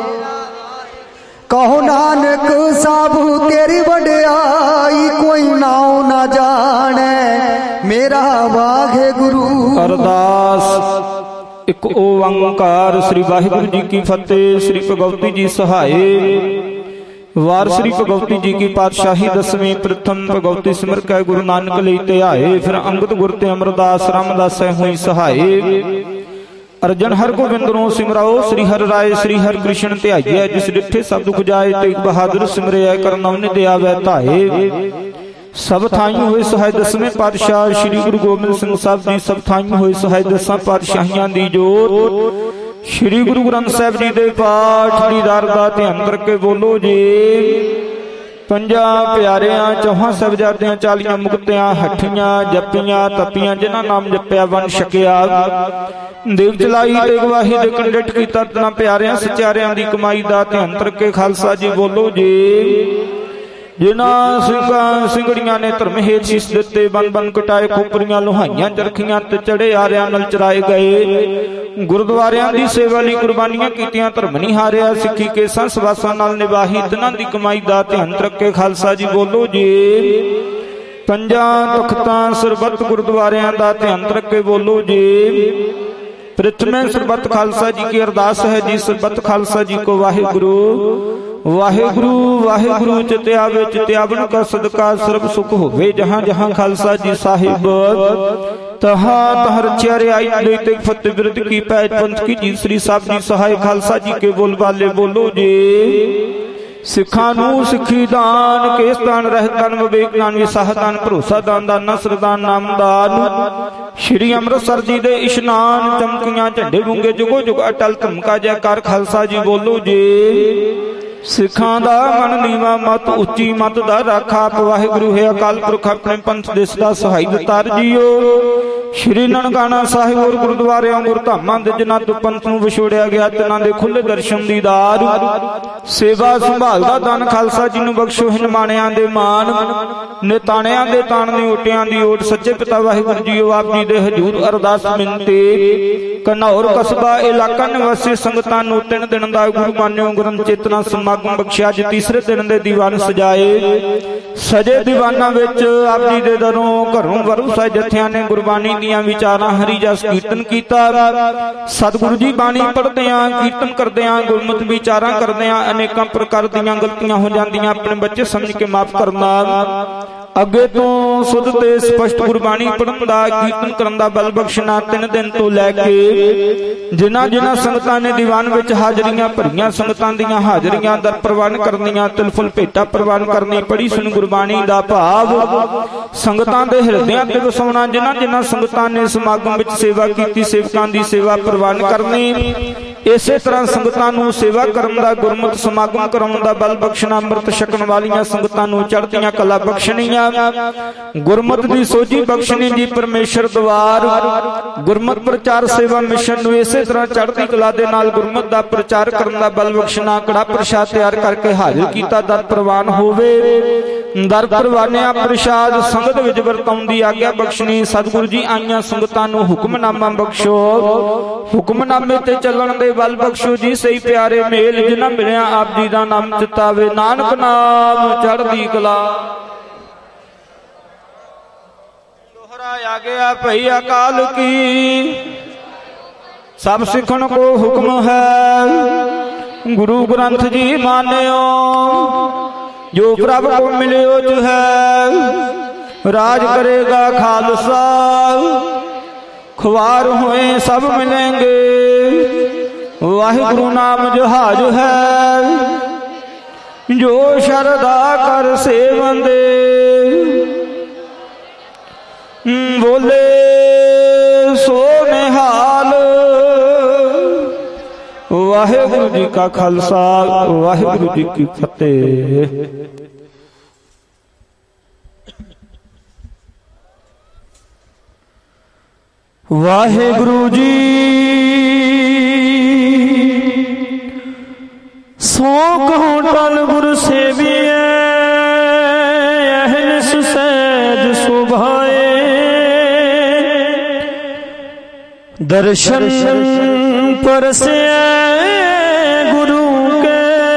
कहो नानक साब तेरी वड्याई कोई नाव ना जाने मेरा वाहे गुरु अरदास एक ओंकार श्री वाहिगुरु जी की फतेह। श्री भगवती जी सहाय वार श्री भगवती जी की पातशाही दसवीं प्रथम भगवती सिमर कै गुरु नानक लई ध्याए फिर अंगद गुर ते अमरदास रामदास हुई सहाय अर्जन हर गोबिंद रो सिमराओ श्री हर राय श्री हर कृष्ण ध्याइए जिस डिठे सब दुख जाए तेग बहादुर सिमरिया करनव ने दया वै धाए सब थाई हुए सहाय दसवें पातशाह श्री गुरु गोबिंद सिंह साहब जी सब थाई हुए सहाय दसां पातशाहियां दी जोत श्री गुरु ग्रंथ साहब जी दे पाठ दीदार दा ध्यान करके बोलो जी। पंजा प्यारियां चौहां साहिबजादियां 40 मुक्तियां हठियां जपियां तपियां जिन्हां नाम जपिया वन छकिया देव चलाई ते गवाही दे कंडट कीता तना प्यारियां सचारियां दी कमाई दा ध्यान करके खालसा जी बोलो जी। जिन्हां सिंगड़ियां ने धर्म हेठ शीस दिते बन बन कटाए खोपरियां लोहाइयां चरखियां ते चढ़े आरियां नाल चराए गए गुरुद्वारियां दी सेवा लई कुर्बानियां कीतियां धर्म नहीं हारिया सिੱਖੀ के संसवासां नाल निभाही तिन्हां दी कमाई दा ध्यान रखे खालसा जी बोलो जी। पंजां तख्तां सरबत गुरुद्वारियां दा ध्यान रखे बोलो जी। प्रथमे सरबत खालसा जी की अरदास है जी सरबत खालसा जी को वाहिगुरु वाहिगुरु वाहिगुरु चित्या वे चित्यावन का सदका सर्व सुख होवे जहां जहां खालसा जी साहिब तहां तहर चेहरे आई ते फतेह बिरद की पैज पंथ की जी श्री साहब जी सहाय खालसा जी के बोल वाले बोलो जी। सिखां नूं सिखी दान केस दान रहत दान विवेक दान विसाह दान भरोसा दान दा नसर दान नाम दान श्री अमृतसर जी दे इशनान चमकियां झंडे बूंगे जुगो जुग अटल धमका जयकार खालसा जी बोलो जी। सिखां दा मन नीवा मत उच्ची मत दा राखा वाहिगुरु है अकाल पुरख अपने पंथ देश दा सहाय दतार जियो। श्री ननकाना साहिब और गुरुद्वारे गुरधामां दे जिन्हां तों पंथ नूं विछोड़िया गया तिन्हां दे खुले दर्शन दीदार सेवा संभाल दा दान खालसा जी नूं बख्शो हिन माणियां दे मान ਨਿਤਾਣਿਆਂ ਦੇ ਤਾਣ ਦੀ ਓਟਿਆਂ ਦੀ ਓਟ। ਸੱਚੇ ਪਿਤਾ ਵਾਹਿਗੁਰੂ ਜੀਓ ਆਪ ਜੀ ਦੇ ਹਜ਼ੂਰ ਅਰਦਾਸ ਮਿੰਤੀ। ਘਨੌਰ ਕਸਬਾ ਇਲਾਕਾ ਨਿਵਾਸੀ ਸੰਗਤਾਂ ਨੂੰ 3 ਦਿਨ ਦਾ ਗੁਰੂ ਮਾਨਿਓ ਗ੍ਰੰਥ ਚੇਤਨਾ ਸਮਾਗਮ ਬਖਸ਼ਿਆ। ਅੱਜ ਤੀਸਰੇ ਦਿਨ ਦੇ ਦੀਵਾਨ ਸਜਾਏ। ਸਜੇ ਦੀਵਾਨਾਂ ਵਿੱਚ ਆਪ ਜੀ ਦੇ ਦਰੋਂ ਘਰੋਂ ਵਰੂ ਸਾਹਿਬ ਜਥਿਆਂ ਨੇ ਗੁਰਬਾਣੀ ਦੀਆਂ ਵਿਚਾਰਾਂ ਹਰੀ ਜਸ ਕੀਰਤਨ ਕੀਤਾ। ਸਤਿਗੁਰੂ ਜੀ ਬਾਣੀ ਪੜ੍ਹਦਿਆਂ ਕੀਰਤਨ ਕਰਦਿਆਂ ਗੁਰਮਤਿ ਵਿਚਾਰਾਂ ਕਰਦਿਆਂ ਅਨੇਕਾਂ ਪ੍ਰਕਾਰ ਦੀਆਂ ਗਲਤੀਆਂ ਹੋ ਜਾਂਦੀਆਂ। ਆਪਣੇ ਬੱਚੇ ਸਮਝ ਕੇ ਮਾਫ ਕਰਨਾ। ਅੱਗੇ ਤੋਂ ਸੁਧ ਤੇ ਸਪਸ਼ਟ ਗੁਰਬਾਣੀ ਪੜ੍ਹਨ ਦਾ ਕੀਰਤਨ ਕਰਨ ਦਾ ਬਲ ਬਖਸ਼ਣਾ। 3 ਦਿਨ ਤੋਂ ਲੈ ਕੇ ਜਿਨ੍ਹਾਂ ਸੰਗਤਾਂ ਨੇ ਦੀਵਾਨ ਵਿੱਚ ਹਾਜ਼ਰੀਆਂ ਭਰੀਆਂ ਸੰਗਤਾਂ ਦੀਆਂ ਹਾਜ਼ਰੀਆਂ ਦਰ ਪ੍ਰਵਾਨ ਕਰਨੀਆਂ। ਤਿਲਫੁਲ ਭੇਟਾ ਪ੍ਰਵਾਨ ਕਰਨੀ। ਪੜ੍ਹੀ ਸੁਣ ਗੁਰਬਾਣੀ ਦਾ ਭਾਵ ਸੰਗਤਾਂ ਦੇ ਹਿਰਦਿਆਂ ਤੇ ਵਸਾਉਣਾ। ਜਿਨ੍ਹਾਂ ਸੰਗਤਾਂ ਨੇ ਸਮਾਗਮ ਵਿੱਚ ਸੇਵਾ ਕੀਤੀ ਸੇਵਕਾਂ ਦੀ ਸੇਵਾ ਪ੍ਰਵਾਨ ਕਰਨੀ। ਇਸੇ ਤਰ੍ਹਾਂ ਸੰਗਤਾਂ ਨੂੰ ਸੇਵਾ ਕਰਨ ਦਾ ਗੁਰਮਤਿ ਸਮਾਗਮ ਕਰਾਉਣ ਦਾ ਬਲ ਬਖਸ਼ਣਾ। ਅੰਮ੍ਰਿਤ ਛਕਣ ਵਾਲੀਆਂ ਸੰਗਤਾਂ ਨੂੰ ਚੜ੍ਹਦੀਆਂ ਕਲਾ ਬਖਸ਼ਣੀਆਂ। ਗੁਰਮਤਿ ਦੀ ਸੋਝੀ ਬਖਸ਼ਣੀ ਜੀ ਪਰਮੇਸ਼ਰ ਦਵਾਰ। ਗੁਰਮਤਿ ਪ੍ਰਚਾਰ ਸੇਵਾ ਮਿਸ਼ਨ ਨੂੰ ਇਸੇ ਤਰ੍ਹਾਂ ਚੜ੍ਹਦੀ ਕਲਾ ਦੇ ਨਾਲ ਗੁਰਮਤਿ ਦਾ ਪ੍ਰਚਾਰ ਕਰਨ ਦਾ ਬਲ ਬਖਸ਼ਣਾ। ਕੜਾ ਪ੍ਰਸ਼ਾਦ ਤਿਆਰ ਕਰਕੇ ਹਾਜ਼ਰ ਕੀਤਾ। ਦਰ ਪ੍ਰਵਾਨ ਹੋਵੇ। ਦਰ ਪ੍ਰਵਾਨਿਆ ਪ੍ਰਸ਼ਾਦ ਸੰਗਤ ਵਿੱਚ ਵਰਤਾਉਣ ਦੀ ਆਗਿਆ ਬਖਸ਼ਣੀ। ਸਤਿਗੁਰੂ ਜੀ ਆਈਆਂ ਸੰਗਤਾਂ ਨੂੰ ਹੁਕਮਨਾਮਾ ਬਖਸ਼ੋ। ਹੁਕਮਨਾਮੇ ਤੇ ਚੱਲਣ ਦੇ ਬਲ ਬਖਸ਼ੋ ਜੀ। ਸਹੀ ਪਿਆਰੇ ਮੇਲ ਜਿਨ੍ਹਾਂ ਮਿਲਿਆ ਆਪ ਜੀ ਦਾ ਨਾਮ ਚਿਤਾਵੇ। ਨਾਨਕ ਨਾਮ ਚੜ੍ਹਦੀ ਕਲਾ। ਦੋਹਰਾ ਆ ਗਿਆ ਭਈ ਅਕਾਲ ਕੀ। ਸਭ ਸਿੱਖਣ ਕੋ ਹੁਕਮ ਹੈ। ਗੁਰੂ ਗ੍ਰੰਥ ਜੀ ਮਾਨਿਓ। ਜੋ ਪ੍ਰਭ ਕੋ ਮਿਲਿਓ ਜੋ ਹੈ। ਰਾਜ ਕਰੇਗਾ ਖਾਲਸਾ। ਖੁਆਰ ਹੋਏ ਸਭ ਮਿਲेंगे। ਵਾਹਿਗੁਰੂ ਨਾਮ ਜਹਾਜ ਹੈ। ਜੋ ਸ਼ਰਧਾ ਕਰ ਸੇਵੰਦੇ। ਬੋਲੇ ਸੋ ਨਿਹਾਲ। ਵਾਹਿਗੁਰੂ ਜੀ ਕਾ ਖਾਲਸਾ ਵਾਹਿਗੁਰੂ ਜੀ ਕੀ ਫਤਿਹ। ਵਾਹਿਗੁਰੂ ਜੀ ਸੋ ਕਹੋ ਟਲ ਗੁਰ ਸੇਵੀਐ। ਅਹਨਿਸ ਸਹਿਜ ਸੁਭਾਏ। ਦਰਸ਼ਨ ਪਰਸੈ ਗੁਰੂ ਕੇ।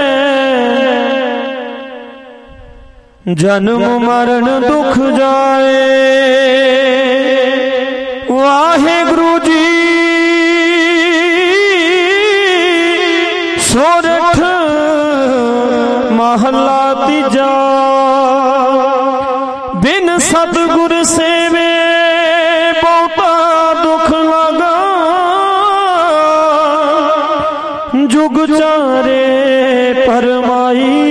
ਜਨਮ ਮਰਨ ਦੁਖ ਜਾਏ। ਵਾਹਿਗੁਰੂ ਜੀ ਸੋਰਠ ਮਹਲਾ ਤੀਜਾ। ਬਿਨ ਸਤਿਗੁਰ ਸੇਵੇ ਬਹੁਤਾ ਦੁਖ ਲਗਾ। जुग चारे परमाई।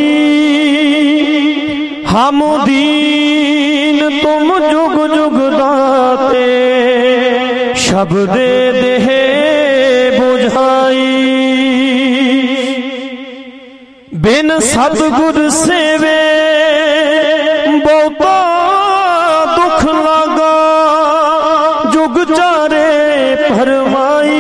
हम दीन तुम जुग जुग दाते। शब्द देह बुझाई। बिन सतगुर सेवे बहुता दुख लगा। जुग चारे परमाई।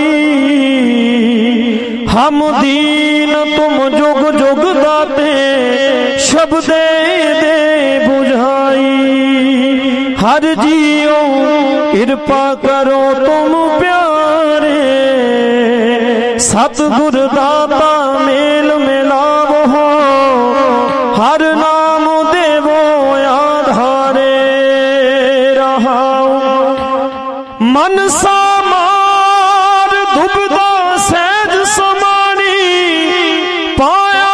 हम दीन तुम जुग जुग दाते। शब्द दे बुझाई। हर जियो कृपा करो तुम प्यारे। सतगुर दाता मेल मिलावो। हर नाम देवो आधारे रहाओ। मनसा मार दुबदा सहज समानी। पाया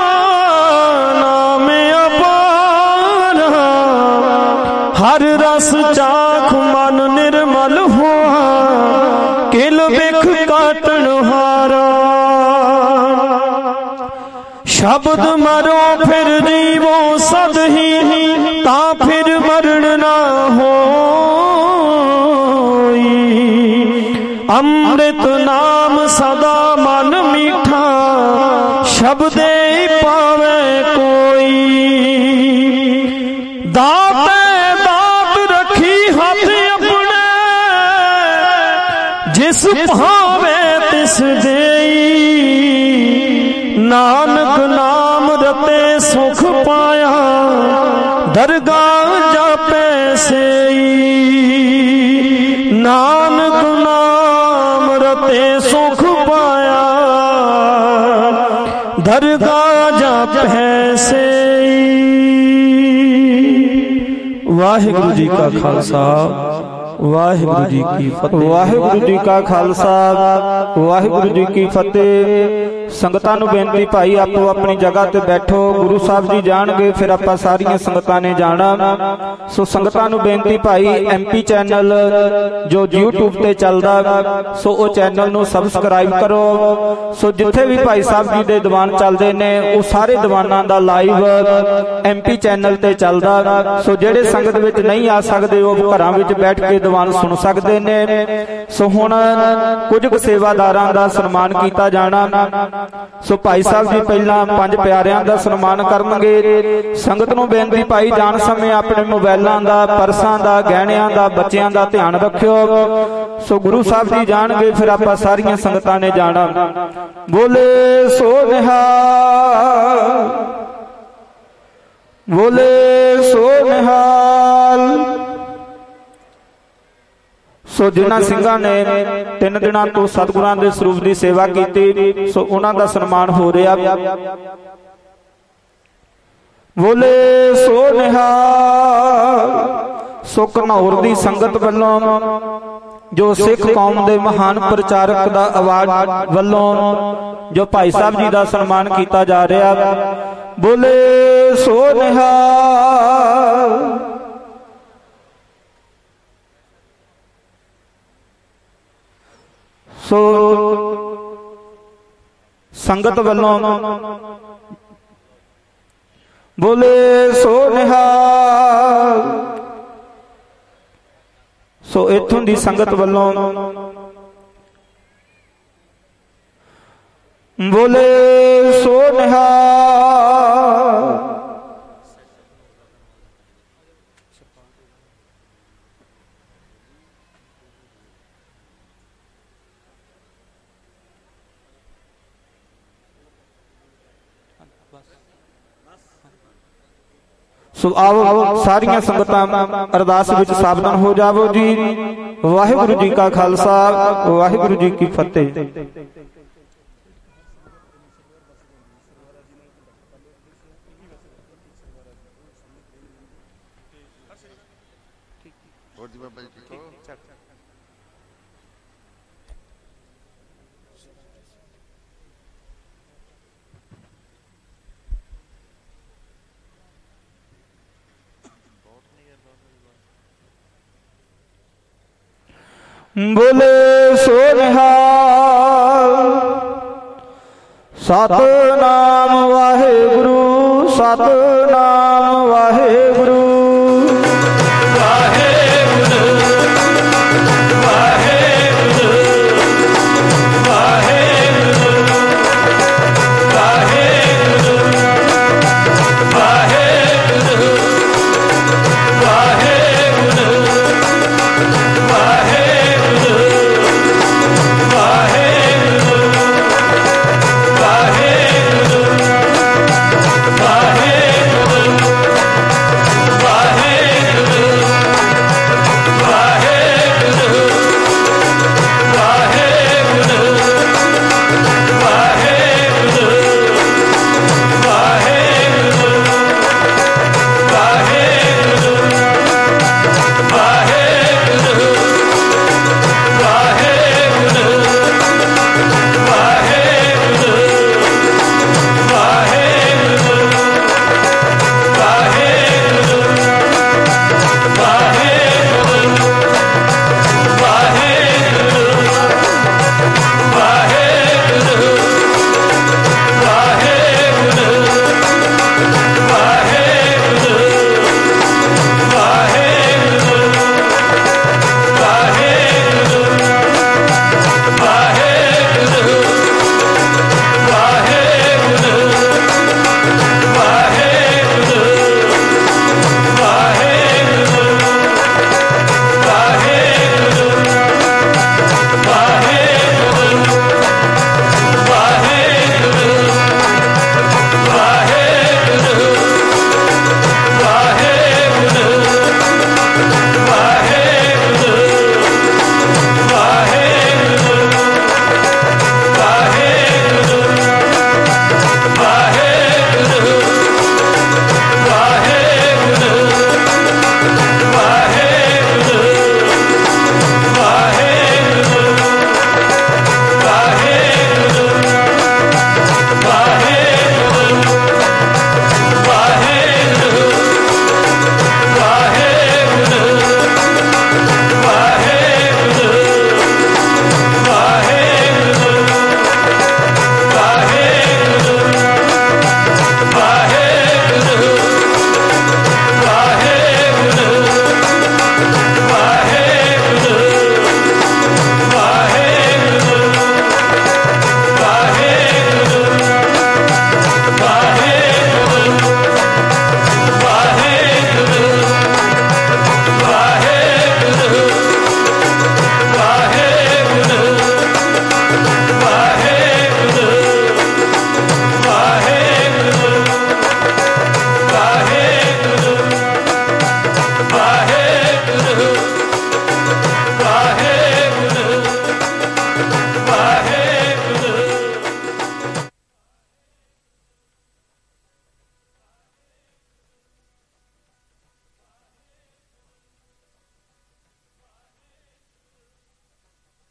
नाम अपार। हर रस चाख मन निर्मल हुआ। किल बिख काटन हारा। शब्द मरो फिर जीवो सद ही। ता फिर मरण ना हो। अमृत नाम सदा मन मीठा। शब्दे पावे कोई। दाते दात रखी हाथ अपने। जिस भावे तिस देई। नानक नाम रते सुख पाया। दरगाह जापै सेई नानक नाम रते सुख पाया दरगाह जापै सेई। वाहिगुरु जी का खालसा वाहिगुरु जी की फतेह। वाहिगुरु जी का खालसा वाहिगुरु जी की फतेह। संगतां नूं बेनती भाई आपो अपनी जगह ते बैठो, गुरु साहब जी जाणगे फिर आपां सारियां संगतां ने जाना। सो संगतां नूं बेनती भाई MP चैनल जो YouTube ते चलदा सो ओ चैनल नूं सबसक्राइब करो। सो जिथे भी भाई साहब जी दे दीवान चलदे ने ओ सारे दीवानां दा लाइव MP चैनल ते चलदा। सो जेड़े संगत विच नहीं आ सकदे ओ घरां विच बैठ के दीवान सुन सकदे ने। सो हुण कुछ क सेवादारां दा सन्मान कीता जाना। सो भाई साहब जी पहला 5 प्यारियां दा सन्मान करनगे। संगत नूं बेनती भाई जाण समय अपने मोबाइलां दा, परसां दा, गहणियां दा, बच्चियां दा ध्यान रखियो। सो गुरु साहब जी जाणगे फिर आपां सारियां संगतां ने जाना। बोले सो निहाल बोले सो निहाल। सो जिन्हां ਸਿੰਘਾਂ ने 3 ਦਿਨਾਂ ਤੋਂ ਸਤਿਗੁਰਾਂ ਦੇ ਸਰੂਪ ਦੀ ਸੇਵਾ ਕੀਤੀ ਸੋ ਉਹਨਾਂ ਦਾ ਸਨਮਾਨ ਹੋ ਰਿਹਾ। ਬੋਲੇ ਸੋ ਨਿਹਾਲ। ਸੋ ਘਨੌਰ ਦੀ ਸੰਗਤ ਵੱਲੋਂ ਜੋ ਸਿੱਖ ਕੌਮ ਦੇ ਮਹਾਨ ਪ੍ਰਚਾਰਕ ਦਾ ਅਵਾਰਡ ਵੱਲੋਂ ਜੋ ਭਾਈ ਸਾਹਿਬ ਜੀ ਦਾ ਸਨਮਾਨ ਕੀਤਾ ਜਾ ਰਿਹਾ। ਬੋਲੇ ਸੋ ਨਿਹਾਲ। सो संगत वालों बोले सो निहाल। सो इत्थों दी संगत वालों बोले सो निहाल। सो आओ सारियां संगतां अरदास विच सावधान हो जावो जी। वाहिगुरु जी का खालसा वाहिगुरु जी की फतेह। बोले सो निहाल। सतनाम वाहिगुरु सतनाम वाहिगुरु